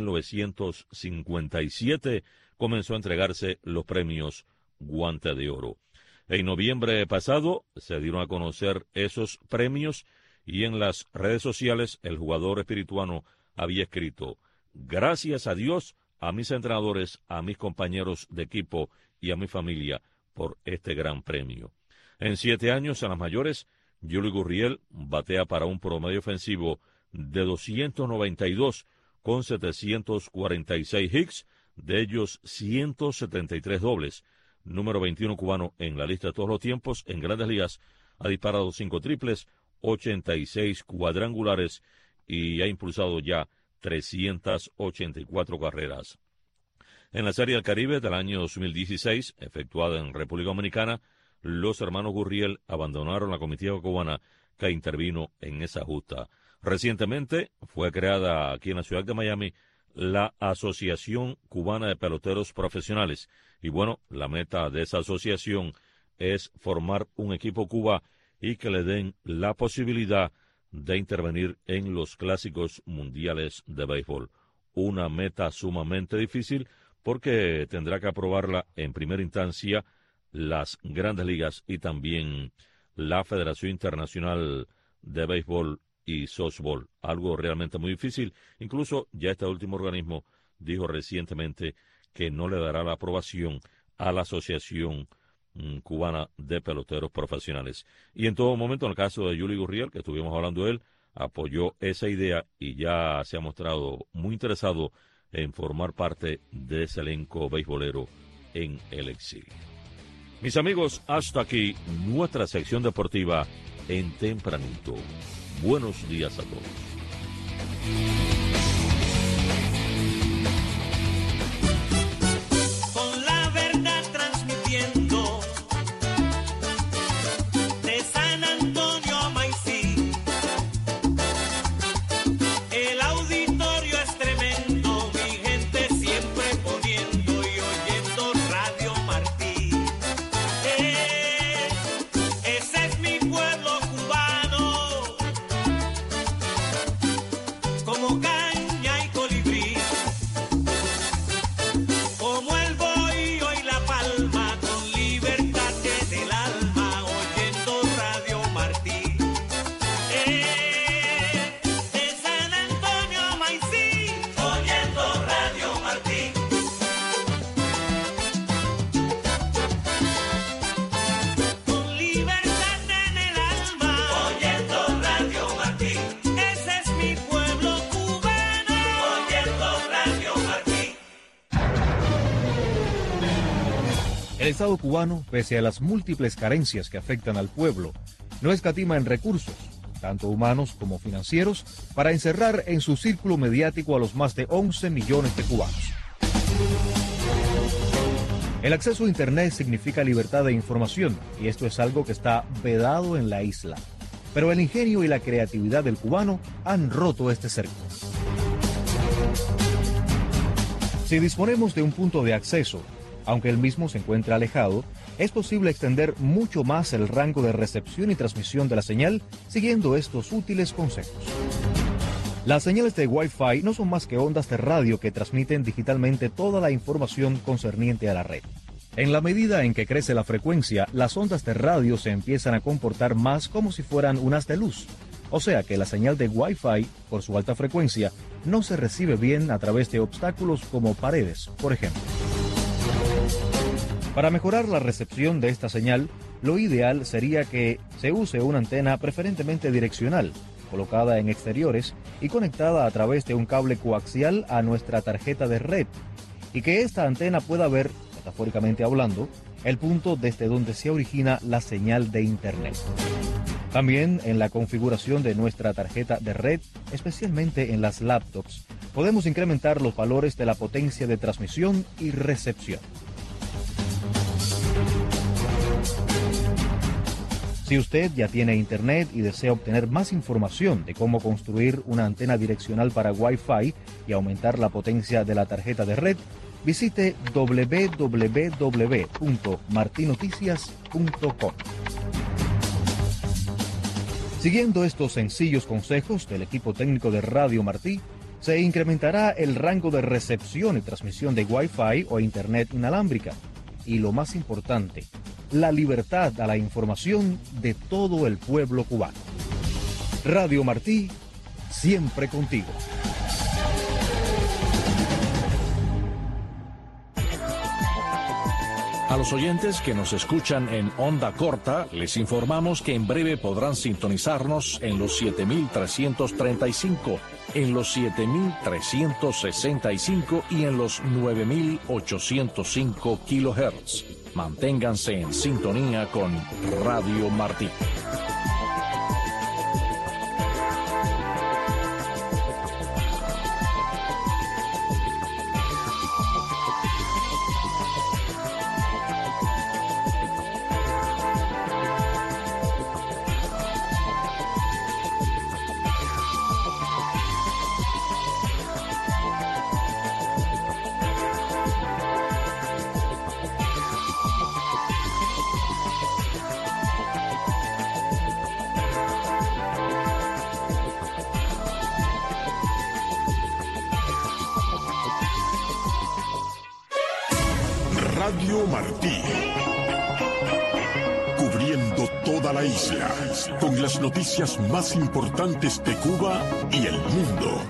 1957 comenzó a entregarse los premios Guante de Oro. En noviembre pasado se dieron a conocer esos premios y en las redes sociales el jugador espirituano había escrito: gracias a Dios, a mis entrenadores, a mis compañeros de equipo y a mi familia por este gran premio. En 7 años en las mayores, Yuli Gurriel batea para un promedio ofensivo de 292 con 746 hits, de ellos 173 dobles. Número 21 cubano en la lista de todos los tiempos en Grandes Ligas, ha disparado 5 triples, 86 cuadrangulares y ha impulsado ya 384 carreras. En la Serie del Caribe del año 2016, efectuada en República Dominicana, los hermanos Gurriel abandonaron la comitiva cubana que intervino en esa justa. Recientemente fue creada aquí en la ciudad de Miami la Asociación Cubana de Peloteros Profesionales. Y bueno, la meta de esa asociación es formar un equipo Cuba y que le den la posibilidad de intervenir en los clásicos mundiales de béisbol. Una meta sumamente difícil porque tendrá que aprobarla en primera instancia las Grandes Ligas y también la Federación Internacional de Béisbol y Softball. Algo realmente muy difícil. Incluso ya este último organismo dijo recientemente que no le dará la aprobación a la Asociación Cubana de Peloteros Profesionales. Y en todo momento, en el caso de Yuli Gurriel, que estuvimos hablando de él, apoyó esa idea y ya se ha mostrado muy interesado en formar parte de ese elenco beisbolero en el exilio. Mis amigos, hasta aquí nuestra sección deportiva en Tempranito. Buenos días a todos. Con la verdad transmitiendo de San Antonio a Maicí, el auditorio es tremendo, mi gente siempre poniendo y oyendo Radio Martí. Ese es mi pueblo cubano, como caña y colibrí, como el bohío y la palma, con libertad en el alma, oyendo Radio Martí. De San Antonio a Maicí, oyendo Radio Martí. Con libertad en el alma, oyendo Radio Martí. Ese es mi pueblo cubano, oyendo Radio Martí. El Estado cubano, pese a las múltiples carencias que afectan al pueblo, no escatima en recursos, tanto humanos como financieros, para encerrar en su círculo mediático a los más de 11 millones de cubanos. El acceso a Internet significa libertad de información, y esto es algo que está vedado en la isla. Pero el ingenio y la creatividad del cubano han roto este cerco. Si disponemos de un punto de acceso, aunque el mismo se encuentra alejado, es posible extender mucho más el rango de recepción y transmisión de la señal siguiendo estos útiles consejos. Las señales de Wi-Fi no son más que ondas de radio que transmiten digitalmente toda la información concerniente a la red. En la medida en que crece la frecuencia, las ondas de radio se empiezan a comportar más como si fueran un haz de luz. O sea que la señal de Wi-Fi, por su alta frecuencia, no se recibe bien a través de obstáculos como paredes, por ejemplo. Para mejorar la recepción de esta señal, lo ideal sería que se use una antena preferentemente direccional, colocada en exteriores y conectada a través de un cable coaxial a nuestra tarjeta de red, y que esta antena pueda ver, metafóricamente hablando, el punto desde donde se origina la señal de Internet. También en la configuración de nuestra tarjeta de red, especialmente en las laptops, podemos incrementar los valores de la potencia de transmisión y recepción. Si usted ya tiene internet y desea obtener más información de cómo construir una antena direccional para Wi-Fi y aumentar la potencia de la tarjeta de red, visite www.martinoticias.com. Siguiendo estos sencillos consejos del equipo técnico de Radio Martí, se incrementará el rango de recepción y transmisión de Wi-Fi o Internet inalámbrica. Y lo más importante, la libertad a la información de todo el pueblo cubano. Radio Martí, siempre contigo. A los oyentes que nos escuchan en onda corta, les informamos que en breve podrán sintonizarnos en los 7.335, en los 7.365 y en los 9.805 kilohertz. Manténganse en sintonía con Radio Martí. Radio Martí, cubriendo toda la isla, con las noticias más importantes de Cuba y el mundo.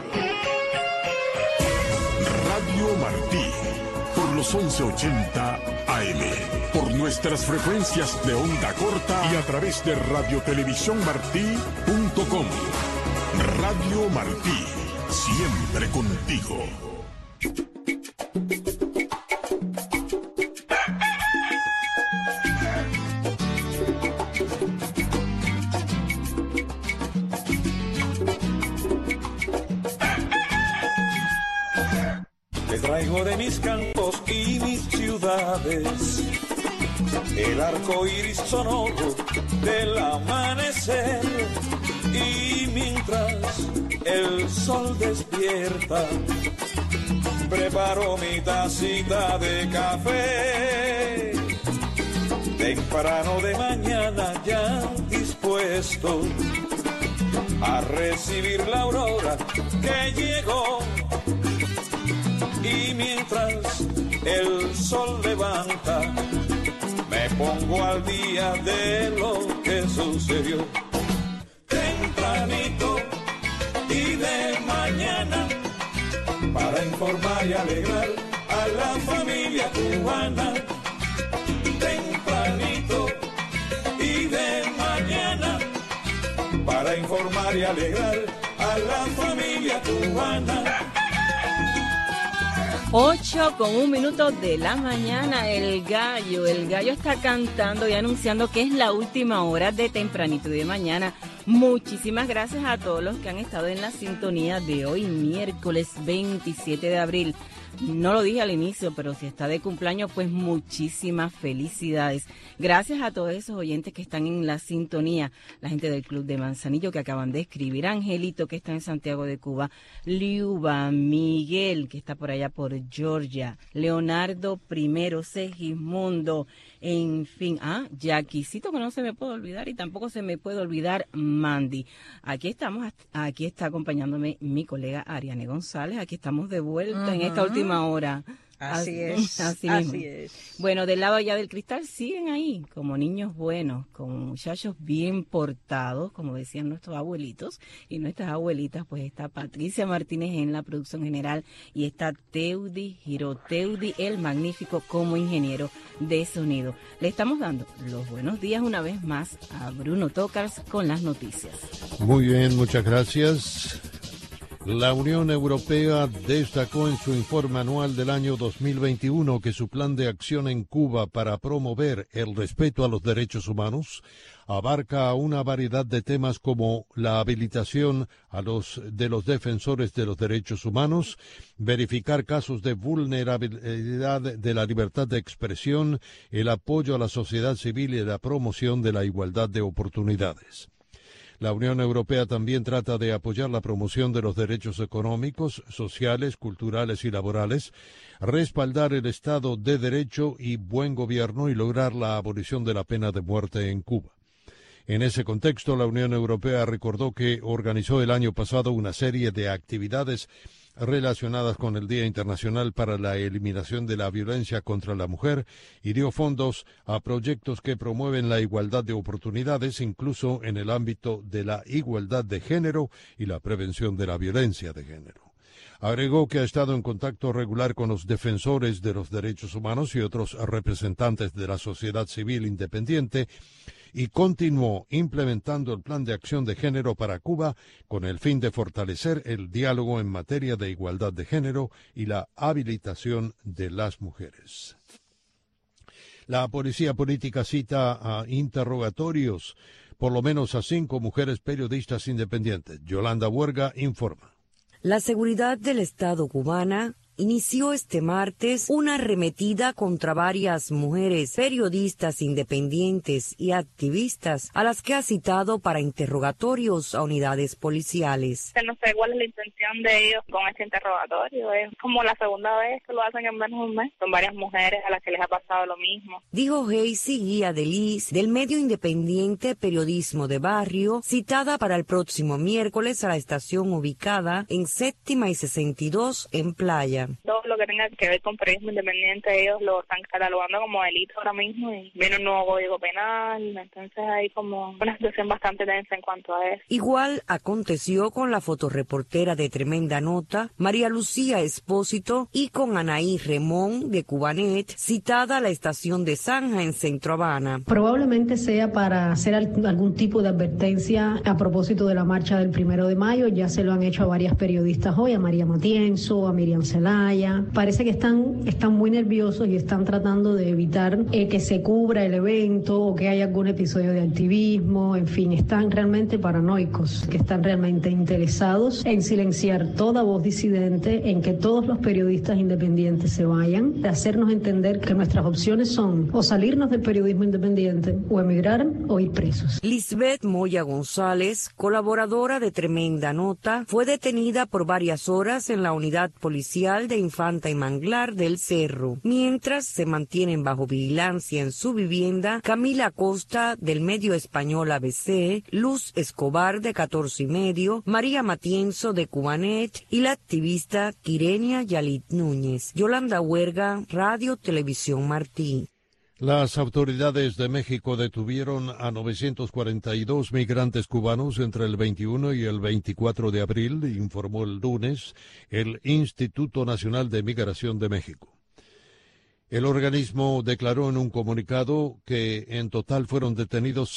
Radio Martí, por los 1180 AM, por nuestras frecuencias de onda corta y a través de radiotelevisiónmartí.com. Radio Martí, siempre contigo. Traigo de mis campos y mis ciudades el arco iris sonoro del amanecer, y mientras el sol despierta preparo mi tacita de café. Temprano de mañana ya dispuesto a recibir la aurora que llegó. Y mientras el sol levanta, me pongo al día de lo que sucedió. Tempranito y de mañana, para informar y alegrar a la familia cubana. Tempranito y de mañana, para informar y alegrar a la familia cubana. 8:01 de la mañana, el gallo está cantando y anunciando que es la última hora de Tempranito y de mañana. Muchísimas gracias a todos los que han estado en la sintonía de hoy, miércoles 27 de abril. No lo dije al inicio, pero si está de cumpleaños, pues muchísimas felicidades. Gracias a todos esos oyentes que están en la sintonía, la gente del Club de Manzanillo que acaban de escribir, Angelito que está en Santiago de Cuba, Liuba, Miguel que está por allá por Georgia, Leonardo I, Segismundo, en fin, Jaquisito que no se me puede olvidar y tampoco se me puede olvidar Mandy. Aquí estamos, aquí está acompañándome mi colega Ariane González, aquí estamos de vuelta en esta última hora. Así es. Bueno, del lado allá del cristal siguen ahí como niños buenos, como muchachos bien portados, como decían nuestros abuelitos y nuestras abuelitas. Pues está Patricia Martínez en la producción general y está Teudi Giroteudi, el magnífico, como ingeniero de sonido. Le estamos dando los buenos días una vez más a Bruno Tocars con las noticias. Muy bien, muchas gracias. La Unión Europea destacó en su informe anual del año 2021 que su plan de acción en Cuba para promover el respeto a los derechos humanos abarca una variedad de temas como la habilitación de los defensores de los derechos humanos, verificar casos de vulnerabilidad de la libertad de expresión, el apoyo a la sociedad civil y la promoción de la igualdad de oportunidades. La Unión Europea también trata de apoyar la promoción de los derechos económicos, sociales, culturales y laborales, respaldar el Estado de Derecho y buen gobierno y lograr la abolición de la pena de muerte en Cuba. En ese contexto, la Unión Europea recordó que organizó el año pasado una serie de actividades relacionadas con el Día Internacional para la Eliminación de la Violencia contra la Mujer y dio fondos a proyectos que promueven la igualdad de oportunidades, incluso en el ámbito de la igualdad de género y la prevención de la violencia de género. Agregó que ha estado en contacto regular con los defensores de los derechos humanos y otros representantes de la sociedad civil independiente y continuó implementando el Plan de Acción de Género para Cuba con el fin de fortalecer el diálogo en materia de igualdad de género y la habilitación de las mujeres. La policía política cita a interrogatorios por lo menos a 5 mujeres periodistas independientes. Yolanda Huerga informa. La seguridad del Estado cubana inició este martes una arremetida contra varias mujeres periodistas independientes y activistas a las que ha citado para interrogatorios a unidades policiales. No sé cuál es la intención de ellos con este interrogatorio. Es como la segunda vez que lo hacen en menos de un mes. Son varias mujeres a las que les ha pasado lo mismo. Dijo Heisy Guía de Liz, del medio independiente Periodismo de Barrio, citada para el próximo miércoles a la estación ubicada en 7ª y 62 en Playa. Todo lo que tenga que ver con periodismo independiente, ellos lo están catalogando como delito ahora mismo y viene un nuevo código penal, entonces hay como una situación bastante tensa en cuanto a eso. Igual aconteció con la fotoreportera de Tremenda Nota, María Lucía Espósito, y con Anaí Remón de Cubanet, citada a la estación de Zanja en Centro Habana. Probablemente sea para hacer algún tipo de advertencia a propósito de la marcha del 1 de mayo, ya se lo han hecho a varias periodistas hoy, a María Matienzo, a Miriam Celaya. Parece que están muy nerviosos y están tratando de evitar que se cubra el evento o que haya algún episodio de activismo, en fin, están realmente paranoicos, que están realmente interesados en silenciar toda voz disidente, en que todos los periodistas independientes se vayan, de hacernos entender que nuestras opciones son o salirnos del periodismo independiente o emigrar o ir presos. Lisbeth Moya González, colaboradora de Tremenda Nota, fue detenida por varias horas en la unidad policial de Infanta y Manglar del Cerro, mientras se mantienen bajo vigilancia en su vivienda Camila Costa del medio español ABC, Luz Escobar de 14 y medio, María Matienzo de Cubanet y la activista Quirenia Yalit Núñez. Yolanda Huerga, Radio Televisión Martí. Las autoridades de México detuvieron a 942 migrantes cubanos entre el 21 y el 24 de abril, informó el lunes el Instituto Nacional de Migración de México. El organismo declaró en un comunicado que en total fueron detenidos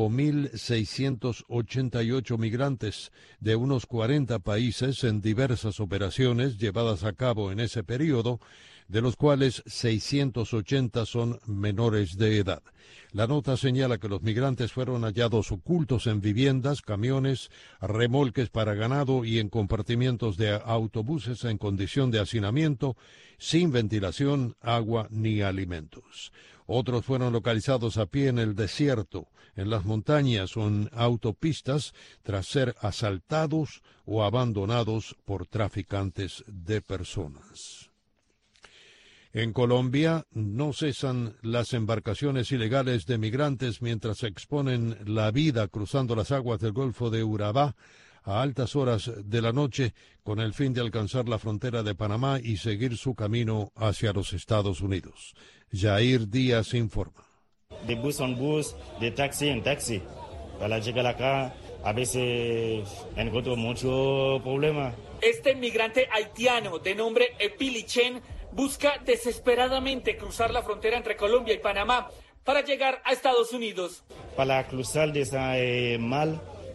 5.688 migrantes de unos 40 países en diversas operaciones llevadas a cabo en ese periodo, de los cuales 680 son menores de edad. La nota señala que los migrantes fueron hallados ocultos en viviendas, camiones, remolques para ganado y en compartimientos de autobuses en condición de hacinamiento, sin ventilación, agua ni alimentos. Otros fueron localizados a pie en el desierto, en las montañas o en autopistas, tras ser asaltados o abandonados por traficantes de personas. En Colombia no cesan las embarcaciones ilegales de migrantes mientras exponen la vida cruzando las aguas del Golfo de Urabá a altas horas de la noche con el fin de alcanzar la frontera de Panamá y seguir su camino hacia los Estados Unidos. Jair Díaz informa. De bus en bus, de taxi en taxi. Para llegar acá a veces encuentro mucho problema. Este migrante haitiano de nombre Epilichen busca desesperadamente cruzar la frontera entre Colombia y Panamá para llegar a Estados Unidos. Para cruzar de esa mal,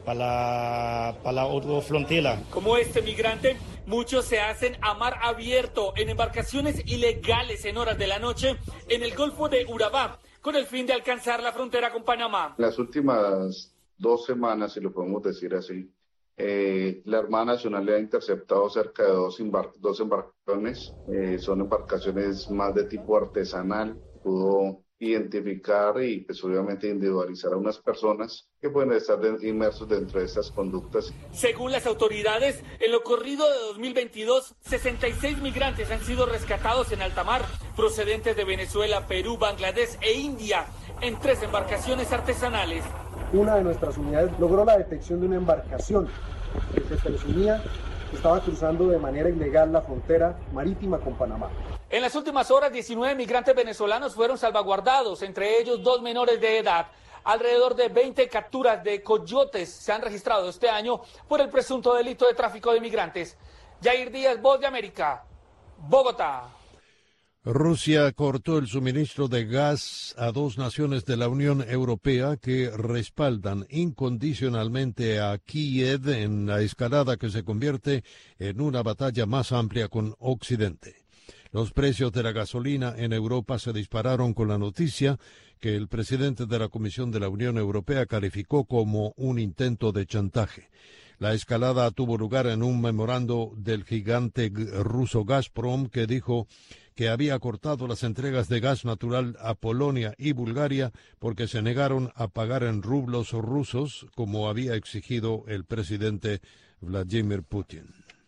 para la otra frontera. Como este migrante, muchos se hacen a mar abierto en embarcaciones ilegales en horas de la noche en el Golfo de Urabá, con el fin de alcanzar la frontera con Panamá. Las últimas 2 semanas, si lo podemos decir así, la Armada Nacional le ha interceptado cerca de dos embarcaciones. Son embarcaciones más de tipo artesanal. Pudo identificar y pues obviamente individualizar a unas personas que pueden estar inmersos dentro de estas conductas. Según las autoridades, en lo corrido de 2022, 66 migrantes han sido rescatados en alta mar, procedentes de Venezuela, Perú, Bangladesh e India, en 3 embarcaciones artesanales. Una de nuestras unidades logró la detección de una embarcación que se presumía que estaba cruzando de manera ilegal la frontera marítima con Panamá. En las últimas horas, 19 migrantes venezolanos fueron salvaguardados, entre ellos 2 menores de edad. Alrededor de 20 capturas de coyotes se han registrado este año por el presunto delito de tráfico de migrantes. Jair Díaz, Voz de América, Bogotá. Rusia cortó el suministro de gas a 2 naciones de la Unión Europea que respaldan incondicionalmente a Kiev en la escalada que se convierte en una batalla más amplia con Occidente. Los precios de la gasolina en Europa se dispararon con la noticia que el presidente de la Comisión de la Unión Europea calificó como un intento de chantaje. La escalada tuvo lugar en un memorando del gigante ruso Gazprom que dijo que había cortado las entregas de gas natural a Polonia y Bulgaria porque se negaron a pagar en rublos rusos, como había exigido el presidente Vladimir Putin.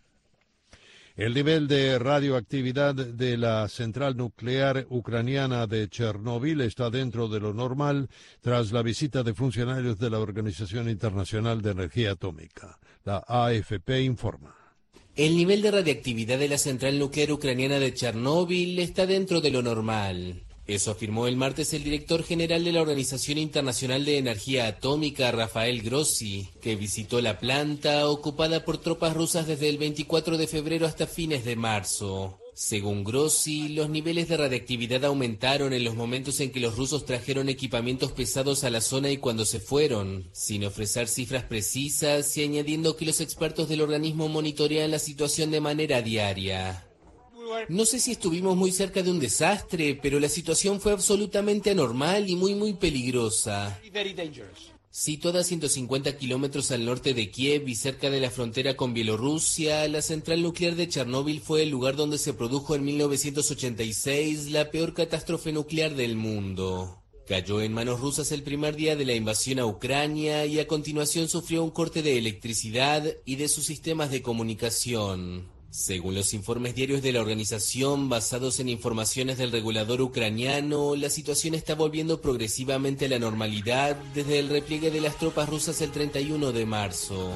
El nivel de radioactividad de la central nuclear ucraniana de Chernóbil está dentro de lo normal tras la visita de funcionarios de la Organización Internacional de Energía Atómica. La AFP informa. El nivel de radiactividad de la central nuclear ucraniana de Chernóbil está dentro de lo normal. Eso afirmó el martes el director general de la Organización Internacional de Energía Atómica, Rafael Grossi, que visitó la planta ocupada por tropas rusas desde el 24 de febrero hasta fines de marzo. Según Grossi, los niveles de radiactividad aumentaron en los momentos en que los rusos trajeron equipamientos pesados a la zona y cuando se fueron, sin ofrecer cifras precisas y añadiendo que los expertos del organismo monitorean la situación de manera diaria. No sé si estuvimos muy cerca de un desastre, pero la situación fue absolutamente anormal y muy peligrosa. Situada a 150 kilómetros al norte de Kiev y cerca de la frontera con Bielorrusia, la central nuclear de Chernóbil fue el lugar donde se produjo en 1986 la peor catástrofe nuclear del mundo. Cayó en manos rusas el primer día de la invasión a Ucrania y a continuación sufrió un corte de electricidad y de sus sistemas de comunicación. Según los informes diarios de la organización, basados en informaciones del regulador ucraniano, la situación está volviendo progresivamente a la normalidad desde el repliegue de las tropas rusas el 31 de marzo.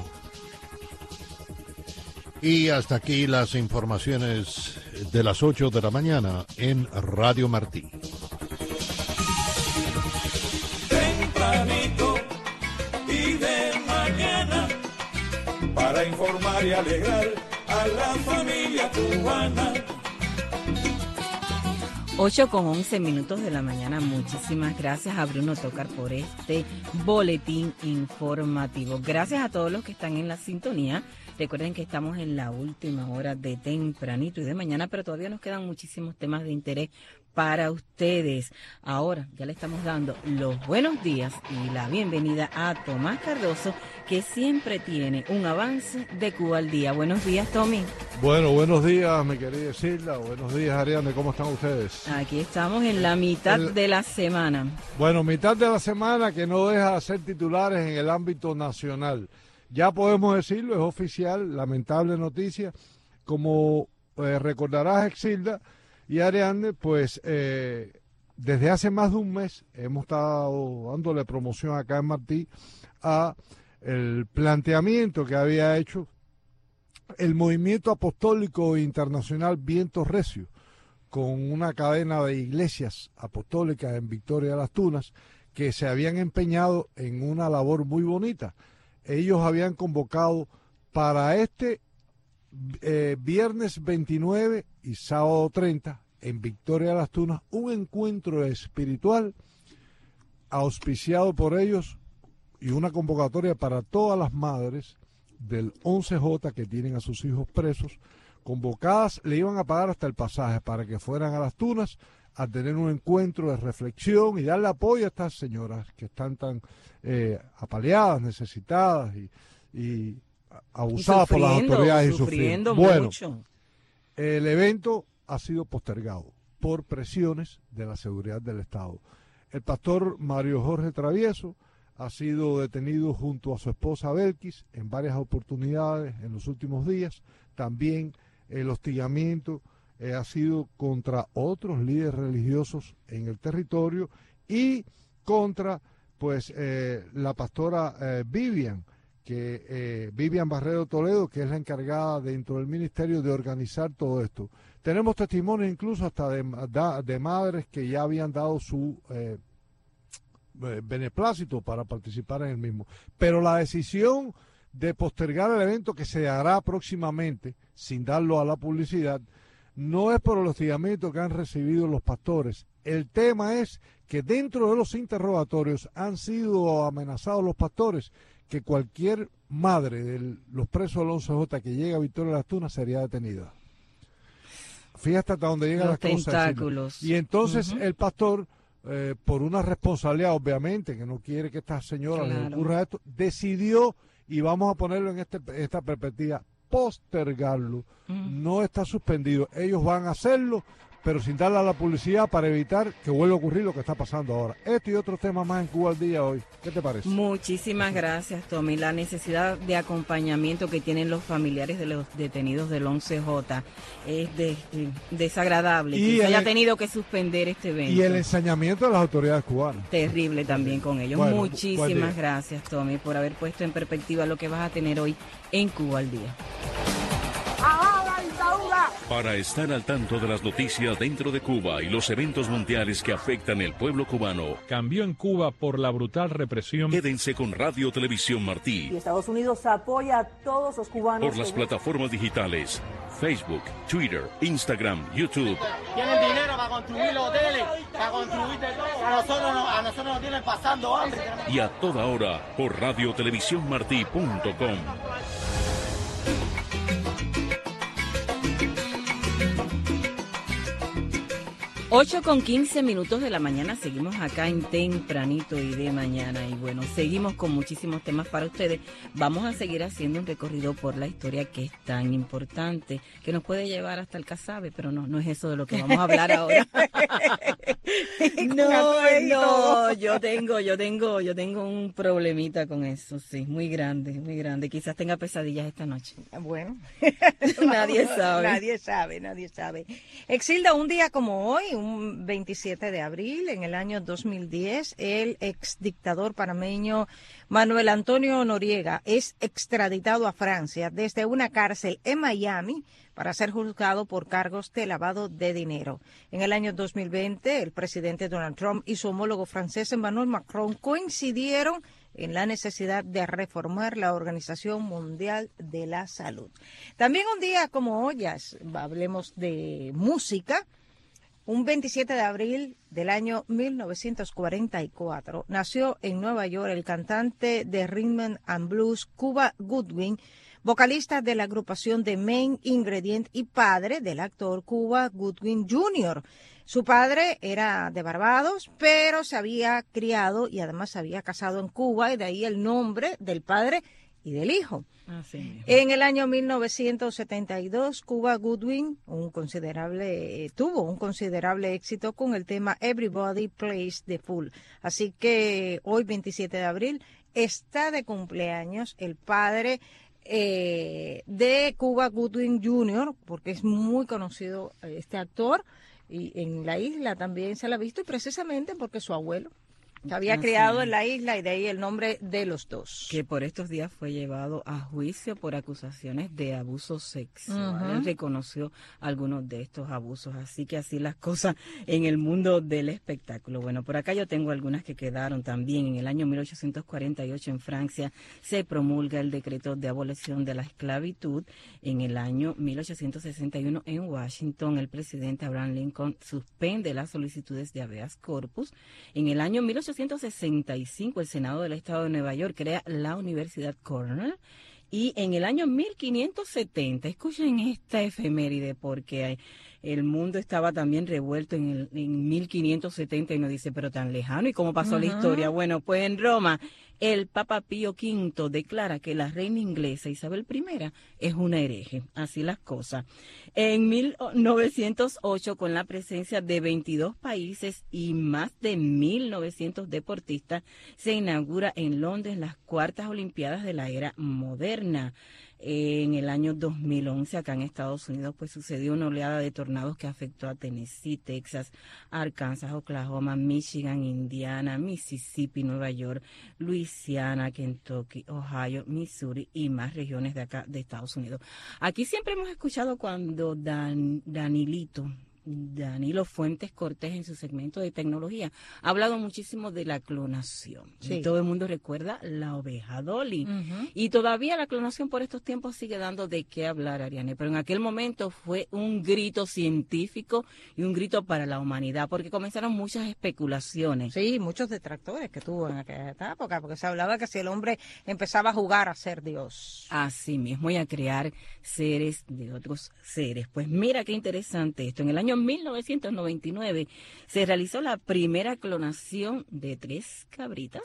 Y hasta aquí las informaciones de las 8 de la mañana en Radio Martí. Tempranito y de mañana, para informar y alegrar a la familia cubana. 8:11 de la mañana. Muchísimas gracias a Bruno Tocar por este boletín informativo. Gracias a todos los que están en la sintonía. Recuerden que estamos en la última hora de Tempranito y de mañana, pero todavía nos quedan muchísimos temas de interés para ustedes. Ahora ya le estamos dando los buenos días y la bienvenida a Tomás Cardoso, que siempre tiene un avance de Cuba al día. Buenos días, Tommy. Bueno, buenos días, mi querida Silda. Buenos días, Ariane. ¿Cómo están ustedes? Aquí estamos en la mitad de la semana. Bueno, mitad de la semana que no deja de ser titulares en el ámbito nacional. Ya podemos decirlo, es oficial, lamentable noticia. Como recordarás, Exilda y Ariane, pues desde hace más de un mes hemos estado dándole promoción acá en Martí a el planteamiento que había hecho el Movimiento Apostólico Internacional Vientos Recios, con una cadena de iglesias apostólicas en Victoria de las Tunas, que se habían empeñado en una labor muy bonita. Ellos habían convocado para este viernes 29 y sábado 30 en Victoria de las Tunas un encuentro espiritual auspiciado por ellos y una convocatoria para todas las madres del 11J que tienen a sus hijos presos, convocadas, le iban a pagar hasta el pasaje para que fueran a las Tunas a tener un encuentro de reflexión y darle apoyo a estas señoras que están tan apaleadas, necesitadas y abusadas por las autoridades y sufriendo. Bueno, el evento ha sido postergado por presiones de la seguridad del Estado. El pastor Mario Jorge Travieso ha sido detenido junto a su esposa Belkis en varias oportunidades en los últimos días. También el hostigamiento ha sido contra otros líderes religiosos en el territorio y contra la pastora Vivian Barredo Toledo, que es la encargada dentro del ministerio de organizar todo esto. Tenemos testimonios incluso hasta de madres que ya habían dado su beneplácito para participar en el mismo. Pero la decisión de postergar el evento, que se hará próximamente, sin darlo a la publicidad, no es por el hostigamiento que han recibido los pastores. El tema es que dentro de los interrogatorios han sido amenazados los pastores que cualquier madre de los presos del 11J que llegue a Victoria de las Tunas sería detenida. Fíjate hasta dónde llegan las cosas. Y entonces el pastor, por una responsabilidad obviamente, que no quiere que esta señora le ocurra esto, decidió, y vamos a ponerlo en esta perspectiva, postergarlo. No está suspendido. Ellos van a hacerlo, pero sin darle a la publicidad para evitar que vuelva a ocurrir lo que está pasando ahora. Esto y otros temas más en Cuba al Día hoy. ¿Qué te parece? Muchísimas gracias, Tommy. La necesidad de acompañamiento que tienen los familiares de los detenidos del 11J es desagradable. Y se haya tenido que suspender este evento. Y el ensañamiento de las autoridades cubanas. Terrible también con ellos. Bueno, muchísimas gracias, Tommy, por haber puesto en perspectiva lo que vas a tener hoy en Cuba al Día. Para estar al tanto de las noticias dentro de Cuba y los eventos mundiales que afectan el pueblo cubano, cambió en Cuba por la brutal represión. Quédense con Radio Televisión Martí. Y Estados Unidos apoya a todos los cubanos. Por las plataformas digitales, Facebook, Twitter, Instagram, YouTube. Tienen dinero para construir los hoteles, para construir de todo. A nosotros nos tienen pasando hambre. Y a toda hora por radiotelevisiónmartí.com. 8:15 de la mañana, seguimos acá en Tempranito y de Mañana, y bueno, seguimos con muchísimos temas para ustedes. Vamos a seguir haciendo un recorrido por la historia que es tan importante, que nos puede llevar hasta el Casabe, pero no es eso de lo que vamos a hablar ahora. No, yo tengo un problemita con eso, sí, muy grande. Quizás tenga pesadillas esta noche. Bueno, nadie sabe. Nadie sabe. Exilda, un día como hoy, un 27 de abril, en el año 2010, el exdictador panameño Manuel Antonio Noriega es extraditado a Francia desde una cárcel en Miami para ser juzgado por cargos de lavado de dinero. En el año 2020, el presidente Donald Trump y su homólogo francés Emmanuel Macron coincidieron en la necesidad de reformar la Organización Mundial de la Salud. También un día como hoy, hablemos de música. Un 27 de abril del año 1944 nació en Nueva York el cantante de rhythm and blues Cuba Gooding, vocalista de la agrupación The Main Ingredient y padre del actor Cuba Gooding Jr. Su padre era de Barbados, pero se había criado y además se había casado en Cuba, y de ahí el nombre del padre y del hijo. En el año 1972, Cuba Gooding tuvo un considerable éxito con el tema Everybody Plays the Fool. Así que hoy, 27 de abril, está de cumpleaños el padre de Cuba Gooding Jr., porque es muy conocido este actor, y en la isla también se la ha visto, y precisamente porque su abuelo se había criado en la isla, y de ahí el nombre de los dos. Que por estos días fue llevado a juicio por acusaciones de abuso sexual. Él reconoció algunos de estos abusos, así que así las cosas en el mundo del espectáculo. Bueno, por acá yo tengo algunas que quedaron también. En el año 1848 en Francia se promulga el decreto de abolición de la esclavitud. En el año 1861 en Washington el presidente Abraham Lincoln suspende las solicitudes de habeas corpus. En el año 1861 1865 el Senado del Estado de Nueva York crea la Universidad Cornell. Y en el año 1570, escuchen esta efeméride porque el mundo estaba también revuelto en 1570 y nos dice, pero tan lejano, ¿y cómo pasó la historia? Bueno, pues en Roma, el Papa Pío V declara que la reina inglesa Isabel I es una hereje, así las cosas. En 1908, con la presencia de 22 países y más de 1.900 deportistas, se inaugura en Londres las cuartas Olimpiadas de la era moderna. En el año 2011, acá en Estados Unidos, pues sucedió una oleada de tornados que afectó a Tennessee, Texas, Arkansas, Oklahoma, Michigan, Indiana, Mississippi, Nueva York, Luisiana, Kentucky, Ohio, Missouri y más regiones de acá de Estados Unidos. Aquí siempre hemos escuchado cuando Danilo Fuentes Cortés en su segmento de tecnología ha hablado muchísimo de la clonación. Sí. Todo el mundo recuerda la oveja Dolly. Y todavía la clonación por estos tiempos sigue dando de qué hablar, Ariane. Pero en aquel momento fue un grito científico y un grito para la humanidad, porque comenzaron muchas especulaciones. Sí, muchos detractores que tuvo en aquella época, porque se hablaba que si el hombre empezaba a jugar a ser Dios. Así mismo, y a crear seres de otros seres. Pues mira qué interesante esto. En el año 1999 se realizó la primera clonación de 3 cabritas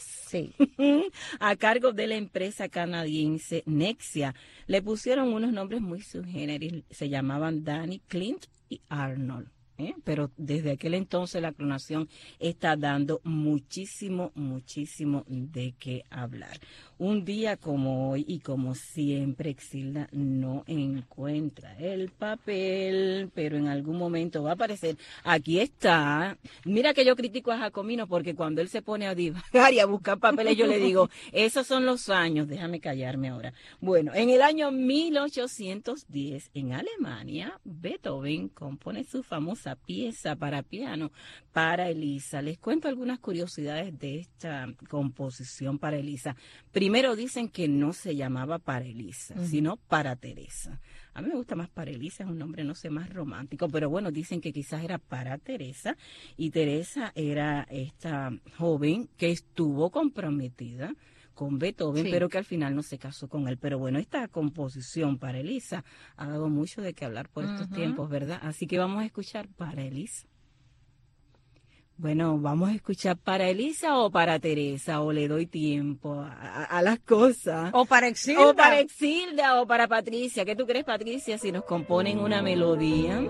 a cargo de la empresa canadiense Nexia. Le pusieron unos nombres muy subgéneros, se llamaban Danny, Clint y Arnold. Pero desde aquel entonces la clonación está dando muchísimo de qué hablar. Un día como hoy y como siempre, Exilda no encuentra el papel, pero en algún momento va a aparecer. Aquí está. Mira que yo critico a Jacomino porque cuando él se pone a divagar y a buscar papeles, yo le digo, esos son los años, déjame callarme ahora. Bueno, en el año 1810, en Alemania, Beethoven compone su famosa pieza para piano para Elisa. Les cuento algunas curiosidades de esta composición para Elisa. Primero dicen que no se llamaba para Elisa, sino para Teresa. A mí me gusta más para Elisa, es un nombre, no sé, más romántico, pero bueno, dicen que quizás era para Teresa, y Teresa era esta joven que estuvo comprometida con Beethoven, pero que al final no se casó con él. Pero bueno, esta composición para Elisa ha dado mucho de qué hablar por estos tiempos, ¿verdad? Así que vamos a escuchar para Elisa. Bueno, vamos a escuchar para Elisa o para Teresa, o le doy tiempo a las cosas. O para Exilda. O para Exilda o para Patricia. ¿Qué tú crees, Patricia, si nos componen una melodía?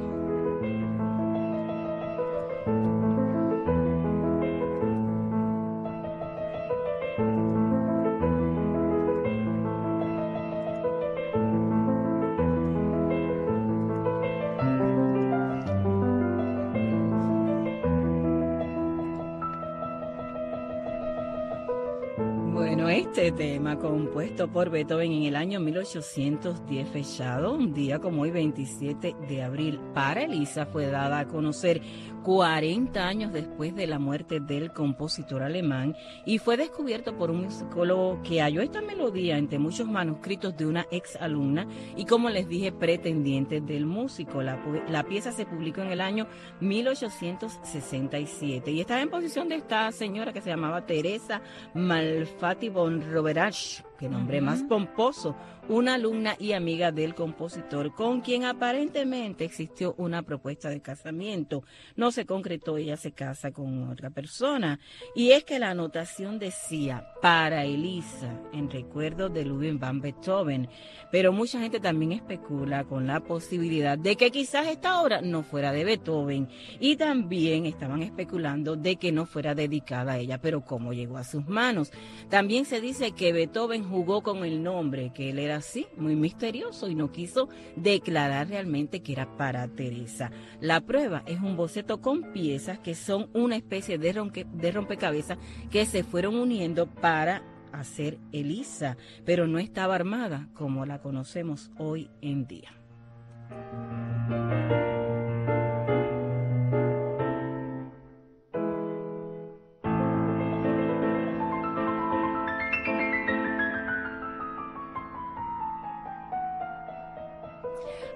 Este tema, compuesto por Beethoven en el año 1810, fechado un día como hoy, 27 de abril, para Elisa, fue dada a conocer 40 años después de la muerte del compositor alemán, y fue descubierto por un musicólogo que halló esta melodía entre muchos manuscritos de una ex alumna y, como les dije, pretendiente del músico. La pieza se publicó en el año 1867 y estaba en posición de esta señora que se llamaba Teresa Malfatti von Roberach, que nombre más pomposo, una alumna y amiga del compositor, con quien aparentemente existió una propuesta de casamiento. No se concretó, ella se casa con otra persona. Y es que la anotación decía, para Elisa, en recuerdo de Ludwig van Beethoven. Pero mucha gente también especula con la posibilidad de que quizás esta obra no fuera de Beethoven. Y también estaban especulando de que no fuera dedicada a ella, pero cómo llegó a sus manos. También se dice que Beethoven jugó con el nombre, que él era así, muy misterioso, y no quiso declarar realmente que era para Teresa. La prueba es un boceto con piezas que son una especie de rompecabezas que se fueron uniendo para hacer Elisa, pero no estaba armada como la conocemos hoy en día.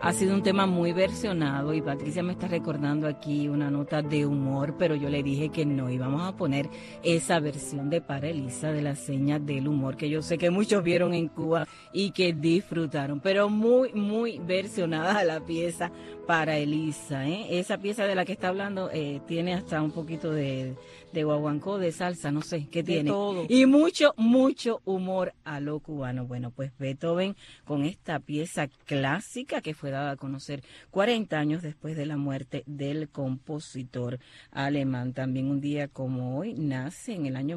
Ha sido un tema muy versionado y Patricia me está recordando aquí una nota de humor, pero yo le dije que no íbamos a poner esa versión de Para Elisa de las señas del humor, que yo sé que muchos vieron en Cuba y que disfrutaron, pero muy, muy versionada la pieza Para Elisa, ¿eh? Esa pieza de la que está hablando tiene hasta un poquito de guaguancó, de salsa, no sé qué tiene. Todo. Y mucho, mucho humor a lo cubano. Bueno, pues Beethoven con esta pieza clásica que fue dada a conocer 40 años después de la muerte del compositor alemán. También un día como hoy nace en el año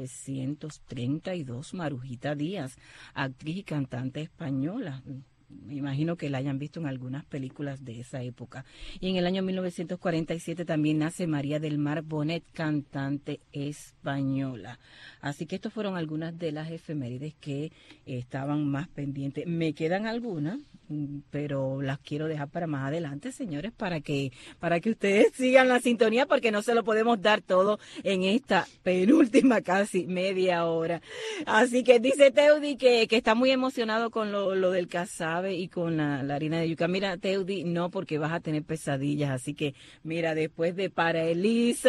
1932 Marujita Díaz, actriz y cantante española. Me imagino que la hayan visto en algunas películas de esa época. Y en el año 1947 también nace María del Mar Bonet, cantante española. Así que estas fueron algunas de las efemérides que estaban más pendientes. Me quedan algunas, pero las quiero dejar para más adelante, señores, para que ustedes sigan la sintonía, porque no se lo podemos dar todo en esta penúltima casi media hora. Así que dice Teudi que está muy emocionado con lo del casabe y con la harina de yuca. Mira, Teudi, no, porque vas a tener pesadillas. Así que, mira, después de Para Elisa,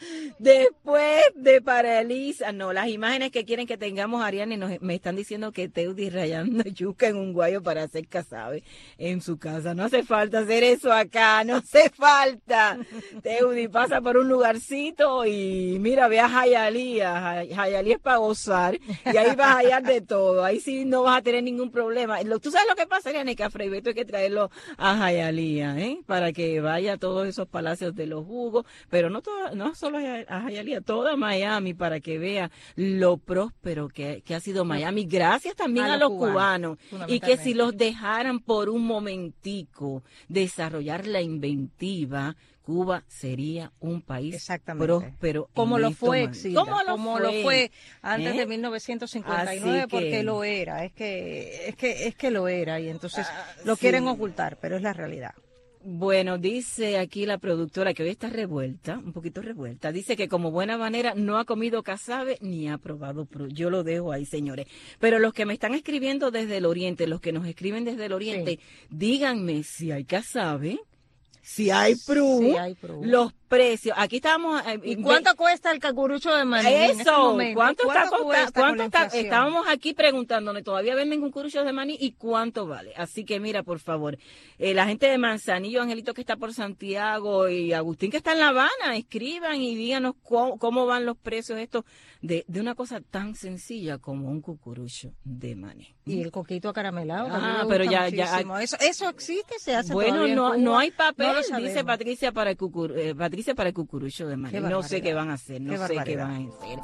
no, las imágenes que quieren que tengamos, Ariane, me están diciendo que Teudi rayando yuca en un guayo para hacer casabe en su casa. No hace falta hacer eso acá, no hace falta. Teudi, pasa por un lugarcito y mira, ve a Jayalía. Jayalía es para gozar y ahí vas a hallar de todo. Ahí sí no vas a tener ningún problema. Tú sabes lo que pasa, Ariane, que a Fray Beto hay que traerlo a Jayalía, para que vaya a todos esos palacios de los jugos, pero no solo a Jayalía, toda Miami, para que vea lo próspero que ha sido Miami, gracias también a los cubanos, y que si los dejaran por un momentico desarrollar la inventiva, Cuba sería un país próspero. Como lo fue, Exilda, como lo fue antes de 1959, porque lo era, es que lo era, y entonces lo quieren ocultar, pero es la realidad. Bueno, dice aquí la productora, que hoy está un poquito revuelta, dice que como buena manera no ha comido casabe ni ha probado yo lo dejo ahí, señores. Pero los que me están escribiendo desde el oriente, los que nos escriben desde el oriente, díganme si hay casabe, si hay prú, los precios. Aquí estamos. ¿Y cuánto cuesta el cucurucho de maní? Eso, ¿cuánto está? Estábamos aquí preguntándonos, todavía venden cucuruchos de maní y cuánto vale. Así que mira, por favor, la gente de Manzanillo, Angelito que está por Santiago y Agustín que está en La Habana, escriban y díganos cómo van los precios estos de una cosa tan sencilla como un cucurucho de maní. Y el coquito acaramelado. Pero ya. ¿Eso existe? ¿Se hace bueno, todavía no hay papel, no dice Patricia para el cucurucho de maní. No sé qué van a hacer, no sé qué van a hacer.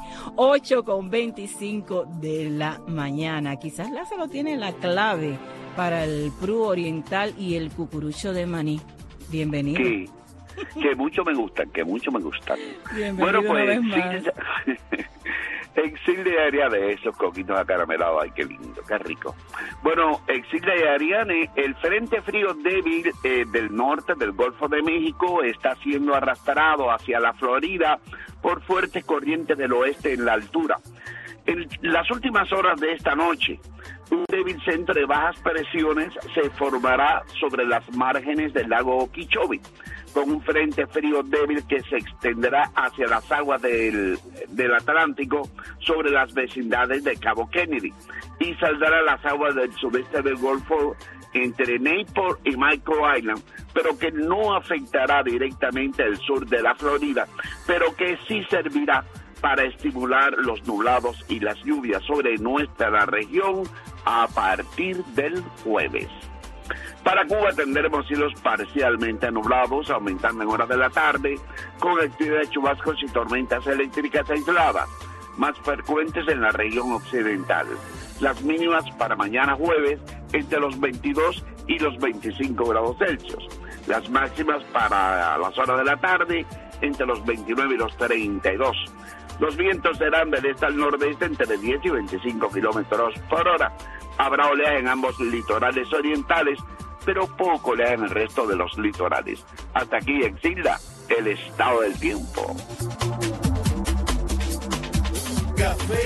8:25 de la mañana. Quizás Lázaro tiene la clave para el prú oriental y el cucurucho de maní. Bienvenido. Sí, que mucho me gustan. Bienvenido. Bueno, pues Exilda y Ariane, esos coquitos acaramelados, ay, qué lindo, qué rico. Bueno, Exilda y Ariane, el frente frío débil del norte del Golfo de México está siendo arrastrado hacia la Florida por fuertes corrientes del oeste en la altura. En las últimas horas de esta noche, un débil centro de bajas presiones se formará sobre las márgenes del lago Okeechobee, con un frente frío débil que se extenderá hacia las aguas del Atlántico sobre las vecindades de Cabo Kennedy y saldrá a las aguas del sudeste del Golfo entre Naples y Michael Island, pero que no afectará directamente el sur de la Florida, pero que sí servirá para estimular los nublados y las lluvias sobre nuestra región a partir del jueves. Para Cuba tendremos cielos parcialmente nublados, aumentando en horas de la tarde, con actividad de chubascos y tormentas eléctricas aisladas, más frecuentes en la región occidental. Las mínimas para mañana jueves entre los 22 y los 25 grados Celsius. Las máximas para las horas de la tarde entre los 29 y los 32. Los vientos serán del este al nordeste entre 10 y 25 kilómetros por hora. Habrá oleaje en ambos litorales orientales, pero poco oleaje en el resto de los litorales. Hasta aquí, Exilda, el estado del tiempo. Café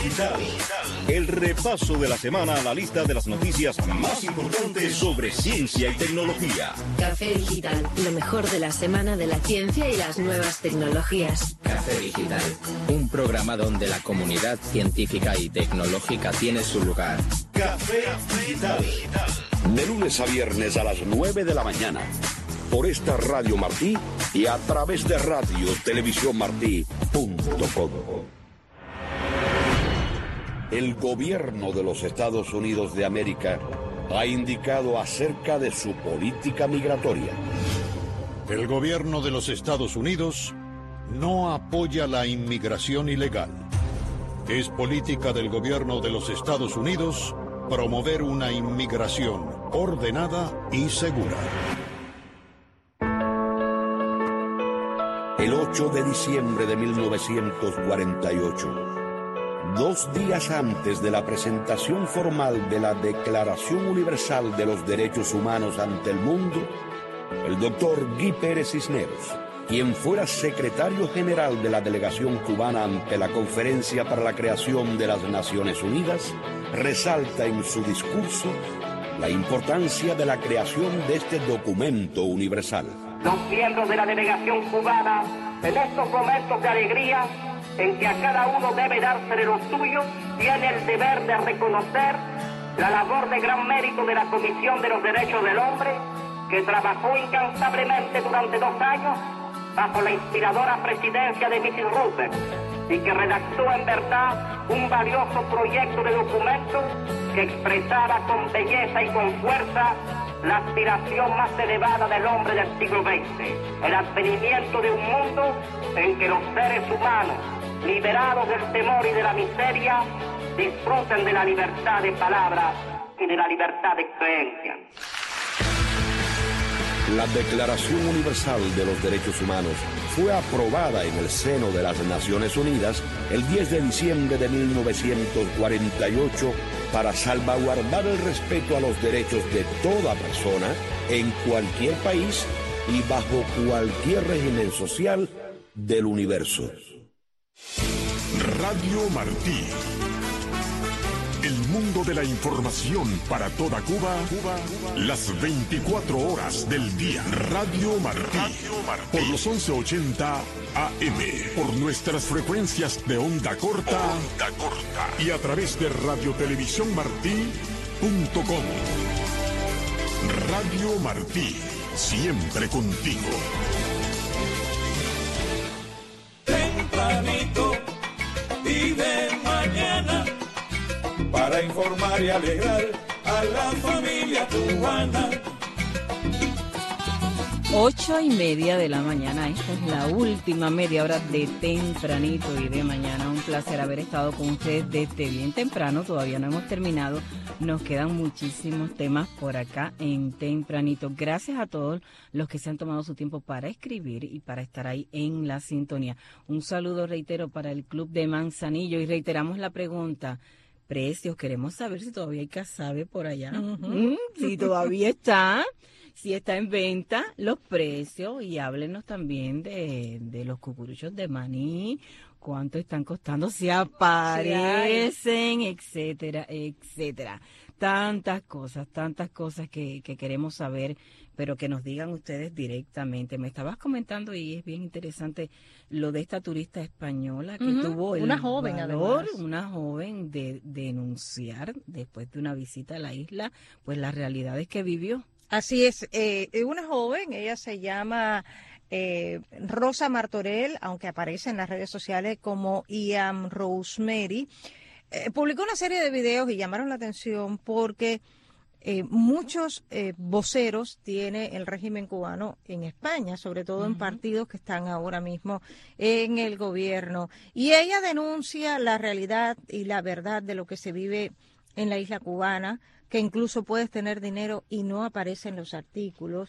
Digital. El repaso de la semana a la lista de las noticias más importantes sobre ciencia y tecnología. Café Digital, lo mejor de la semana de la ciencia y las nuevas tecnologías. Café Digital, un programa donde la comunidad científica y tecnológica tiene su lugar. Café Digital. De lunes a viernes a las 9 de la mañana. Por esta Radio Martí y a través de radiotelevisiónmartí.com. El gobierno de los Estados Unidos de América ha indicado acerca de su política migratoria. El gobierno de los Estados Unidos no apoya la inmigración ilegal. Es política del gobierno de los Estados Unidos promover una inmigración ordenada y segura. El 8 de diciembre de 1948, 2 días antes de la presentación formal de la Declaración Universal de los Derechos Humanos ante el mundo, el doctor Guy Pérez Cisneros, quien fuera secretario general de la delegación cubana ante la Conferencia para la Creación de las Naciones Unidas, resalta en su discurso la importancia de la creación de este documento universal. Los miembros de la delegación cubana, en estos momentos de alegría, en que a cada uno debe dársele lo suyo, tiene el deber de reconocer la labor de gran mérito de la Comisión de los Derechos del Hombre, que trabajó incansablemente durante 2 años bajo la inspiradora presidencia de Mrs. Roosevelt y que redactó en verdad un valioso proyecto de documento que expresara con belleza y con fuerza la aspiración más elevada del hombre del siglo XX, el advenimiento de un mundo en que los seres humanos, liberados del temor y de la miseria, disfruten de la libertad de palabra y de la libertad de creencia. La Declaración Universal de los Derechos Humanos fue aprobada en el seno de las Naciones Unidas el 10 de diciembre de 1948 para salvaguardar el respeto a los derechos de toda persona en cualquier país y bajo cualquier régimen social del universo. Radio Martí. El mundo de la información para toda Cuba, las 24 horas del día. Radio Martí, por los 1180 AM, por nuestras frecuencias de onda corta, y a través de radiotelevisiónmartí.com. Radio Martí, siempre contigo. Tempranito y de mañana, para informar y alegrar a la familia cubana. 8:30 de la mañana, esta es la última media hora de Tempranito y de mañana. Un placer haber estado con ustedes desde bien temprano, todavía no hemos terminado, nos quedan muchísimos temas por acá en Tempranito. Gracias a todos los que se han tomado su tiempo para escribir y para estar ahí en la sintonía. Un saludo, reitero, para el Club de Manzanillo y reiteramos la pregunta. Precios, queremos saber si todavía hay casabe por allá, si todavía está, si está en venta, los precios, y háblenos también de los cucuruchos de maní, cuánto están costando, si aparecen, etcétera, etcétera. Tantas cosas que queremos saber, pero que nos digan ustedes directamente. Me estabas comentando, y es bien interesante, lo de esta turista española que tuvo el valor, una joven de denunciar después de una visita a la isla, pues las realidades que vivió. Así es, una joven, ella se llama Rosa Martorell, aunque aparece en las redes sociales como Ian Rosemary. Publicó una serie de videos y llamaron la atención porque muchos voceros tiene el régimen cubano en España, sobre todo en partidos que están ahora mismo en el gobierno. Y ella denuncia la realidad y la verdad de lo que se vive en la isla cubana, que incluso puedes tener dinero y no aparece en los artículos.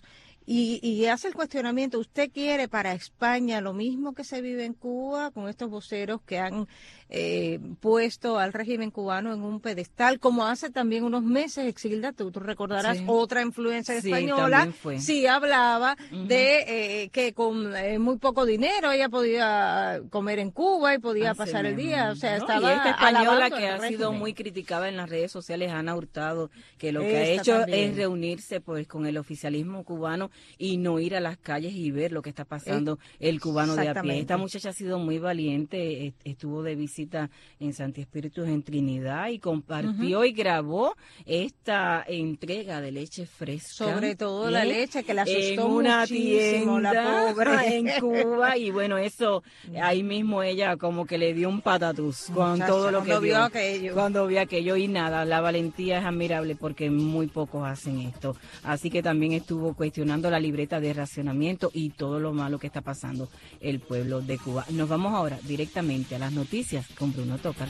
y hace el cuestionamiento, ¿usted quiere para España lo mismo que se vive en Cuba, con estos voceros que han puesto al régimen cubano en un pedestal, como hace también unos meses, Exilda, tú recordarás, otra influencer española, sí hablaba de que con muy poco dinero ella podía comer en Cuba y podía pasar el día, o sea, estaba y esta española que ha régimen. sido muy criticada en las redes sociales, Ana Hurtado, que lo que ha hecho es reunirse pues con el oficialismo cubano y no ir a las calles y ver lo que está pasando el cubano de a pie. Esta muchacha ha sido muy valiente, estuvo de visita en Santi Espíritus en Trinidad y compartió y grabó esta entrega de leche fresca. Sobre todo la leche, que la asustó en una muchísimo, tienda la pobre. en Cuba, y bueno, eso ahí mismo ella como que le dio un patatús con todo lo que cuando vio aquello, y nada, la valentía es admirable porque muy pocos hacen esto. Así que también estuvo cuestionando la libreta de racionamiento y todo lo malo que está pasando el pueblo de Cuba. Nos vamos ahora directamente a las noticias con Bruno Tocas.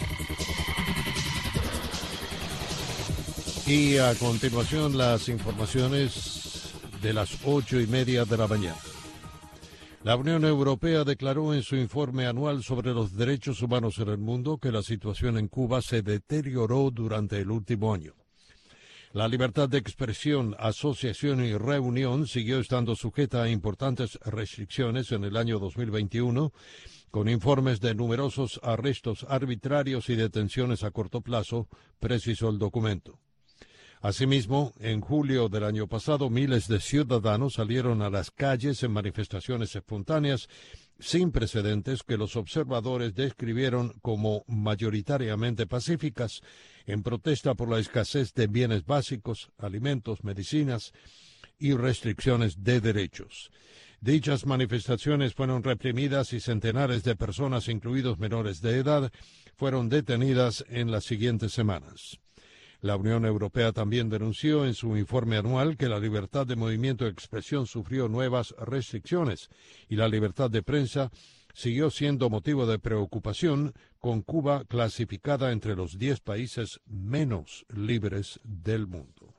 Y a continuación las informaciones de las 8:30 de la mañana. La Unión Europea declaró en su informe anual sobre los derechos humanos en el mundo que la situación en Cuba se deterioró durante el último año. La libertad de expresión, asociación y reunión siguió estando sujeta a importantes restricciones en el año 2021, con informes de numerosos arrestos arbitrarios y detenciones a corto plazo, precisó el documento. Asimismo, en julio del año pasado, miles de ciudadanos salieron a las calles en manifestaciones espontáneas sin precedentes que los observadores describieron como mayoritariamente pacíficas, en protesta por la escasez de bienes básicos, alimentos, medicinas y restricciones de derechos. Dichas manifestaciones fueron reprimidas y centenares de personas, incluidos menores de edad, fueron detenidas en las siguientes semanas. La Unión Europea también denunció en su informe anual que la libertad de movimiento y expresión sufrió nuevas restricciones y la libertad de prensa siguió siendo motivo de preocupación, con Cuba clasificada entre los 10 países menos libres del mundo.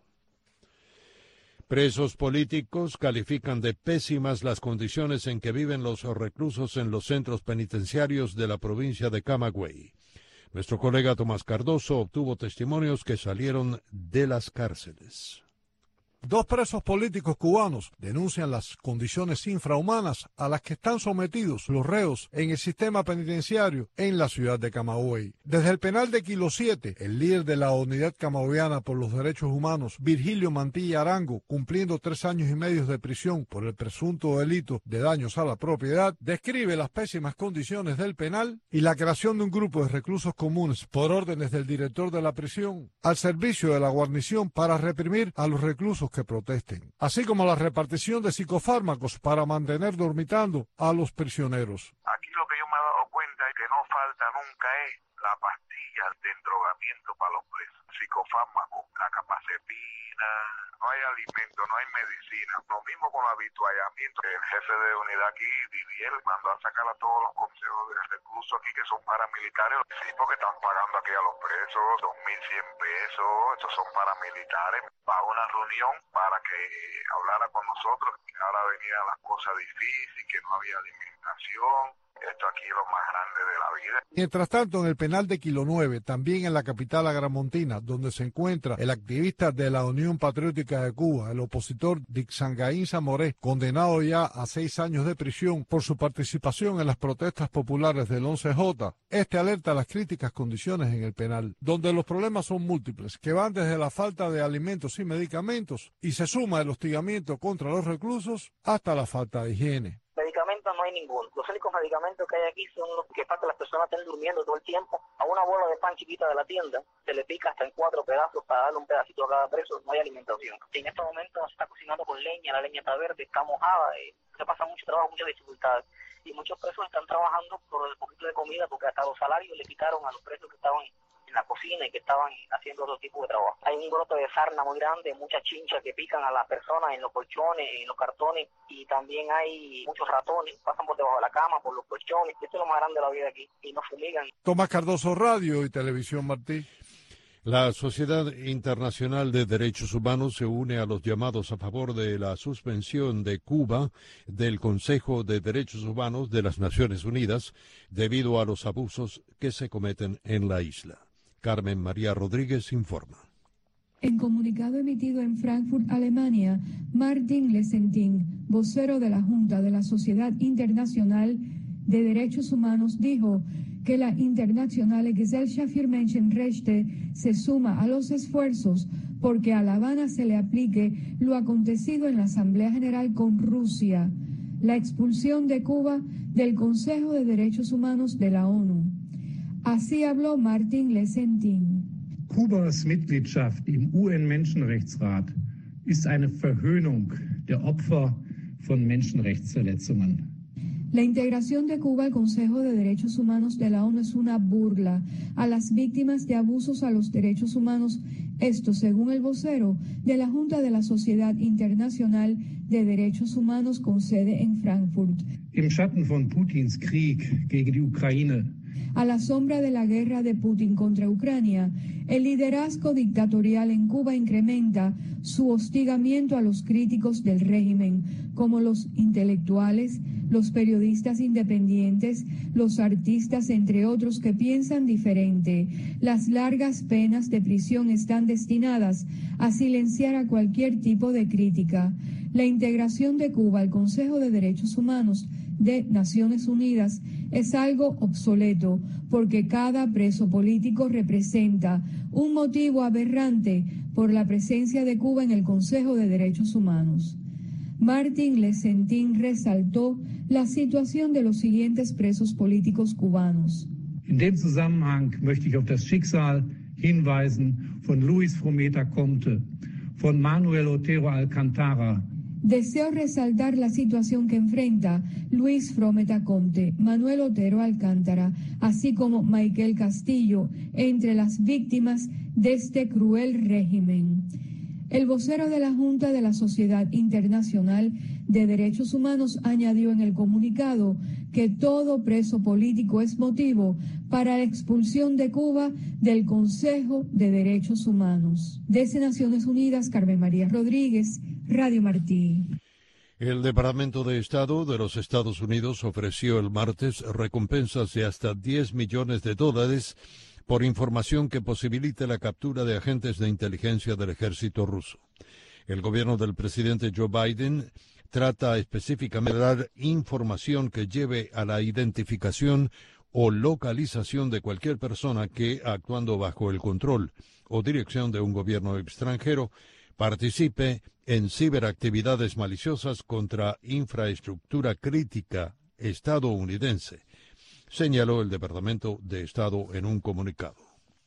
Presos políticos califican de pésimas las condiciones en que viven los reclusos en los centros penitenciarios de la provincia de Camagüey. Nuestro colega Tomás Cardoso obtuvo testimonios que salieron de las cárceles. 2 presos políticos cubanos denuncian las condiciones infrahumanas a las que están sometidos los reos en el sistema penitenciario en la ciudad de Camagüey. Desde el penal de Kilo 7, el líder de la Unidad Camagüeyana por los Derechos Humanos, Virgilio Mantilla Arango, cumpliendo 3 años y medio de prisión por el presunto delito de daños a la propiedad, describe las pésimas condiciones del penal y la creación de un grupo de reclusos comunes por órdenes del director de la prisión al servicio de la guarnición para reprimir a los reclusos que protesten, así como la repartición de psicofármacos para mantener dormitando a los prisioneros. Aquí lo que yo me he dado cuenta es que no falta nunca es la pastilla de endrogamiento para los presos, psicofármacos, la capacepina, no hay alimento, no hay medicina, lo mismo con el habituallamiento. El jefe de unidad aquí, Viviel, mandó a sacar a todos los consejos de reclusos aquí que son paramilitares, sí, porque están pagando aquí a los presos 2.100 pesos, estos son paramilitares, para una reunión para que hablara con nosotros, que ahora venían las cosas difíciles, que no había alimentación. Esto aquí es lo más grande de la vida. Mientras tanto, en el penal de Kilo 9, también en la capital agramontina, donde se encuentra el activista de la Unión Patriótica de Cuba, el opositor Dixangaín Zamoré, condenado ya a 6 años de prisión por su participación en las protestas populares del 11J, este alerta las críticas condiciones en el penal, donde los problemas son múltiples, que van desde la falta de alimentos y medicamentos, y se suma el hostigamiento contra los reclusos hasta la falta de higiene. Medicamentos no hay ninguno. Los únicos medicamentos que hay aquí son los que para que las personas estén durmiendo todo el tiempo. A una bola de pan chiquita de la tienda se le pica hasta en 4 pedazos para darle un pedacito a cada preso. No hay alimentación. Y en este momento se está cocinando con leña, la leña está verde, está mojada, se pasa mucho trabajo, muchas dificultades. Y muchos presos están trabajando por el poquito de comida porque hasta los salarios le quitaron a los presos que estaban en la cocina y que estaban haciendo otro tipo de trabajo. Hay un brote de sarna muy grande, muchas chinchas que pican a las personas en los colchones, en los cartones, y también hay muchos ratones, pasan por debajo de la cama, por los colchones. Esto es lo más grande de la vida aquí, y nos fumigan. Tomás Cardoso, Radio y Televisión Martí. La Sociedad Internacional de Derechos Humanos se une a los llamados a favor de la suspensión de Cuba del Consejo de Derechos Humanos de las Naciones Unidas debido a los abusos que se cometen en la isla. Carmen María Rodríguez informa. En comunicado emitido en Frankfurt, Alemania, Martin Lesentin, vocero de la Junta de la Sociedad Internacional de Derechos Humanos, dijo que la Internationale Gesellschaft für Menschenrechte se suma a los esfuerzos porque a La Habana se le aplique lo acontecido en la Asamblea General con Rusia, la expulsión de Cuba del Consejo de Derechos Humanos de la ONU. Así habló Martin Lesentin. Kubas Mitgliedschaft im UN-Menschenrechtsrat ist eine Verhöhnung der Opfer von Menschenrechtsverletzungen. La integración de Cuba al Consejo de Derechos Humanos de la ONU es una burla a las víctimas de abusos a los derechos humanos, esto según el vocero de la Junta de la Sociedad Internacional de Derechos Humanos con sede en Frankfurt. Im Schatten von Putins Krieg gegen die Ukraine. A la sombra de la guerra de Putin contra Ucrania, el liderazgo dictatorial en Cuba incrementa su hostigamiento a los críticos del régimen, como los intelectuales, los periodistas independientes, los artistas, entre otros que piensan diferente. Las largas penas de prisión están destinadas a silenciar a cualquier tipo de crítica. La integración de Cuba al Consejo de Derechos Humanos de Naciones Unidas es algo obsoleto porque cada preso político representa un motivo aberrante por la presencia de Cuba en el Consejo de Derechos Humanos. Martin Lesentin resaltó la situación de los siguientes presos políticos cubanos. In dem Zusammenhang möchte ich auf das Schicksal hinweisen von Luis Frometa Comte, von Manuel Otero Alcantara. Deseo resaltar la situación que enfrenta Luis Frometa Comte, Manuel Otero Alcántara, así como Michael Castillo, entre las víctimas de este cruel régimen. El vocero de la Junta de la Sociedad Internacional de Derechos Humanos añadió en el comunicado que todo preso político es motivo para la expulsión de Cuba del Consejo de Derechos Humanos. Desde Naciones Unidas, Carmen María Rodríguez, Radio Martí. El Departamento de Estado de los Estados Unidos ofreció el martes recompensas de hasta $10 millones por información que posibilite la captura de agentes de inteligencia del ejército ruso. El gobierno del presidente Joe Biden trata específicamente de dar información que lleve a la identificación o localización de cualquier persona que, actuando bajo el control o dirección de un gobierno extranjero, participe en ciberactividades maliciosas contra infraestructura crítica estadounidense, señaló el Departamento de Estado en un comunicado.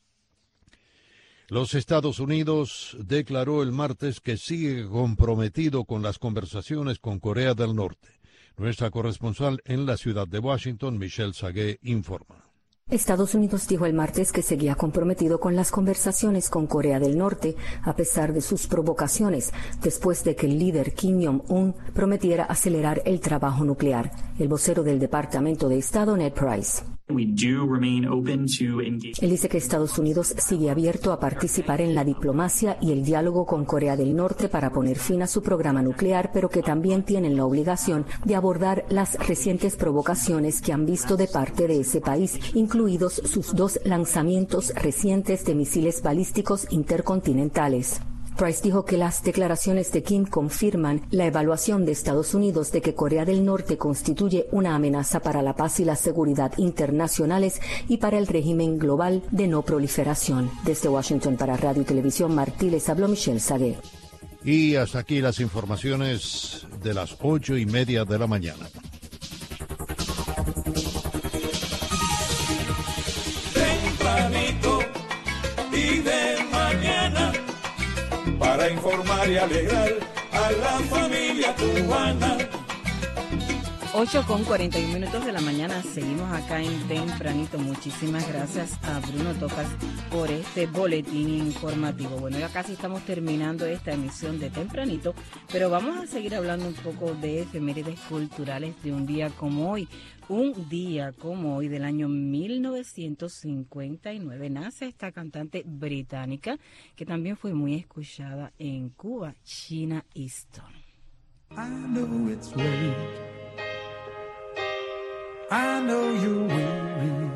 Los Estados Unidos declaró el martes que sigue comprometido con las conversaciones con Corea del Norte. Nuestra corresponsal en la ciudad de Washington, Michelle Sagué, informa. Estados Unidos dijo el martes que seguía comprometido con las conversaciones con Corea del Norte, a pesar de sus provocaciones, después de que el líder Kim Jong-un prometiera acelerar el trabajo nuclear. El vocero del Departamento de Estado, Ned Price. Él dice que Estados Unidos sigue abierto a participar en la diplomacia y el diálogo con Corea del Norte para poner fin a su programa nuclear, pero que también tienen la obligación de abordar las recientes provocaciones que han visto de parte de ese país, incluidos sus 2 lanzamientos recientes de misiles balísticos intercontinentales. Price dijo que las declaraciones de Kim confirman la evaluación de Estados Unidos de que Corea del Norte constituye una amenaza para la paz y la seguridad internacionales y para el régimen global de no proliferación. Desde Washington para Radio y Televisión Martí les habló Michelle Sagué. Y hasta aquí las informaciones de las 8:30 de la mañana. Tempranito y de mañana, para informar y alegrar a la familia cubana. 8:41 de la mañana, seguimos acá en Tempranito. Muchísimas gracias a Bruno Tocas por este boletín informativo. Bueno, ya casi estamos terminando esta emisión de Tempranito, pero vamos a seguir hablando un poco de efemérides culturales de un día como hoy. Un día como hoy del año 1959 nace esta cantante británica que también fue muy escuchada en Cuba, Sheena Easton. I know it's late. I know you're weary.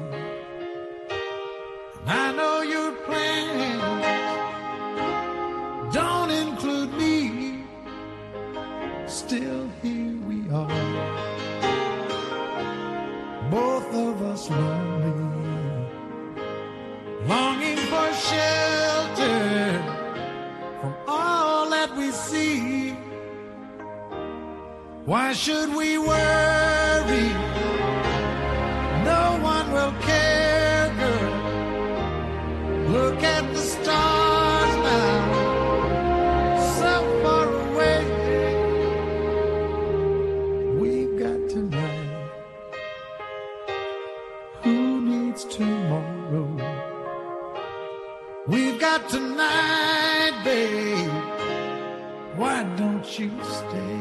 I know your plans don't include me. Still here we are, both of us lonely, longing for shelter from all that we see. Why should we worry? No one will care, girl. Look at the stars now, so far away. We've got tonight. Who needs tomorrow? We've got tonight, babe. Why don't you stay?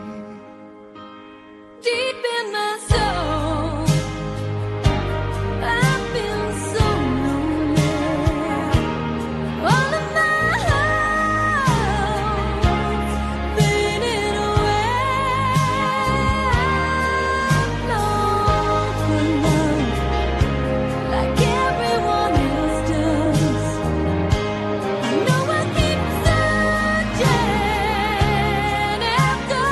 Deep in my soul, I've been so lonely. All of my hopes faded away. I long for love like everyone else does. I know I keep searching after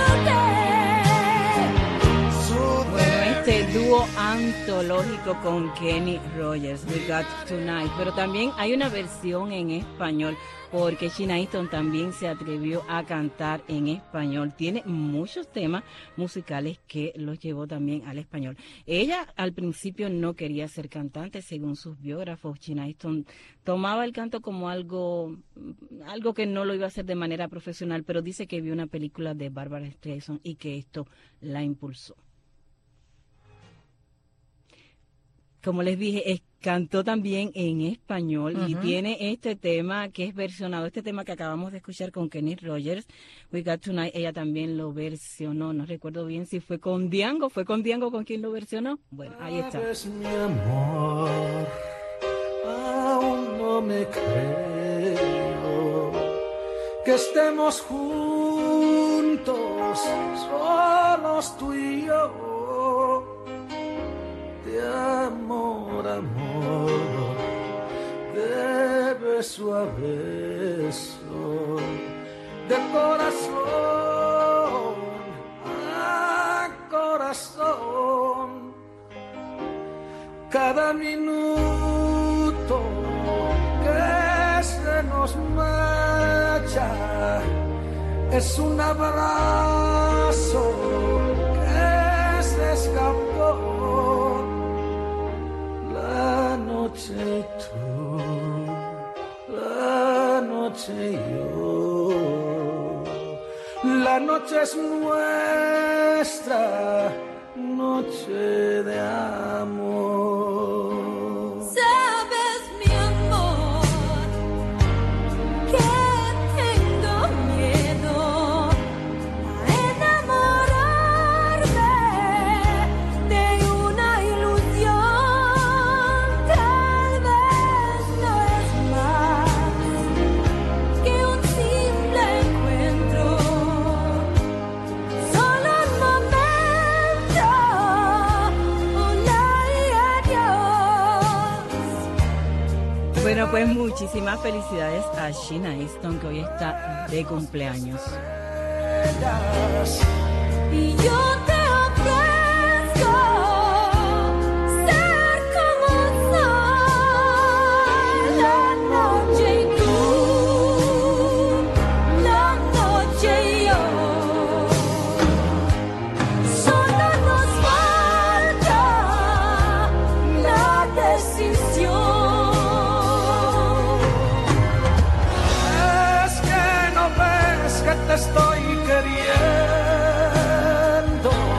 today. Dúo antológico con Kenny Rogers, We Got Tonight, pero también hay una versión en español porque Sheena Easton también se atrevió a cantar en español. Tiene muchos temas musicales que los llevó también al español. Ella al principio no quería ser cantante, según sus biógrafos. Sheena Easton tomaba el canto como algo que no lo iba a hacer de manera profesional, pero dice que vio una película de Barbra Streisand y que esto la impulsó. Como les dije, cantó también en español y tiene este tema que es versionado, este tema que acabamos de escuchar con Kenny Rogers, We Got Tonight, ella también lo versionó, no recuerdo bien si fue con Diango con quien lo versionó. Bueno, ahí está. Sabes, mi amor, aún no me creo que estemos juntos, solos tú y yo. De amor, amor, de beso a beso, de corazón a corazón. Cada minuto que se nos marcha es un abrazo que se escapó. La noche tú, la noche yo, la noche es nuestra noche de amor. Sabes, mi amor, que tengo miedo a enamorarme de una ilusión. Tal vez no es más que un simple encuentro, solo un momento. Hola y adiós. Bueno, pues muchísimas felicidades a Sheena Easton, que hoy está de cumpleaños. Y yo te ofrezco ser como soy. La noche y tú, la noche y yo. Solo nos falta la decisión. Es que no ves que te estoy queriendo.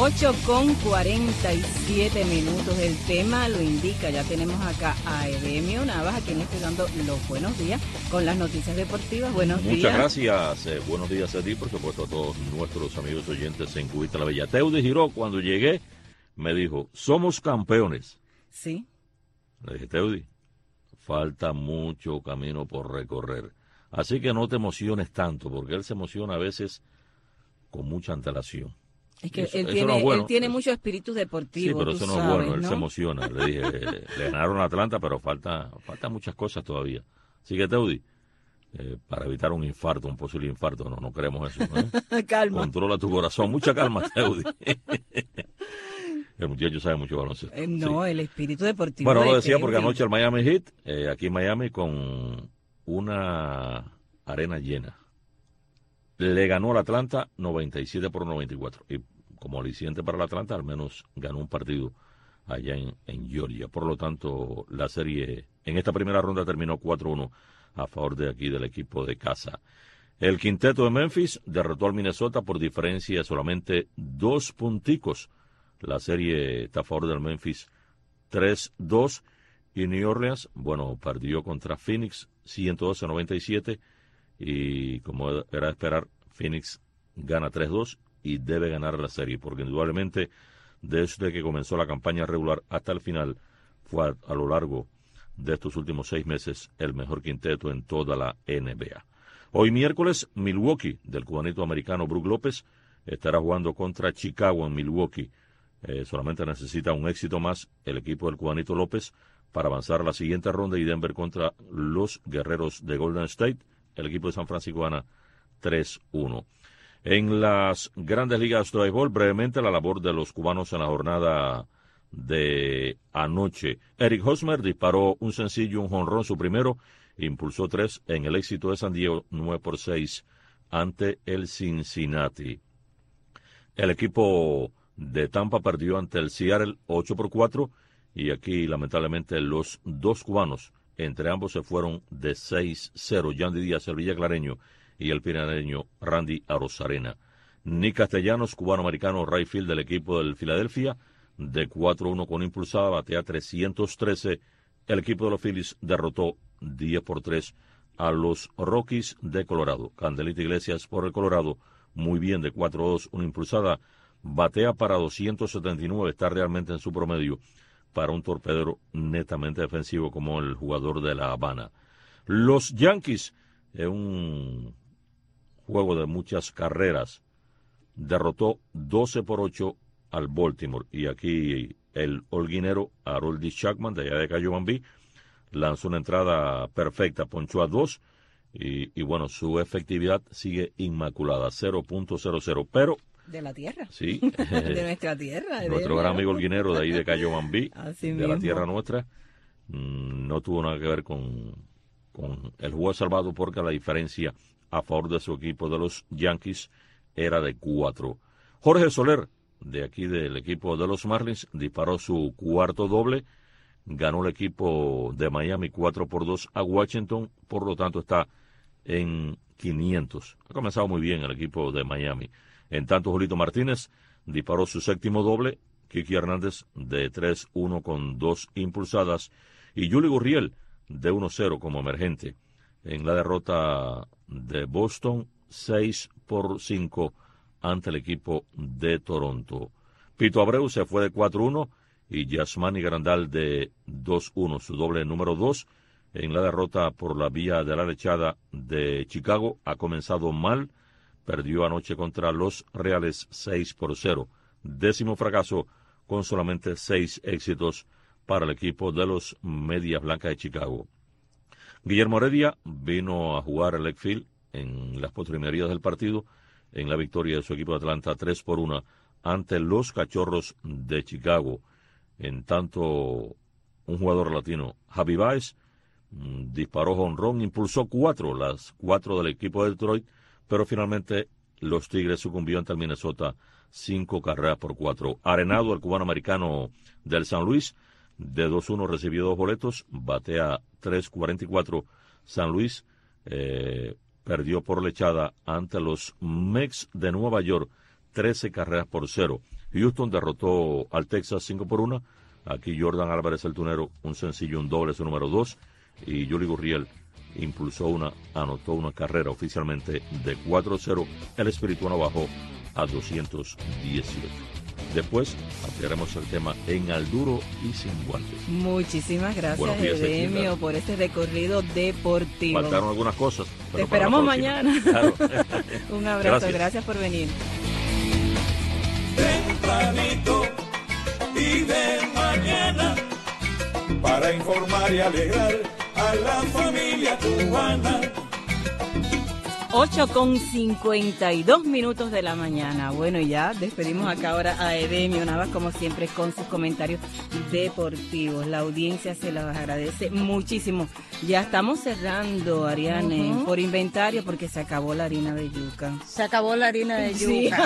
8:47. El tema lo indica. Ya tenemos acá a Edemio Navas, a quien le estoy dando los buenos días con las noticias deportivas. Buenos días. Muchas gracias. Buenos días a ti, por supuesto, a todos nuestros amigos oyentes en Cubita la Bella. Teudi Giró, cuando llegué, me dijo, somos campeones. Sí. Le dije, Teudi, falta mucho camino por recorrer. Así que no te emociones tanto, porque él se emociona a veces con mucha antelación. Es que eso, él tiene mucho espíritu deportivo. Sí, pero eso no es bueno, él se emociona. Le dije, le ganaron a Atlanta, pero faltan muchas cosas todavía. Así que, Teudi, para evitar un infarto, un posible infarto, no queremos eso. Calma. Controla tu corazón, mucha calma, Teudi. El muchacho sabe mucho baloncesto. No, sí. El espíritu deportivo. Bueno, lo decía porque anoche el Miami Heat, aquí en Miami, con una arena llena, le ganó al Atlanta 97-94. Y como aliciente para el Atlanta, al menos ganó un partido allá en Georgia. Por lo tanto, la serie en esta primera ronda terminó 4-1 a favor de aquí del equipo de casa. El quinteto de Memphis derrotó al Minnesota por diferencia de solamente 2 punticos. La serie está a favor del Memphis 3-2. Y New Orleans, bueno, perdió contra Phoenix 112-97. Y como era de esperar, Phoenix gana 3-2 y debe ganar la serie, porque indudablemente desde que comenzó la campaña regular hasta el final fue a lo largo de estos últimos 6 meses el mejor quinteto en toda la NBA. Hoy miércoles, Milwaukee, del cubanito americano Brook López, estará jugando contra Chicago en Milwaukee. Solamente necesita un éxito más el equipo del cubanito López para avanzar a la siguiente ronda, y Denver contra los guerreros de Golden State. El equipo de San Francisco gana 3-1. En las grandes ligas de béisbol, brevemente la labor de los cubanos en la jornada de anoche. Eric Hosmer disparó un sencillo, un jonrón, su primero, impulsó 3 en el éxito de San Diego, 9-6 ante el Cincinnati. El equipo de Tampa perdió ante el Seattle 8-4, y aquí lamentablemente los 2 cubanos, entre ambos se fueron de 6-0, Yandy Díaz, el villaclareño, y el pinareño Randy Arozarena. Nick Castellanos, cubano-americano, right field del equipo del Filadelfia, de 4-1 con impulsada, batea 313. El equipo de los Phillies derrotó 10-3 a los Rockies de Colorado. Candelita Iglesias por el Colorado, muy bien, de 4-2, una impulsada, batea para 279, está realmente en su promedio para un torpedero netamente defensivo como el jugador de La Habana. Los Yankees, en un juego de muchas carreras, derrotó 12-8 al Baltimore. Y aquí el holguinero Aroldis Chapman, de allá de Cayo Bambí, lanzó una entrada perfecta, ponchó a 2, y bueno, su efectividad sigue inmaculada, 0.00, pero de la tierra. Sí. De nuestra tierra. Nuestro gran amigo holguinero de ahí de Cayo Bambí, así de mismo. La tierra nuestra, no tuvo nada que ver con el juego salvado, porque la diferencia a favor de su equipo de los Yankees era de 4. Jorge Soler, de aquí del equipo de los Marlins, disparó su cuarto doble, ganó el equipo de Miami 4-2 a Washington, por lo tanto está en 500. Ha comenzado muy bien el equipo de Miami. En tanto, Julito Martínez disparó su séptimo doble, Kiki Hernández de 3-1 con 2 impulsadas, y Yuli Gurriel de 1-0 como emergente en la derrota de Boston 6-5 ante el equipo de Toronto. Pito Abreu se fue de 4-1 y Yasmani Grandal de 2-1, su doble número 2 en la derrota por la vía de la lechada de Chicago. Ha comenzado mal, perdió anoche contra los Reales 6-0. 10º fracaso con solamente 6 éxitos para el equipo de los Medias Blancas de Chicago. Guillermo Heredia vino a jugar el left field en las postrimerías del partido en la victoria de su equipo de Atlanta 3-1 ante los Cachorros de Chicago. En tanto, un jugador latino, Javi Baez, disparó jonrón, impulsó 4, las 4 del equipo de Detroit, pero finalmente los Tigres sucumbió ante el Minnesota 5-4. Arenado, el cubano-americano del San Luis, de 2-1 recibió 2 boletos, batea 3.44. San Luis perdió por lechada ante los Mets de Nueva York 13-0. Houston derrotó al Texas 5-1. Aquí Jordan Álvarez, el tunero, un sencillo, un doble, su número 2. Y Yuli Gurriel anotó una carrera oficialmente de 4-0. El espirituano bajó a 218. Después ampliaremos el tema en al duro y sin guantes. Muchísimas gracias, Edemio, por este recorrido deportivo. Faltaron algunas cosas. Te esperamos mañana. Claro. Un abrazo, gracias por venir. Tempranito y de mañana, para informar y alegrar a la familia cubana. 8:52 de la mañana. Bueno, ya despedimos acá ahora a Edemio Navas, como siempre, con sus comentarios deportivos. La audiencia se los agradece muchísimo. Ya estamos cerrando, Ariane, por inventario, porque se acabó la harina de yuca. Se acabó la harina de yuca. Sí.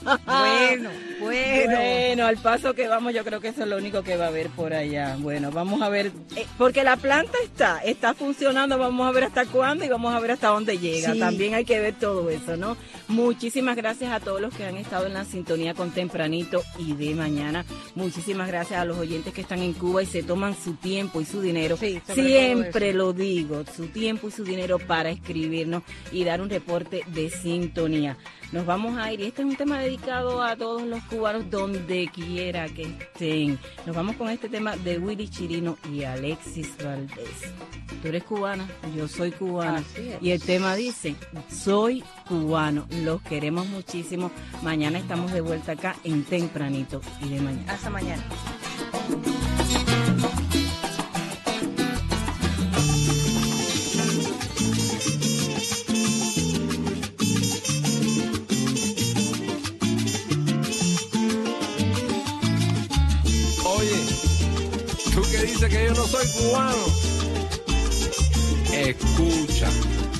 Bueno, al paso que vamos, yo creo que eso es lo único que va a haber por allá. Bueno, vamos a ver, porque la planta está funcionando, vamos a ver hasta cuándo y vamos a ver hasta dónde llega. Sí. También hay que ver todo eso, ¿no? Muchísimas gracias a todos los que han estado en la sintonía con Tempranito y de mañana. Muchísimas gracias a los oyentes que están en Cuba y se toman su tiempo y su dinero. Sí, siempre lo digo, su tiempo y su dinero para escribirnos y dar un reporte de sintonía. Nos vamos a ir, y este es un tema dedicado a todos los cubanos donde quiera que estén. Nos vamos con este tema de Willy Chirino y Alexis Valdés. Tú eres cubana, yo soy cubana. Y el tema dice, soy cubano. Los queremos muchísimo. Mañana estamos de vuelta acá en Tempranito y de mañana. Hasta mañana. Tú que dices que yo no soy cubano, escucha.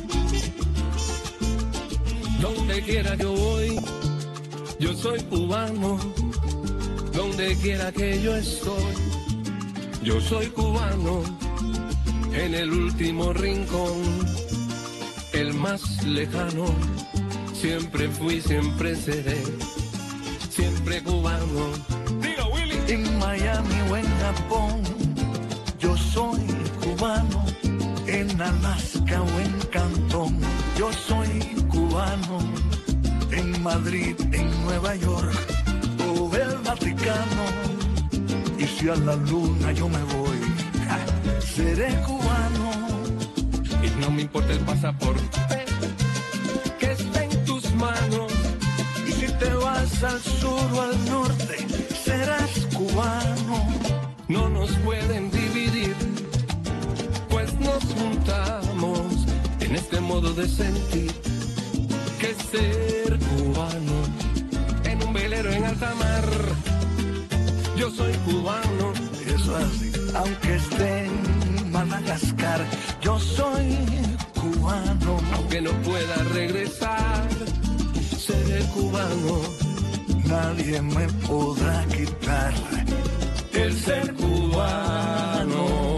Donde quiera que voy, yo soy cubano. Donde quiera que yo estoy, yo soy cubano. En el último rincón, el más lejano, siempre fui, siempre seré, siempre cubano. En Miami o en Japón, yo soy cubano. En Alaska o en Cantón, yo soy cubano. En Madrid, en Nueva York o el Vaticano. Y si a la luna yo me voy, seré cubano. Y no me importa el pasaporte que está en tus manos. Y si te vas al sur o al norte, serás cubano. No nos pueden dividir, pues nos juntamos en este modo de sentir que ser cubano. En un velero en alta mar, yo soy cubano. Eso así, aunque esté en Madagascar, yo soy cubano. Aunque no pueda regresar, seré cubano. Nadie me podrá quitar el ser cubano.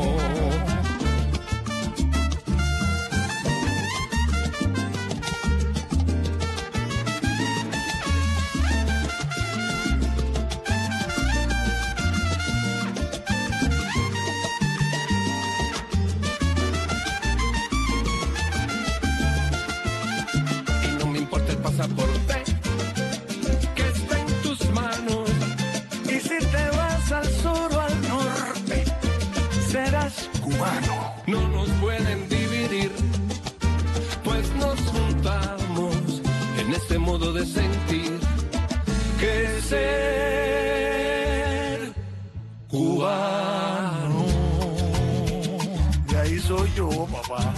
Y no me importa el pasaporte que está en tus manos. Y si te vas al sur o al norte, serás cubano. No nos pueden dividir, pues nos juntamos en este modo de sentir que ser cubano. Y ahí soy yo, papá.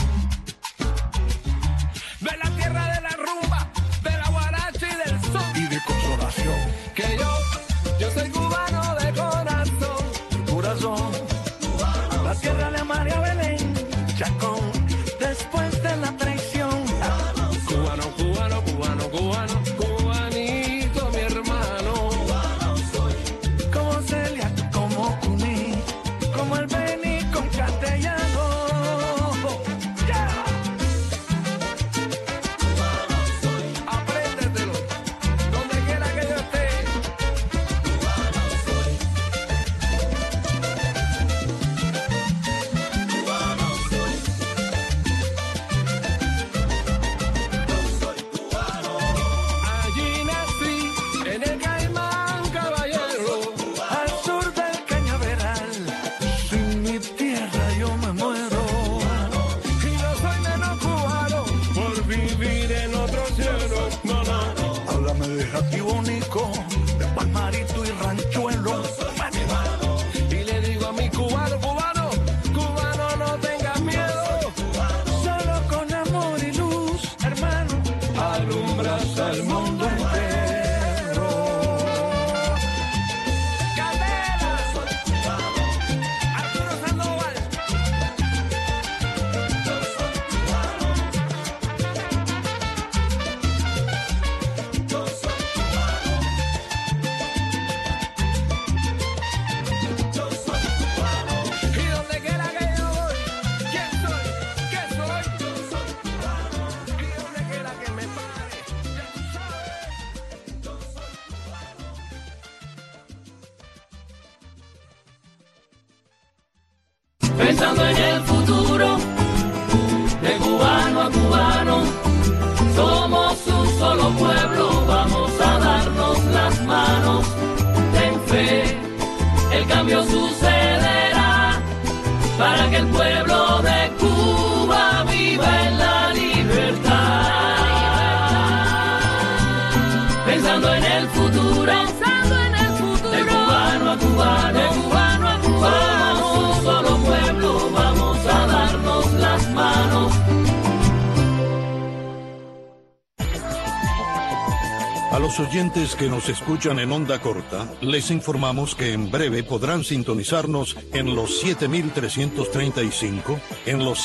De la tierra de la rumba, de la guaracha y del sol. Y de consolación. Que yo soy cubano de corazón. Corazón. La tierra de María Belén, Chacón, después de la traición. Cubano, cubano, cubano, cubano, cubanito, mi hermano. Como Celia, como Cuní, como el Beni con castellano. Yeah. Apréndetelo, donde quiera que yo esté. por vivir en otro cielo. No, no, no. Háblame de Jatibonico, de Palmarito y Ranchuelo. Y le digo a mi cubano, cubano, cubano, no tengas miedo. Solo con amor y luz, hermano, alumbras al mundo entero. ¡Candela! Arturo Sandoval. Y donde quiera que yo voy, ¿quién soy? ¿Qué soy? Y donde quiera que me pare, ya tú sabes. Pensando en el futuro, de cubano a cubano, somos un solo pueblo, vamos a darnos las manos. Ten fe, el cambio sucederá, para que el pueblo de Cuba viva en la libertad. Pensando en el futuro, de cubano a cubano, somos un solo pueblo, vamos a darnos las manos. A los oyentes que nos escuchan en onda corta, les informamos que en breve podrán sintonizarnos en los 7.335, en los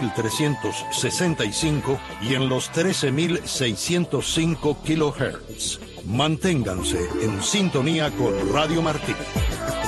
7.365 y en los 13.605 kilohertz. Manténganse en sintonía con Radio Martí.